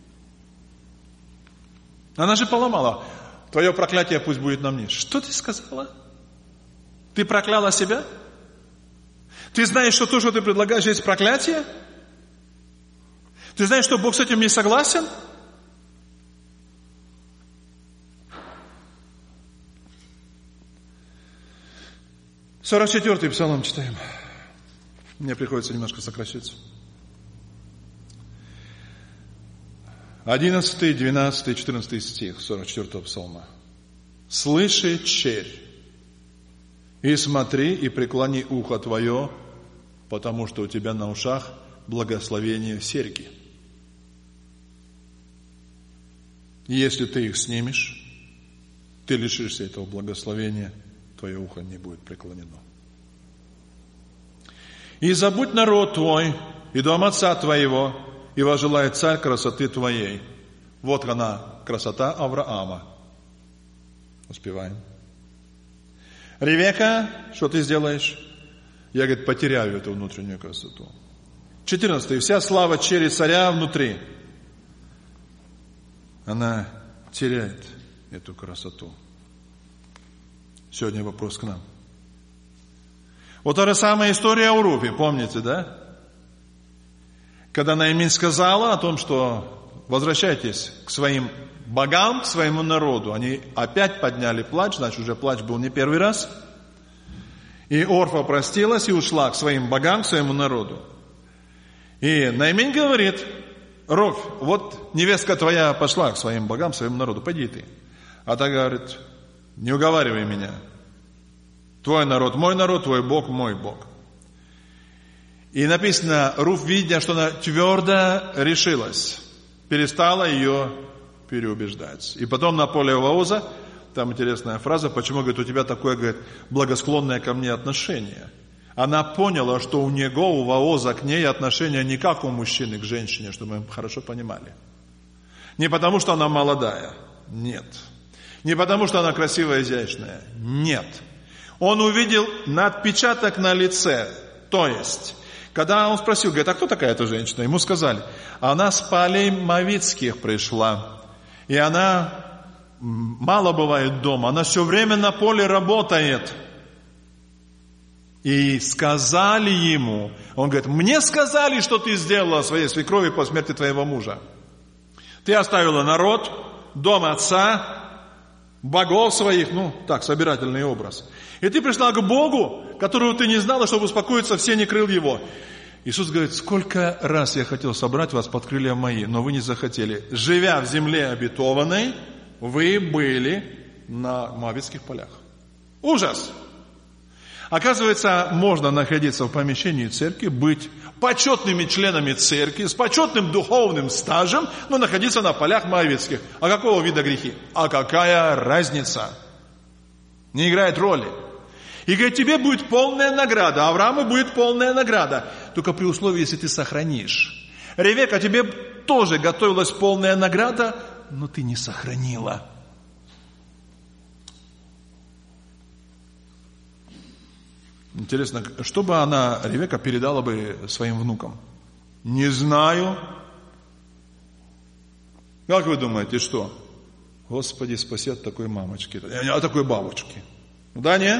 Она же поломала. Твое проклятие пусть будет на мне. Что ты сказала? Ты прокляла себя? Ты знаешь, что то, что ты предлагаешь, есть проклятие? Ты знаешь, что Бог с этим не согласен? сорок четвёртый псалом читаем. Мне приходится немножко сокращаться. одиннадцатый, двенадцатый, четырнадцатый стих сорок четвёртого псалма. «Слыши, черь, и смотри, и преклони ухо твое, потому что у тебя на ушах благословение серьги. Если ты их снимешь, ты лишишься этого благословения, твое ухо не будет преклонено. И забудь народ твой, и дом отца твоего, и возжелает царь красоты твоей». Вот она, красота Авраама. Успеваем. Ревекка, что ты сделаешь? Я, говорит, потеряю эту внутреннюю красоту. четырнадцатый. Вся слава черри царя внутри. Она теряет эту красоту. Сегодня вопрос к нам. Вот та же самая история о Руфе, помните, да? Когда Наимин сказала о том, что возвращайтесь к своим богам, к своему народу. Они опять подняли плач, значит, уже плач был не первый раз. И Орфа простилась и ушла к своим богам, к своему народу. И Наимин говорит: Руфь, вот невестка твоя пошла к своим богам, к своему народу, пойди ты. А та говорит: не уговаривай меня. Твой народ мой народ, твой Бог мой Бог. И написано, Руфь, видя, что она твердо решилась, перестала ее переубеждать. И потом на поле Ваоза, там интересная фраза, почему, говорит, у тебя такое, говорит, благосклонное ко мне отношение. Она поняла, что у него, у Ваоза к ней отношение не как у мужчины к женщине, чтобы мы хорошо понимали. Не потому, что она молодая, нет. Не потому, что она красивая, изящная, нет. Он увидел отпечаток на лице, то есть... Когда он спросил, говорит, а кто такая эта женщина? Ему сказали, она с полей Мавицких пришла. И она мало бывает дома, она все время на поле работает. И сказали ему, он говорит, мне сказали, что ты сделала своей свекрови по смерти твоего мужа. Ты оставила народ, дом отца, богов своих, ну, так, собирательный образ. И ты пришла к Богу, которого ты не знала, чтобы успокоиться, все не крыл его. Иисус говорит, сколько раз я хотел собрать вас под крылья мои, но вы не захотели. Живя в земле обетованной, вы были на Моавитских полях. Ужас! Оказывается, можно находиться в помещении церкви, быть почетными членами церкви, с почетным духовным стажем, но находиться на полях Моавитских. А какого вида грехи? А какая разница? Не играет роли. И говорит, тебе будет полная награда, Аврааму будет полная награда, только при условии, если ты сохранишь. Ревека, тебе тоже готовилась полная награда, но ты не сохранила. Интересно, что бы она, Ревека, передала бы своим внукам? Не знаю. Как вы думаете, что? Господи, спаси от такой мамочки, от такой бабочки. Да, не?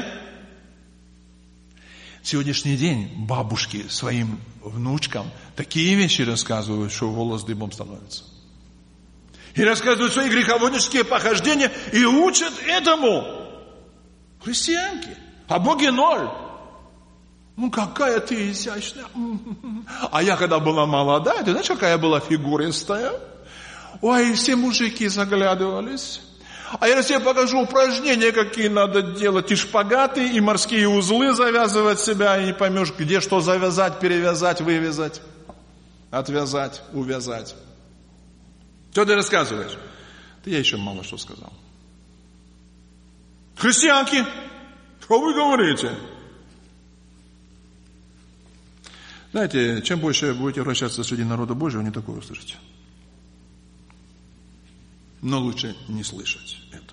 В сегодняшний день бабушки своим внучкам такие вещи рассказывают, что волос дыбом становится. И рассказывают свои греховоднические похождения и учат этому. Христианки. А Боге ноль. Ну, какая ты изящная. А я, когда была молодая, ты знаешь, какая была фигуристая? Ой, все мужики заглядывались. А я тебе покажу упражнения, какие надо делать. И шпагаты, и морские узлы завязывать себя. И не поймешь, где что завязать, перевязать, вывязать. Отвязать, увязать. Что ты рассказываешь? Да я еще мало что сказал. Христианки, что вы говорите? Знаете, чем больше будете вращаться среди народа Божьего, не такое услышите. Но лучше не слышать этого.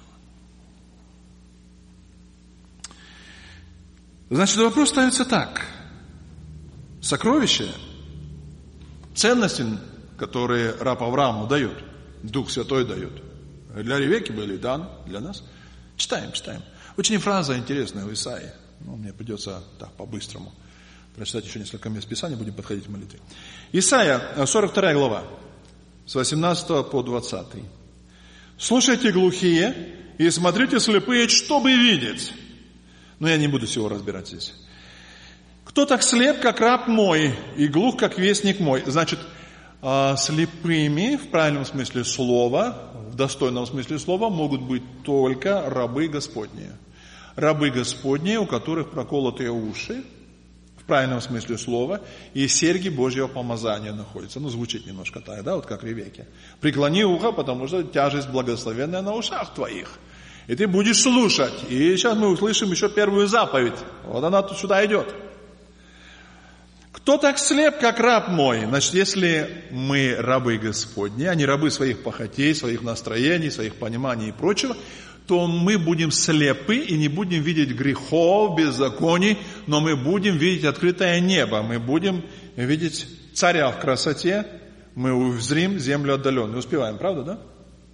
Значит, вопрос ставится так. Сокровища, ценности, которые раб Аврааму дает, Дух Святой дает, для Ревеки были даны, для нас. Читаем, читаем. Очень фраза интересная в Исаии. Ну, мне придется так по-быстрому прочитать еще несколько мест Писания, будем подходить к молитве. Исайя, сорок вторая глава, с восемнадцатого по двадцатый. «Слушайте, глухие, и смотрите, слепые, чтобы видеть». Но я не буду всего разбирать здесь. «Кто так слеп, как раб мой, и глух, как вестник мой?» Значит, слепыми, в правильном смысле слова, в достойном смысле слова, могут быть только рабы Господни. Рабы Господни, у которых проколотые уши, в правильном смысле слова, и серьги Божьего помазания находятся. Ну, звучит немножко так, да, вот как Ревеке. Преклони ухо, потому что тяжесть благословенная на ушах твоих. И ты будешь слушать. И сейчас мы услышим еще первую заповедь. Вот она тут сюда идет. Кто так слеп, как раб мой? Значит, если мы рабы Господни, а не рабы своих похотей, своих настроений, своих пониманий и прочего, то мы будем слепы и не будем видеть грехов, беззаконий, но мы будем видеть открытое небо, мы будем видеть царя в красоте, мы узрим землю отдаленную. Успеваем, правда, да?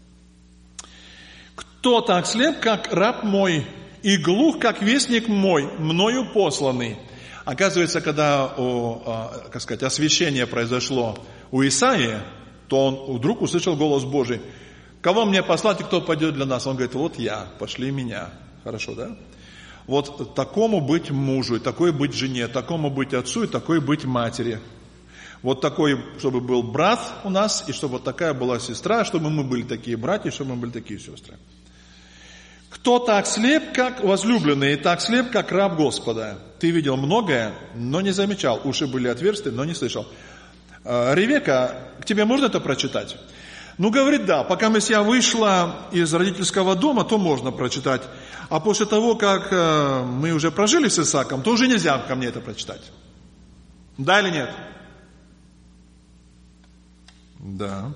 Кто так слеп, как раб мой, и глух, как вестник мой, мною посланный? Оказывается, когда о, как сказать, освящение произошло у Исаии, то он вдруг услышал голос Божий. Кого мне послать и кто пойдет для нас? Он говорит, вот я, пошли меня. Хорошо, да? Вот такому быть мужу, и такой быть жене, такому быть отцу, и такой быть матери. Вот такой, чтобы был брат у нас, и чтобы вот такая была сестра, чтобы мы были такие братья, чтобы мы были такие сестры. Кто так слеп, как возлюбленный, и так слеп, как раб Господа? Ты видел многое, но не замечал. Уши были отверсты, но не слышал. Ревека, к тебе можно это прочитать? Ну, говорит, да, пока я вышла из родительского дома, то можно прочитать. А после того, как э, мы уже прожили с Исааком, то уже нельзя ко мне это прочитать. Да или нет? Да.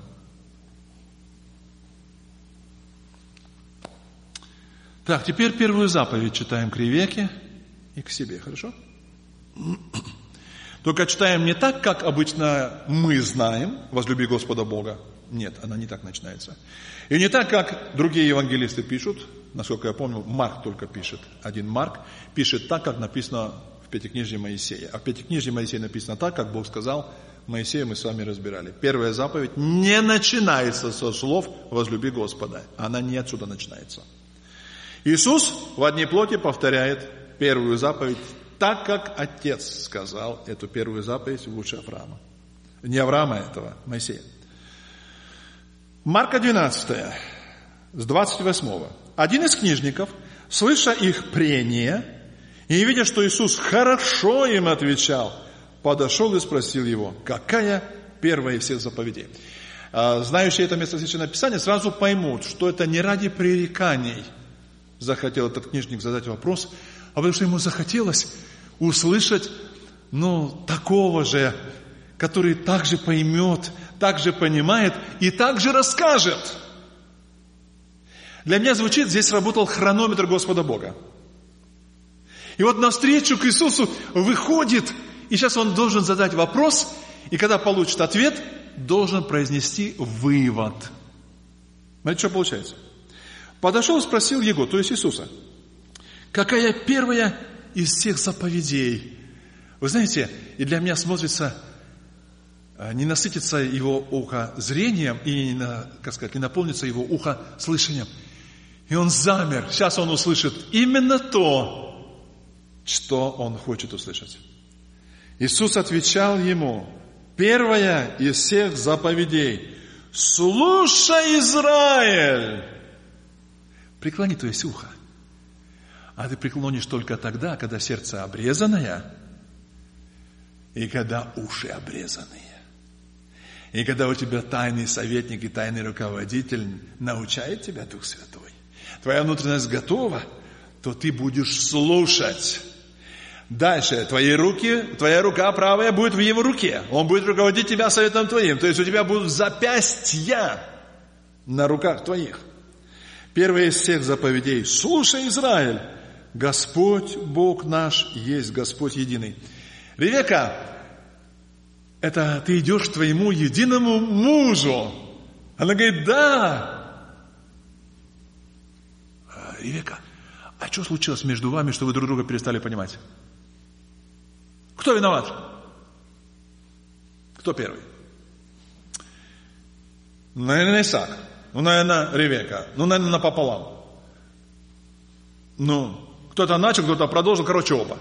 Так, теперь первую заповедь читаем к Ревеке и к себе, хорошо? Только читаем не так, как обычно мы знаем, возлюби Господа Бога. Нет, она не так начинается. И не так, как другие евангелисты пишут, насколько я помню, Марк только пишет, один Марк пишет так, как написано в Пятикнижии Моисея. А в Пятикнижии Моисея написано так, как Бог сказал Моисею, мы с вами разбирали. Первая заповедь не начинается со слов «возлюби Господа». Она не отсюда начинается. Иисус в одной плоти повторяет первую заповедь, так как Отец сказал эту первую заповедь в уши Авраама. Не Авраама этого, Моисея. Марка двенадцать, с двадцать восьмого. Один из книжников, слыша их прения, и видя, что Иисус хорошо им отвечал, подошел и спросил его, какая первая из всех заповедей. Знающие это место Священного Писания сразу поймут, что это не ради пререканий захотел этот книжник задать вопрос, а потому что ему захотелось услышать, ну, такого же, который также поймет, также понимает и также расскажет. Для меня звучит, здесь работал хронометр Господа Бога. И вот навстречу к Иисусу выходит, и сейчас он должен задать вопрос, и когда получит ответ, должен произнести вывод. Смотрите, что получается. Подошел и спросил его, то есть Иисуса, какая первая из всех заповедей? Вы знаете, и для меня смотрится, не насытится его ухо зрением, и, не, как сказать, не наполнится его ухо слышанием. И он замер. Сейчас он услышит именно то, что он хочет услышать. Иисус отвечал ему, первая из всех заповедей, слушай, Израиль! Преклони, то есть ухо. А ты преклонишь только тогда, когда сердце обрезанное, и когда уши обрезанные. И когда у тебя тайный советник и тайный руководитель научает тебя Дух Святой, твоя внутренность готова, то ты будешь слушать. Дальше, твои руки, твоя рука правая будет в его руке. Он будет руководить тебя советом твоим. То есть у тебя будут запястья на руках твоих. Первая из всех заповедей. Слушай, Израиль, Господь Бог наш есть Господь единый. Ревека, это ты идешь к твоему единому мужу. Она говорит, да. Ревека, а что случилось между вами, что вы друг друга перестали понимать? Кто виноват? Кто первый? Наверное, Исаак. Ну, наверное, Ревека. Ну, наверное, напополам. Ну, кто-то начал, кто-то продолжил. Короче, оба.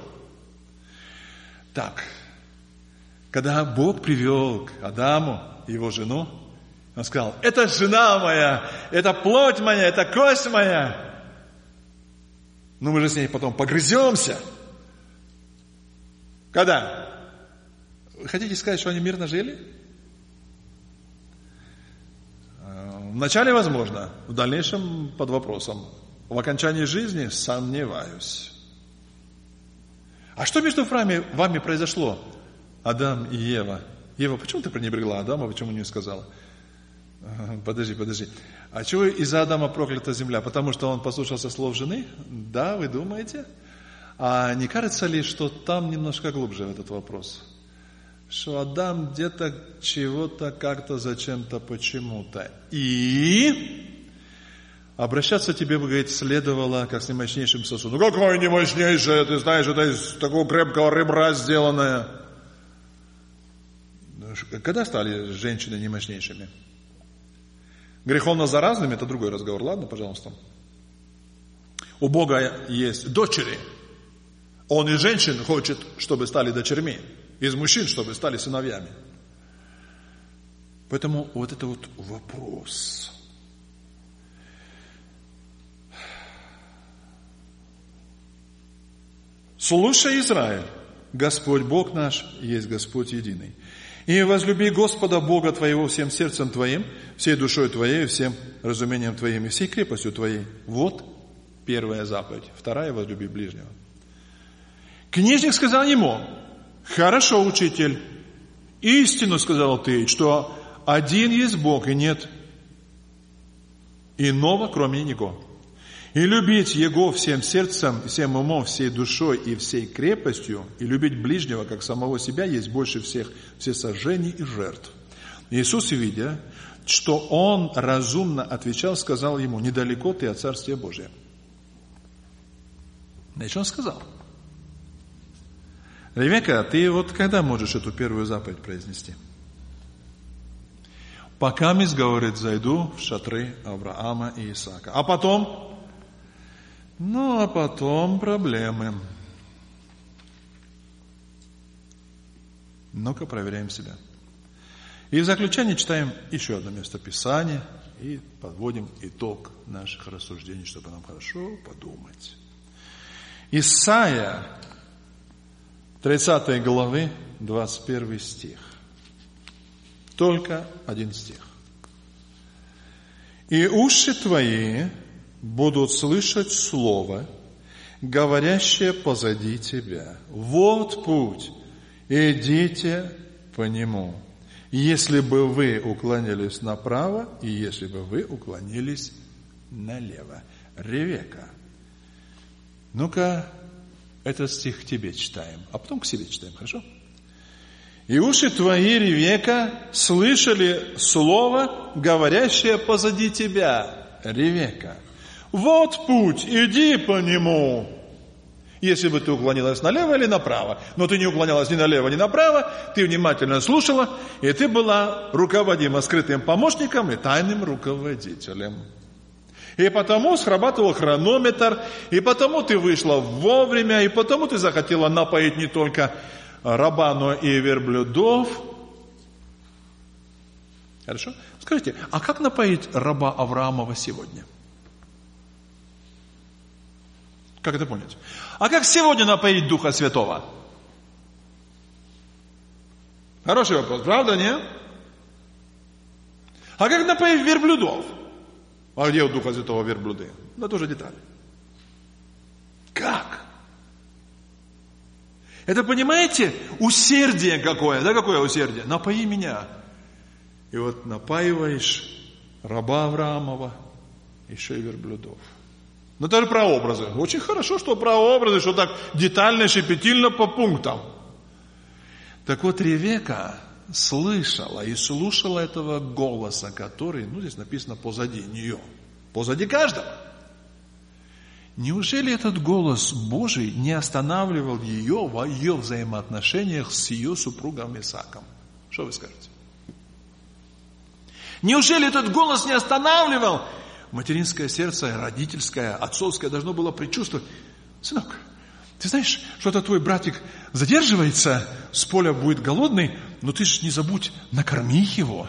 Так. Когда Бог привел к Адаму его жену, он сказал, это жена моя, это плоть моя, это кость моя. Ну, мы же с ней потом погрыземся. Когда? Вы хотите сказать, что они мирно жили? Вначале возможно, в дальнейшем под вопросом. В окончании жизни сомневаюсь. А что между вами, вами произошло, Адам и Ева? Ева, почему ты пренебрегла Адама, почему не сказала? Подожди, подожди. А чего из-за Адама проклята земля? Потому что он послушался слов жены? Да, вы думаете? А не кажется ли, что там немножко глубже этот вопрос? Что Адам где-то чего-то, как-то, зачем-то, почему-то. И обращаться тебе, говорит, следовало, как с немощнейшим сосудом. Ну, какое немощнейшее, ты знаешь, это из такого крепкого ребра сделанное. Когда стали женщины немощнейшими? Греховно-заразными, это другой разговор, ладно, пожалуйста. У Бога есть дочери. Он и женщин хочет, чтобы стали дочерьми. Из мужчин, чтобы стали сыновьями. Поэтому вот это вот вопрос. Слушай, Израиль, Господь Бог наш есть Господь единый. И возлюби Господа Бога твоего всем сердцем твоим, всей душой твоей, всем разумением твоим и всей крепостью твоей. Вот первая заповедь. Вторая, возлюби ближнего. Книжник сказал ему, хорошо, учитель, истину сказал ты, что один есть Бог и нет иного, кроме Него. И любить Его всем сердцем, всем умом, всей душой и всей крепостью, и любить ближнего, как самого себя, есть больше всех всесожжений и жертв. Иисус, видя, что он разумно отвечал, сказал ему, недалеко ты от Царствия Божия. Значит, он сказал, Ревека, ты вот когда можешь эту первую заповедь произнести? Пока, мисс, говорит, зайду в шатры Авраама и Исаака. А потом, Ну, а потом проблемы. Ну-ка, проверяем себя. И в заключение читаем еще одно место Писания и подводим итог наших рассуждений, чтобы нам хорошо подумать. Исайя, тридцатой главы, двадцать первый стих. Только один стих. «И уши твои будут слышать слово, говорящее позади тебя. Вот путь, идите по нему, если бы вы уклонились направо, и если бы вы уклонились налево». Ревека. Ну-ка, этот стих к тебе читаем, а потом к себе читаем, хорошо? «И уши твои, Ревека, слышали слово, говорящее позади тебя». Ревека. «Вот путь, иди по нему». Если бы ты уклонилась налево или направо. Но ты не уклонялась ни налево, ни направо. Ты внимательно слушала, и ты была руководима скрытым помощником и тайным руководителем. И потому срабатывал хронометр, и потому ты вышла вовремя, и потому ты захотела напоить не только раба, но и верблюдов. Хорошо? Скажите, а как напоить раба Авраамова сегодня? Как это понять? А как сегодня напоить Духа Святого? Хороший вопрос, правда, нет? А как напоить верблюдов? А где у Духа Святого верблюды? Да тоже детали. Как? Это, понимаете, усердие какое, да, какое усердие? Напои меня. И вот напаиваешь раба Авраамова, еще и верблюдов. Но это же прообразы. Очень хорошо, что прообразы, что так детально, щепетильно по пунктам. Так вот, Ревека слышала и слушала этого голоса, который, ну, здесь написано позади нее. Позади каждого. Неужели этот голос Божий не останавливал ее в ее взаимоотношениях с ее супругом Исааком? Что вы скажете? Неужели этот голос не останавливал? Материнское сердце, родительское, отцовское должно было предчувствовать: сынок, ты знаешь, что-то твой братик задерживается, с поля будет голодный, но ты же не забудь, накорми его.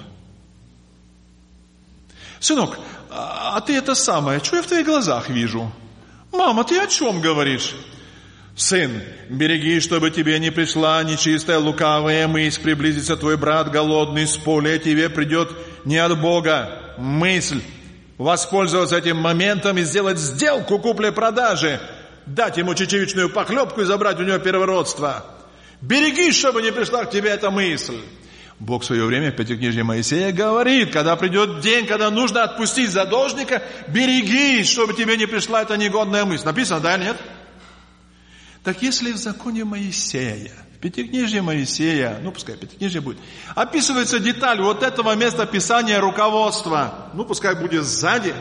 Сынок, а ты это самое, что я в твоих глазах вижу? Мама, ты о чем говоришь? Сын, береги, чтобы тебе не пришла нечистая лукавая мысль, приблизится твой брат голодный с поля, тебе придет не от Бога мысль воспользоваться этим моментом и сделать сделку купли-продажи, дать ему чечевичную похлебку и забрать у него первородство. Береги, чтобы не пришла к тебе эта мысль. Бог в свое время в Пятикнижье Моисея говорит, когда придет день, когда нужно отпустить задолжника, береги, чтобы тебе не пришла эта негодная мысль. Написано, да, нет? Так если в законе Моисея, в Пятикнижье Моисея, ну пускай Пятикнижье будет, описывается деталь вот этого места Писания руководства, ну пускай будет сзади,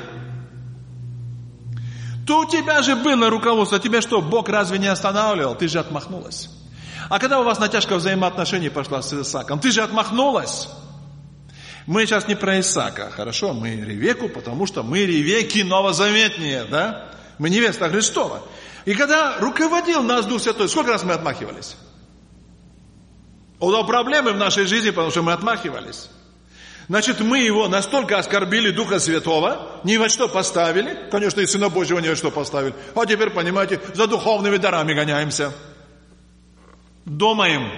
то у тебя же было руководство, тебя что, Бог разве не останавливал? Ты же отмахнулась. А когда у вас натяжка взаимоотношений пошла с Исааком, ты же отмахнулась. Мы сейчас не про Исаака, хорошо? Мы Ревеку, потому что мы Ревеки новозаветние, да? Мы невеста Христова. И когда руководил нас Дух Святой, сколько раз мы отмахивались? У проблемы в нашей жизни, потому что мы отмахивались. Значит, мы его настолько оскорбили Духа Святого, ни во что поставили, конечно, и Сына Божьего ни во что поставили, а теперь, понимаете, за духовными дарами гоняемся. Думаем.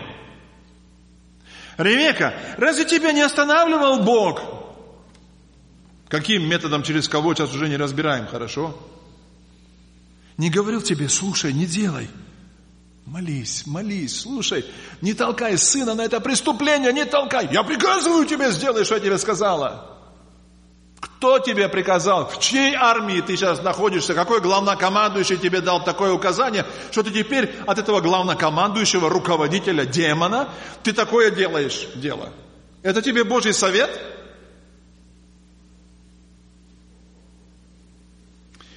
Ревека, разве тебя не останавливал Бог? Каким методом, через кого, сейчас уже не разбираем, хорошо? Не говорил тебе, слушай, не делай. Молись, молись, слушай. Не толкай сына на это преступление, не толкай. Я приказываю тебе, сделай, что я тебе сказала. Кто тебе приказал? В чьей армии ты сейчас находишься? Какой главнокомандующий тебе дал такое указание, что ты теперь от этого главнокомандующего, руководителя, демона, ты такое делаешь дело? Это тебе Божий совет?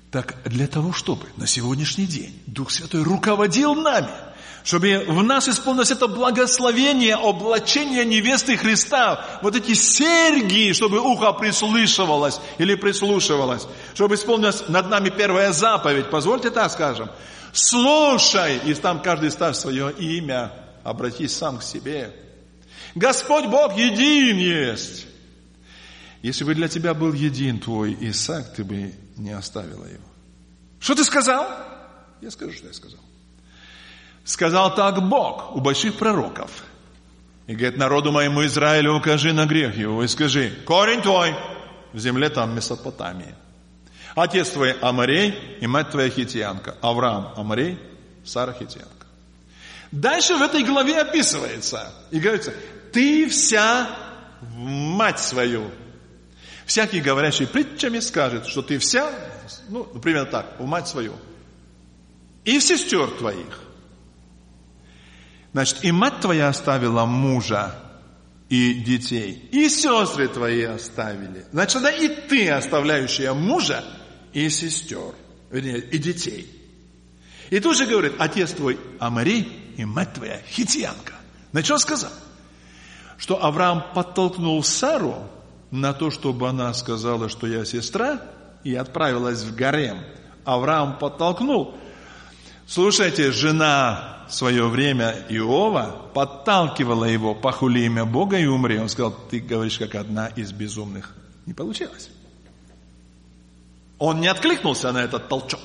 Так для того, чтобы на сегодняшний день Дух Святой руководил нами, чтобы в нас исполнилось это благословение, облачение невесты Христа, вот эти серьги, чтобы ухо прислушивалось или прислушивалось, чтобы исполнилась над нами первая заповедь, позвольте так скажем, слушай, и там каждый ставь свое имя, обратись сам к себе. Господь Бог един есть. Если бы для тебя был един твой Исаак, ты бы не оставила его. Что ты сказал? Я скажу, что я сказал. Сказал так Бог у больших пророков. И говорит, народу моему Израилю укажи на грех его и скажи, корень твой в земле там Месопотамии. Отец твой Аморей и мать твоя Хитиянка. Авраам Аморей, Сара Хитиянка. Дальше в этой главе описывается. И говорится, ты вся в мать свою. Всякий, говорящий притчами, скажет, что ты вся, ну, например, так, в мать свою. И в сестер твоих. Значит, и мать твоя оставила мужа и детей, и сестры твои оставили. Значит, да и ты, оставляющая мужа и сестер, вернее, и детей. И тут же говорит, отец твой Аморей и мать твоя Хитиянка. Значит, что сказал? Что Авраам подтолкнул Сару на то, чтобы она сказала, что я сестра, и отправилась в гарем. Авраам подтолкнул. Слушайте, жена в свое время Иова подталкивала его, похули имя Бога и умри. Он сказал, ты говоришь, как одна из безумных. Не получилось. Он не откликнулся на этот толчок.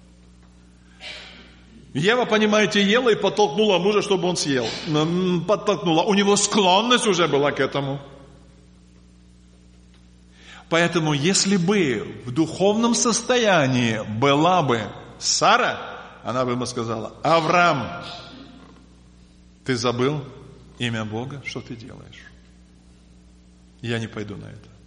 Ева, понимаете, ела и подтолкнула мужа, чтобы он съел. Подтолкнула. У него склонность уже была к этому. Поэтому, если бы в духовном состоянии была бы Сара, она бы ему сказала, Авраам, ты забыл имя Бога, что ты делаешь? Я не пойду на это.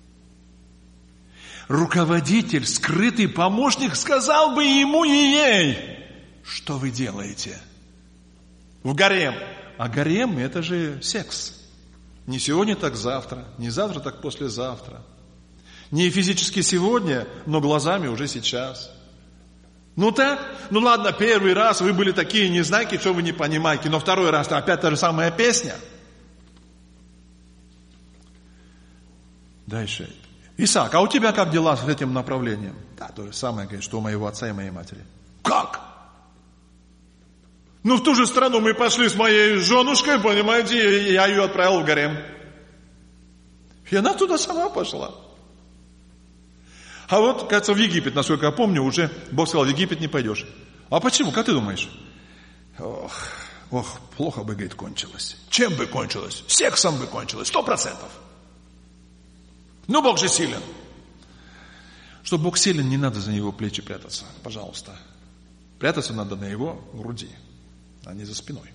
Руководитель, скрытый помощник сказал бы ему и ей, что вы делаете? В гарем. А гарем это же секс. Не сегодня, так завтра. Не завтра, так послезавтра. Не физически сегодня, но глазами уже сейчас. Ну так? Ну ладно, первый раз вы были такие незнайки, что вы не понимаете, но второй раз опять та же самая песня. Дальше. Исаак, а у тебя как дела с этим направлением? Да, то же самое, говорит, что у моего отца и моей матери. Как? Ну в ту же страну мы пошли с моей женушкой, понимаете, я ее отправил в гарем. И она туда сама пошла. А вот, кажется, в Египет, насколько я помню, уже Бог сказал, в Египет не пойдешь. А почему? Как ты думаешь? Ох, ох, плохо бы, говорит, кончилось. Чем бы кончилось? Сексом бы кончилось, сто процентов. Ну, Бог же силен. Что Бог силен, не надо за него плечи прятаться, пожалуйста. Прятаться надо на его груди, а не за спиной.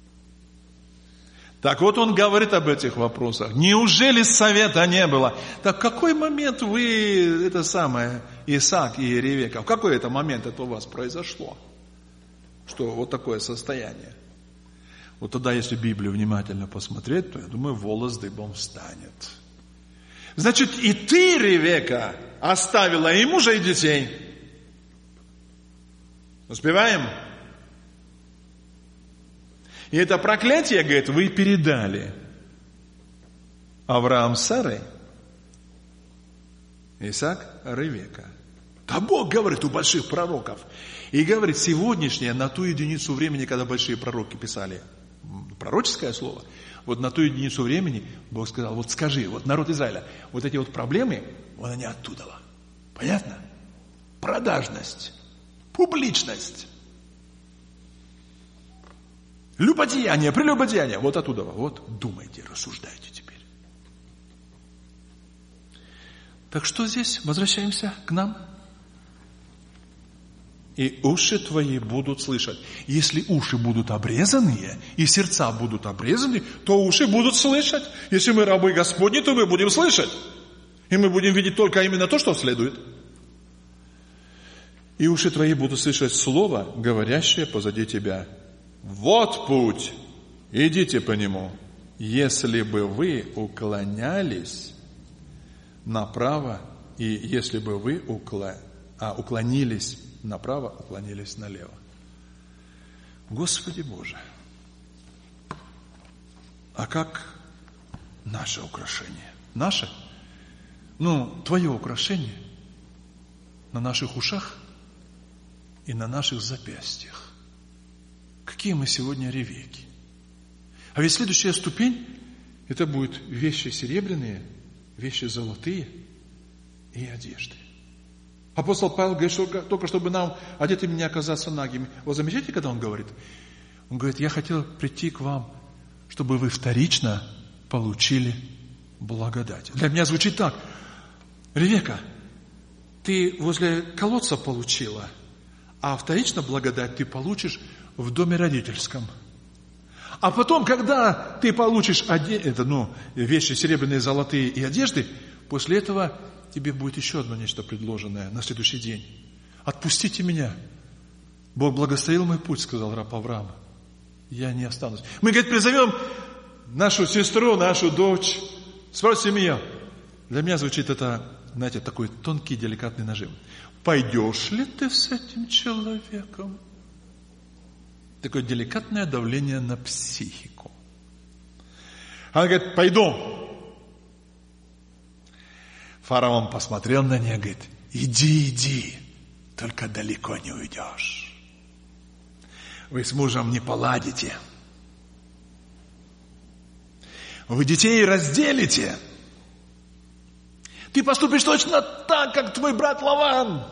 Так вот он говорит об этих вопросах. Неужели совета не было? Так в какой момент вы, это самое, Исаак и Ревека, в какой это момент это у вас произошло? Что вот такое состояние? Вот тогда, если Библию внимательно посмотреть, то, я думаю, волос дыбом встанет. Значит, и ты, Ревека, оставила и мужа, и детей. Успеваем? И это проклятие, говорит, вы передали Авраам Сарой, Исаак Ревека. Да Бог говорит у больших пророков. И говорит, сегодняшнее на ту единицу времени, когда большие пророки писали пророческое слово, вот на ту единицу времени Бог сказал, вот скажи, вот народ Израиля, вот эти вот проблемы, вот они оттуда. Понятно? Продажность, публичность. Любодеяние, прелюбодеяние. Вот оттуда. Вот думайте, рассуждайте теперь. Так что здесь? Возвращаемся к нам. И уши твои будут слышать. Если уши будут обрезанные, и сердца будут обрезаны, то уши будут слышать. Если мы рабы Господни, то мы будем слышать. И мы будем видеть только именно то, что следует. И уши твои будут слышать слово, говорящее позади тебя. Вот путь, идите по нему. Если бы вы уклонялись направо, и если бы вы уклонялись а уклонились направо, уклонились налево. Господи Боже, а как наше украшение? Наше? Ну, Твое украшение на наших ушах и на наших запястьях. Какие мы сегодня ревеки. А ведь следующая ступень, это будут вещи серебряные, вещи золотые и одежды. Апостол Павел говорит, что только чтобы нам одетыми не оказаться нагими. Вот замечаете, когда он говорит? Он говорит, я хотел прийти к вам, чтобы вы вторично получили благодать. Для меня звучит так. Ревека, ты возле колодца получила, а вторично благодать ты получишь в доме родительском. А потом, когда ты получишь оде... это, ну, вещи серебряные, золотые и одежды, после этого тебе будет еще одно нечто предложенное на следующий день. Отпустите меня. Бог благословил мой путь, сказал раб Авраама. Я не останусь. Мы, говорит, призовем нашу сестру, нашу дочь, спросим ее. Для меня звучит это, знаете, такой тонкий, деликатный нажим. Пойдешь ли ты с этим человеком? Такое деликатное давление на психику. Она говорит, пойду. Фараон посмотрел на нее и говорит, иди, иди, только далеко не уйдешь. Вы с мужем не поладите. Вы детей разделите. Ты поступишь точно так, как твой брат Лаван.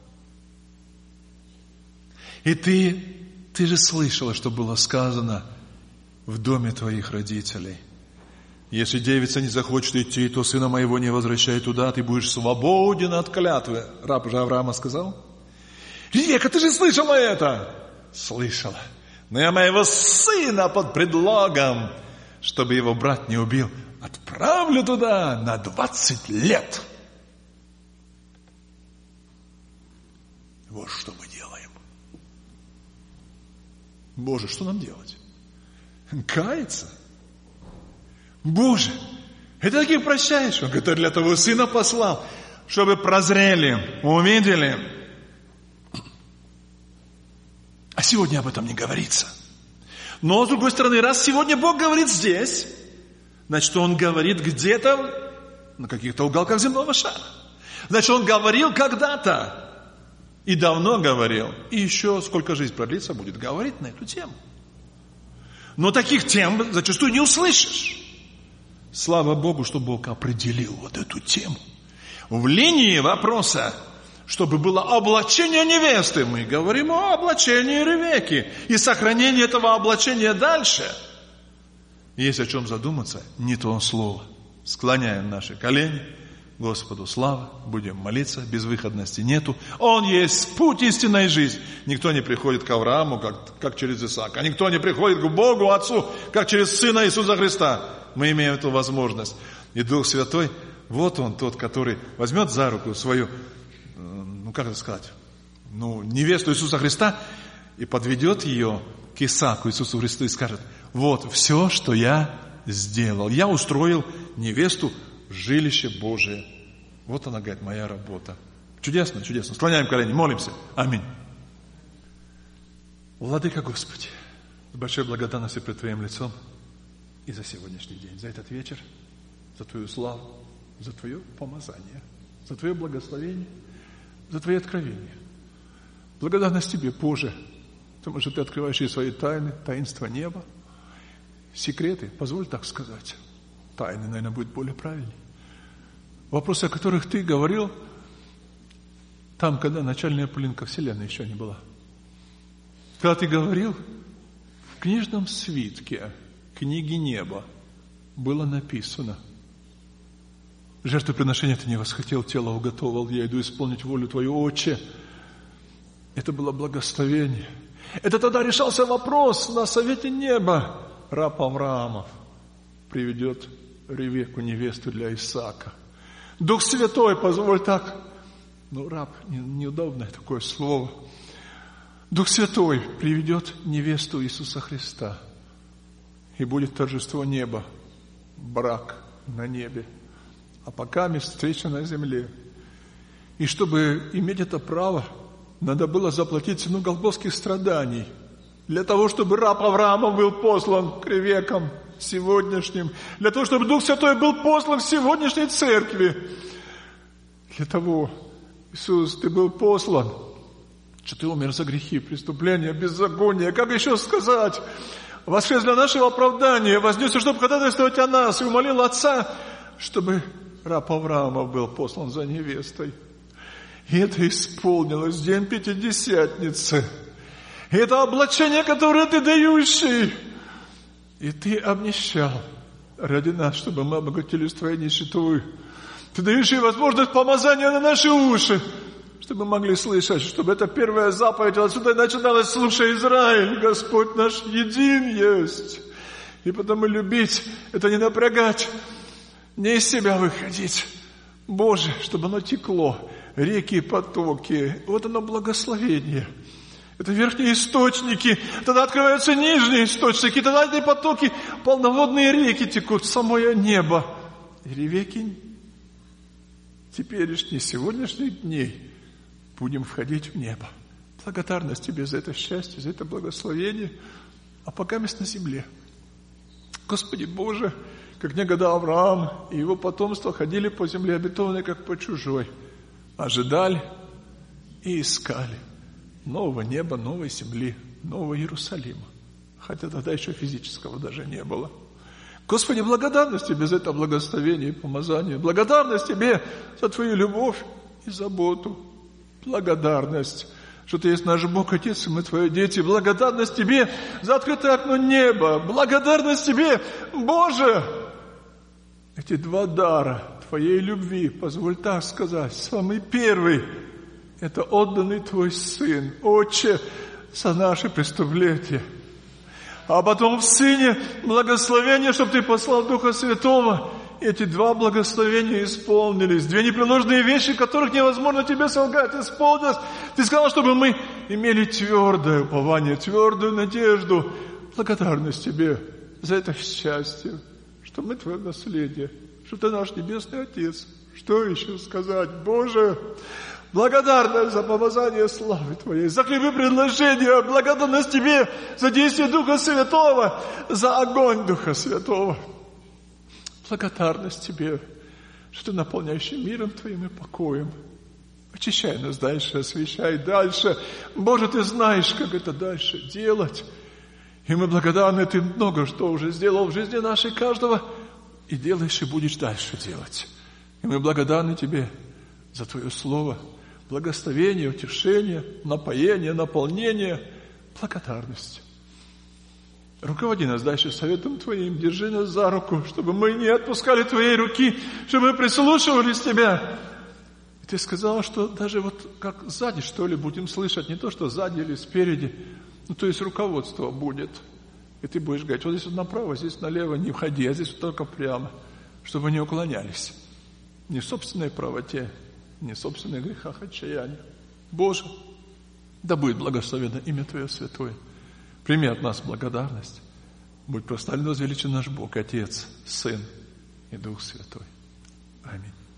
И ты, ты же слышала, что было сказано в доме твоих родителей. Если девица не захочет идти, то сына моего не возвращай туда, ты будешь свободен от клятвы. Раб же Авраама сказал. Ревека, ты же слышала это? Слышала. Но я моего сына под предлогом, чтобы его брат не убил, отправлю туда на двадцать лет. Вот что мы делаем. Боже, что нам делать? Каяться? Боже, это таких прощаешь. Он говорит, для того сына послал, чтобы прозрели, увидели. А сегодня об этом не говорится. Но, с другой стороны, раз сегодня Бог говорит здесь, значит, Он говорит где-то на каких-то уголках земного шара. Значит, Он говорил когда-то. И давно говорил. И еще сколько жизнь продлится, будет говорить на эту тему. Но таких тем зачастую не услышишь. Слава Богу, что Бог определил вот эту тему. В линии вопроса, чтобы было облачение невесты. Мы говорим о облачении Ревеки. И сохранении этого облачения дальше. Есть о чем задуматься, не то слово. Склоняем наши колени. Господу слава, будем молиться, безвыходности нету. Он есть путь истинной жизни. Никто не приходит к Аврааму, как, как через Исаака. Никто не приходит к Богу, Отцу, как через Сына Иисуса Христа. Мы имеем эту возможность. И Дух Святой, вот Он тот, который возьмет за руку свою, ну как это сказать, ну невесту Иисуса Христа и подведет ее к Исааку, Иисусу Христу, и скажет, вот все, что я сделал. Я устроил невесту в жилище Божие. Вот она, говорит, моя работа. Чудесно, чудесно. Склоняем колени, молимся. Аминь. Владыка Господи, с большой благодарностью пред Твоим лицом и за сегодняшний день, за этот вечер, за Твою славу, за Твое помазание, за Твое благословение, за Твои откровения. Благодарность Тебе, Боже, потому что Ты открываешь и свои тайны, таинства неба, секреты, позволь так сказать. Тайны, наверное, будет более правильнее. Вопросы, о которых Ты говорил, там, когда начальная пылинка Вселенной еще не была. Когда Ты говорил, в книжном свитке книги неба было написано: жертвоприношение Ты не восхотел, тело уготовал, я иду исполнить волю Твою, Отче. Это было благословение. Это тогда решался вопрос на совете неба. Раб Авраамов приведет Ревеку, невесту для Исаака. Дух Святой, позволь так. Ну, раб, не, неудобное такое слово. Дух Святой приведет невесту Иисуса Христа. И будет торжество неба, брак на небе. А пока встреча на земле. И чтобы иметь это право, надо было заплатить цену голгофских страданий. Для того, чтобы раб Авраама был послан к векам сегодняшним. Для того, чтобы Дух Святой был послан к сегодняшней церкви. Для того, Иисус, Ты был послан, что Ты умер за грехи, преступления, беззакония. Как еще сказать? Воскрес для нашего оправдания, вознесся, чтобы ходатайствовать о нас, и умолил Отца, чтобы раб Авраама был послан за невестой. И это исполнилось в день Пятидесятницы. И это облачение, которое Ты дающий. И Ты обнищал ради нас, чтобы мы обогатились Твоей нищетой. Ты дающий возможность помазания на наши уши, чтобы мы могли слышать, чтобы эта первая заповедь отсюда начиналась: слушай, Израиль, Господь наш един есть. И потому любить — это не напрягать, не из себя выходить. Боже, чтобы оно текло, реки и потоки. Вот оно благословение. Это верхние источники, тогда открываются нижние источники, тогда эти потоки, полноводные реки текут в самое небо. И реки теперешних, сегодняшних дней будем входить в небо. Благодарность Тебе за это счастье, за это благословение, а пока мест на земле. Господи Боже, как некогда Авраам и его потомство ходили по земле обетованной, как по чужой, ожидали и искали нового неба, новой земли, нового Иерусалима. Хотя тогда еще физического даже не было. Господи, благодарность Тебе за это благословение и помазание. Благодарность Тебе за Твою любовь и заботу. Благодарность, что Ты есть наш Бог, Отец, и мы Твои дети. Благодарность Тебе за открытое окно неба. Благодарность Тебе, Боже! Эти два дара Твоей любви, позволь так сказать, самый первый — это отданный Твой Сын, Отче, за наши преступления. А потом в Сыне благословение, чтобы Ты послал Духа Святого. Эти два благословения исполнились. Две непреложные вещи, которых невозможно Тебе солгать, исполнилось. Ты сказал, чтобы мы имели твердое упование, твердую надежду. Благодарность Тебе за это счастье, что мы Твое наследие, что Ты наш Небесный Отец. Что еще сказать? Боже, благодарность за помазание славы Твоей, за хлебы предложения, благодарность Тебе за действие Духа Святого, за огонь Духа Святого. Благодарность Тебе, что Ты наполняющий миром Твоим и покоем. Очищай нас дальше, освящай дальше. Боже, Ты знаешь, как это дальше делать. И мы благодарны, Ты много что уже сделал в жизни нашей каждого, и делаешь, и будешь дальше делать. И мы благодарны Тебе за Твое Слово, благословение, утешение, напоение, наполнение, благодарность. Руководи нас дальше советом Твоим, держи нас за руку, чтобы мы не отпускали Твоей руки, чтобы мы прислушивались Тебя. И Ты сказал, что даже вот как сзади, что ли, будем слышать, не то, что сзади или спереди, ну, то есть руководство будет. И Ты будешь говорить: вот здесь вот направо, здесь налево, не входи, а здесь вот только прямо, чтобы не уклонялись. Не в собственной правоте, не в собственных грехах отчаяния. Боже, да будет благословено имя Твое святое. Прими от нас благодарность. Будь прославлен и возвеличен наш Бог, Отец, Сын и Дух Святой. Аминь.